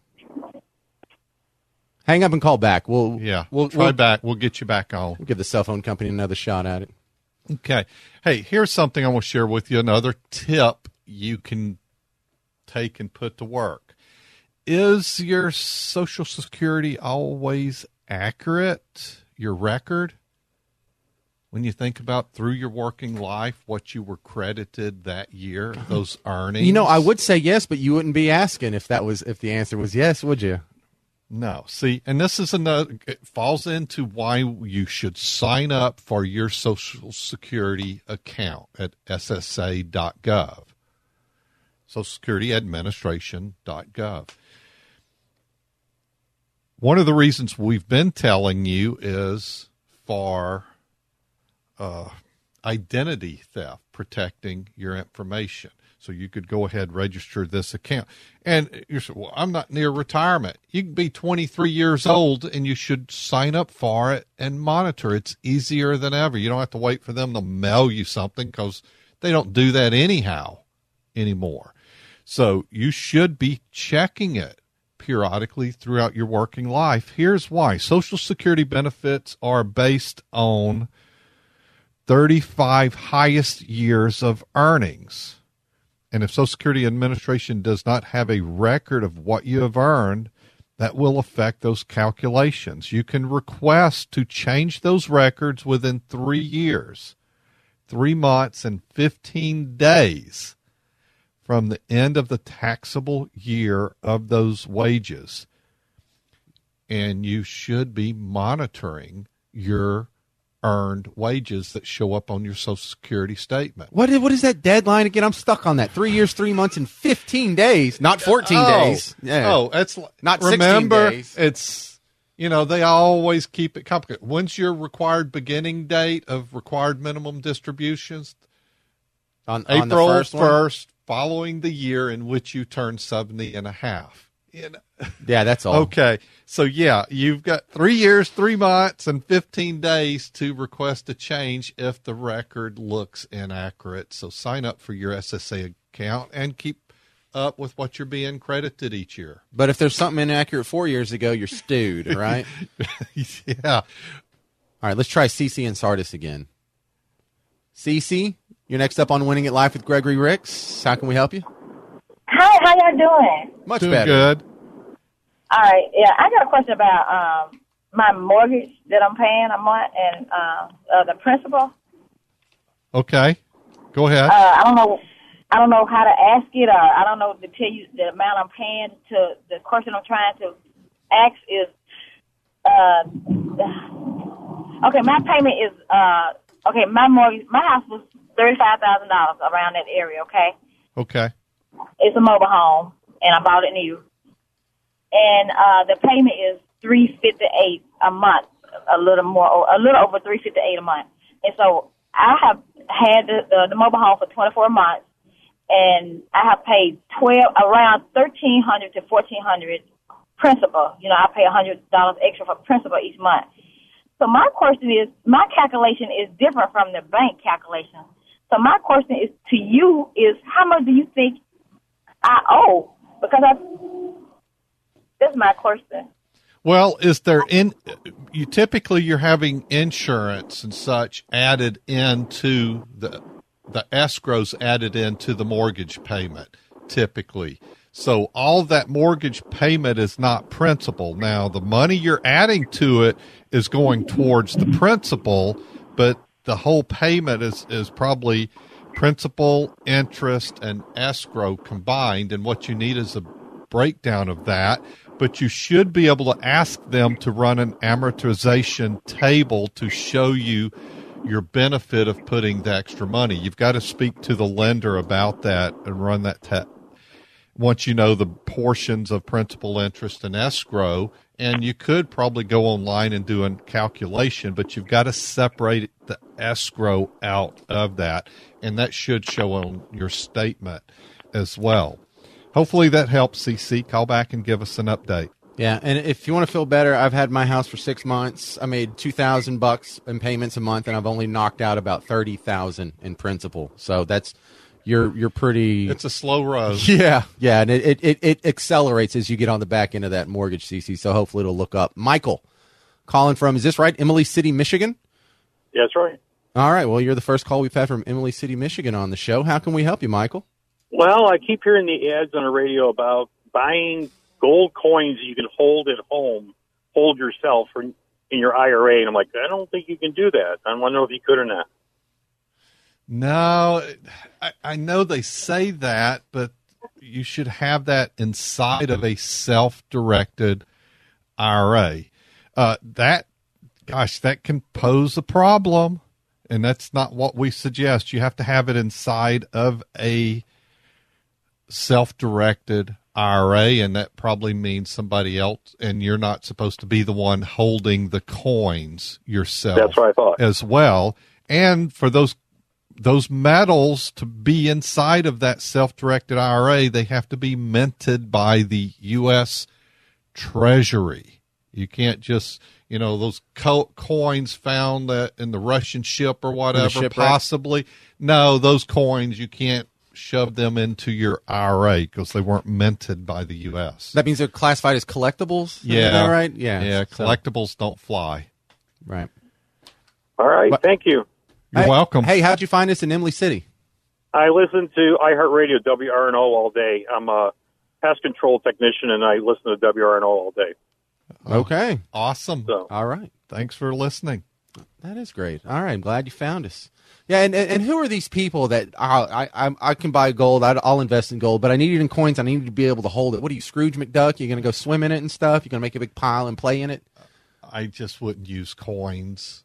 Hang up and call back. We'll try back. We'll get you back on. We'll give the cell phone company another shot at it. Okay. Hey, here's something I want to share with you. Another tip you can take and put to work. Is your Social Security always accurate, your record? When you think about through your working life, what you were credited that year, those earnings? You know, I would say yes, but you wouldn't be asking if the answer was yes, would you? No. See, and this is another, it falls into why you should sign up for your Social Security account at SSA.gov. Social Security Administration.gov. One of the reasons we've been telling you is for identity theft, protecting your information. So you could go ahead and register this account. And you say, well, I'm not near retirement. You can be 23 years old and you should sign up for it and monitor. It's easier than ever. You don't have to wait for them to mail you something because they don't do that anyhow anymore. So you should be checking it periodically throughout your working life. Here's why. Social Security benefits are based on 35 highest years of earnings. And if Social Security Administration does not have a record of what you have earned, that will affect those calculations. You can request to change those records within 3 years, 3 months, and 15 days from the end of the taxable year of those wages. And you should be monitoring your earned wages that show up on your Social Security statement. What is that deadline again? I'm stuck on that. 3 years, 3 months, and 15 days. Not 14 days. Yeah. Oh, it's not 16 remember, days. It's, they always keep it complicated. When's your required beginning date of required minimum distributions? On April the first 1st, following the year in which you turn 70 and a half. Yeah, that's all. Okay. So, you've got 3 years, 3 months, and 15 days to request a change if the record looks inaccurate. So sign up for your SSA account and keep up with what you're being credited each year. But if there's something inaccurate 4 years ago, you're stewed, right? Yeah. All right, let's try Cece and Sardis again. Cece, you're next up on Winning at Life with Gregory Ricks. How can we help you? Hi, how y'all doing? Much Doing better. Good. All right, yeah, I got a question about my mortgage that I'm paying a month and the principal. Okay. Go ahead. I don't know how to ask it, or I don't know to tell you the amount I'm paying. To the question I'm trying to ask is, okay, my payment is okay. My mortgage, my house was $35,000 around that area. Okay. Okay. It's a mobile home, and I bought it new. And the payment is $358 a month, a little over $358 a month. And so I have had the mobile home for 24 months, and I have paid around $1,300 to $1,400 principal. I pay $100 extra for principal each month. So my question is, my calculation is different from the bank calculation. So my question is to you is, how much do you think I owe? Because that's my question. Well, you're having insurance and such added into the escrows added into the mortgage payment typically. So all that mortgage payment is not principal. Now the money you're adding to it is going towards the principal, but the whole payment is probably principal, interest, and escrow combined. And what you need is a breakdown of that. but you should be able to ask them to run an amortization table to show you your benefit of putting the extra money. You've got to speak to the lender about that and run that once you know the portions of principal, interest, and escrow. And you could probably go online and do a calculation, but you've got to separate the escrow out of that, and that should show on your statement as well. Hopefully that helps, CC. Call back and give us an update. Yeah, and if you want to feel better, I've had my house for 6 months. I made $2,000 in payments a month, and I've only knocked out about $30,000 in principal. So that's you're pretty. It's a slow road. Yeah, and it accelerates as you get on the back end of that mortgage, CC. So hopefully it'll look up. Michael, calling from, is this right? Emily City, Michigan. Yeah, that's right. All right. Well, you're the first call we've had from Emily City, Michigan on the show. How can we help you, Michael? Well, I keep hearing the ads on the radio about buying gold coins you can hold at home, hold yourself in your IRA. And I'm like, I don't think you can do that. I want to know if you could or not. No, I know they say that, but you should have that inside of a self-directed IRA. That can pose a problem, and that's not what we suggest. You have to have it inside of a self-directed IRA, and that probably means somebody else, and you're not supposed to be the one holding the coins yourself. That's what I thought. As well. And for those metals to be inside of that self-directed IRA, they have to be minted by the U.S. Treasury. You can't just, those coins found in the Russian ship or whatever, possibly. No, those coins, you can't shove them into your IRA because they weren't minted by the U.S. That means they're classified as collectibles? Yeah. Is that right? Yeah. Yeah, collectibles don't fly. Right. All right, thank you. You're welcome. Hey, how'd you find us in Emily City? I listen to iHeartRadio, WRNO all day. I'm a pest control technician, and I listen to WRNO all day. Okay. Awesome. So. All right. Thanks for listening. That is great. All right. I'm glad you found us. Yeah, and who are these people that I can buy gold, I'll invest in gold, but I need it in coins, I need to be able to hold it. What are you, Scrooge McDuck? You're going to go swim in it and stuff? You're going to make a big pile and play in it? I just wouldn't use coins.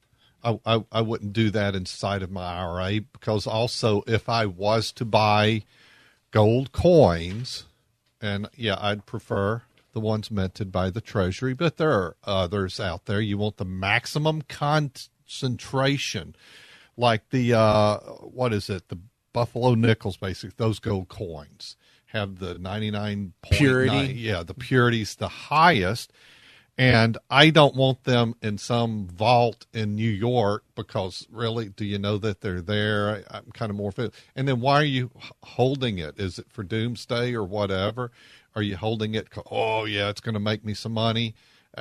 I wouldn't do that inside of my IRA, because also if I was to buy gold coins, and yeah, I'd prefer the ones minted by the Treasury, but there are others out there. You want the maximum concentration, like the the Buffalo Nickels, basically. Those gold coins have the 99.9 purity. Yeah, the purity's the highest. And I don't want them in some vault in New York, because really, do you know that they're there? I'm kind of more. And then why are you holding it? Is it for doomsday or whatever? Are you holding it? Oh, yeah, it's going to make me some money.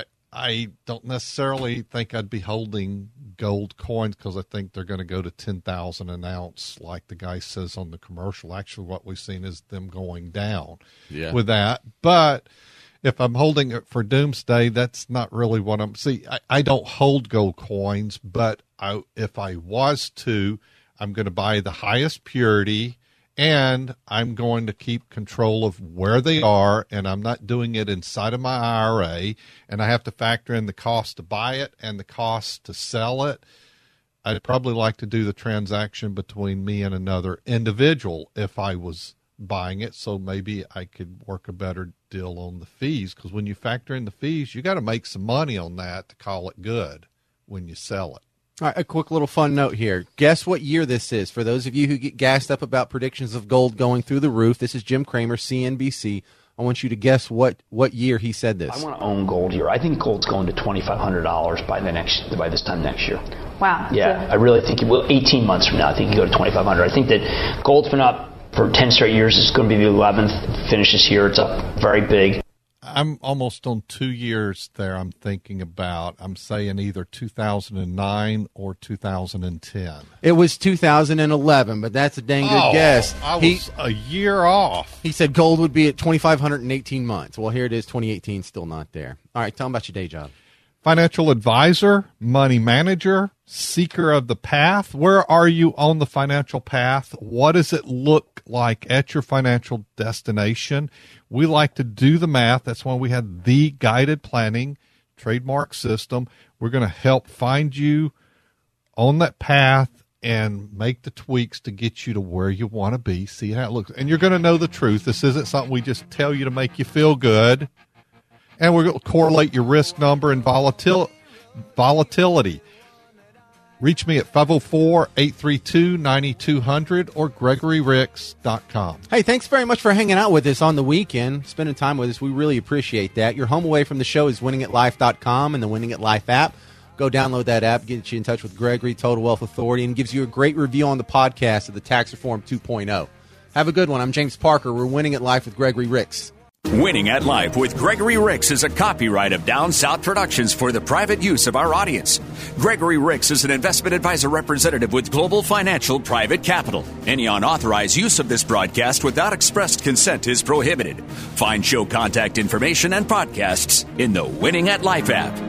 I don't necessarily think I'd be holding gold coins, because I think they're going to go to 10,000 an ounce, like the guy says on the commercial. Actually, what we've seen is them going down with that. But if I'm holding it for doomsday, that's not really what I'm. See, I don't hold gold coins, but if I was to, I'm going to buy the highest purity, and I'm going to keep control of where they are, and I'm not doing it inside of my IRA, and I have to factor in the cost to buy it and the cost to sell it. I'd probably like to do the transaction between me and another individual if I was buying it, so maybe I could work a better deal on the fees, because when you factor in the fees, you got to make some money on that to call it good when you sell it. All right, a quick little fun note here. Guess what year this is. For those of you who get gassed up about predictions of gold going through the roof, this is Jim Cramer, CNBC. I want you to guess what year he said this. I want to own gold here. I think gold's going to $2,500 by this time next year. Wow. Yeah, I really think it will. 18 months from now, I think you go to $2,500. I think that gold's been up for 10 straight years. It's going to be the 11th. Finishes here. It's up very big. I'm almost on 2 years there. I'm thinking about. I'm saying either 2009 or 2010. It was 2011, but that's a dang good guess. I was a year off. He said gold would be at 2,500 in 18 months. Well, here it is, 2018, still not there. All right, tell him about your day job. Financial advisor, money manager, seeker of the path. Where are you on the financial path? What does it look like at your financial destination? We like to do the math. That's why we have the guided planning trademark system. We're going to help find you on that path and make the tweaks to get you to where you want to be. See how it looks. And you're going to know the truth. This isn't something we just tell you to make you feel good. And we're going to correlate your risk number and volatility. Reach me at 504-832-9200 or GregoryRicks.com. Hey, thanks very much for hanging out with us on the weekend, spending time with us. We really appreciate that. Your home away from the show is winningatlife.com and the Winning at Life app. Go download that app, get you in touch with Gregory, Total Wealth Authority, and gives you a great review on the podcast of the Tax Reform 2.0. Have a good one. I'm James Parker. We're Winning at Life with Gregory Ricks. Winning at Life with Gregory Ricks is a copyright of Down South Productions for the private use of our audience. Gregory Ricks is an investment advisor representative with Global Financial Private Capital. Any unauthorized use of this broadcast without expressed consent is prohibited. Find show contact information and podcasts in the Winning at Life app.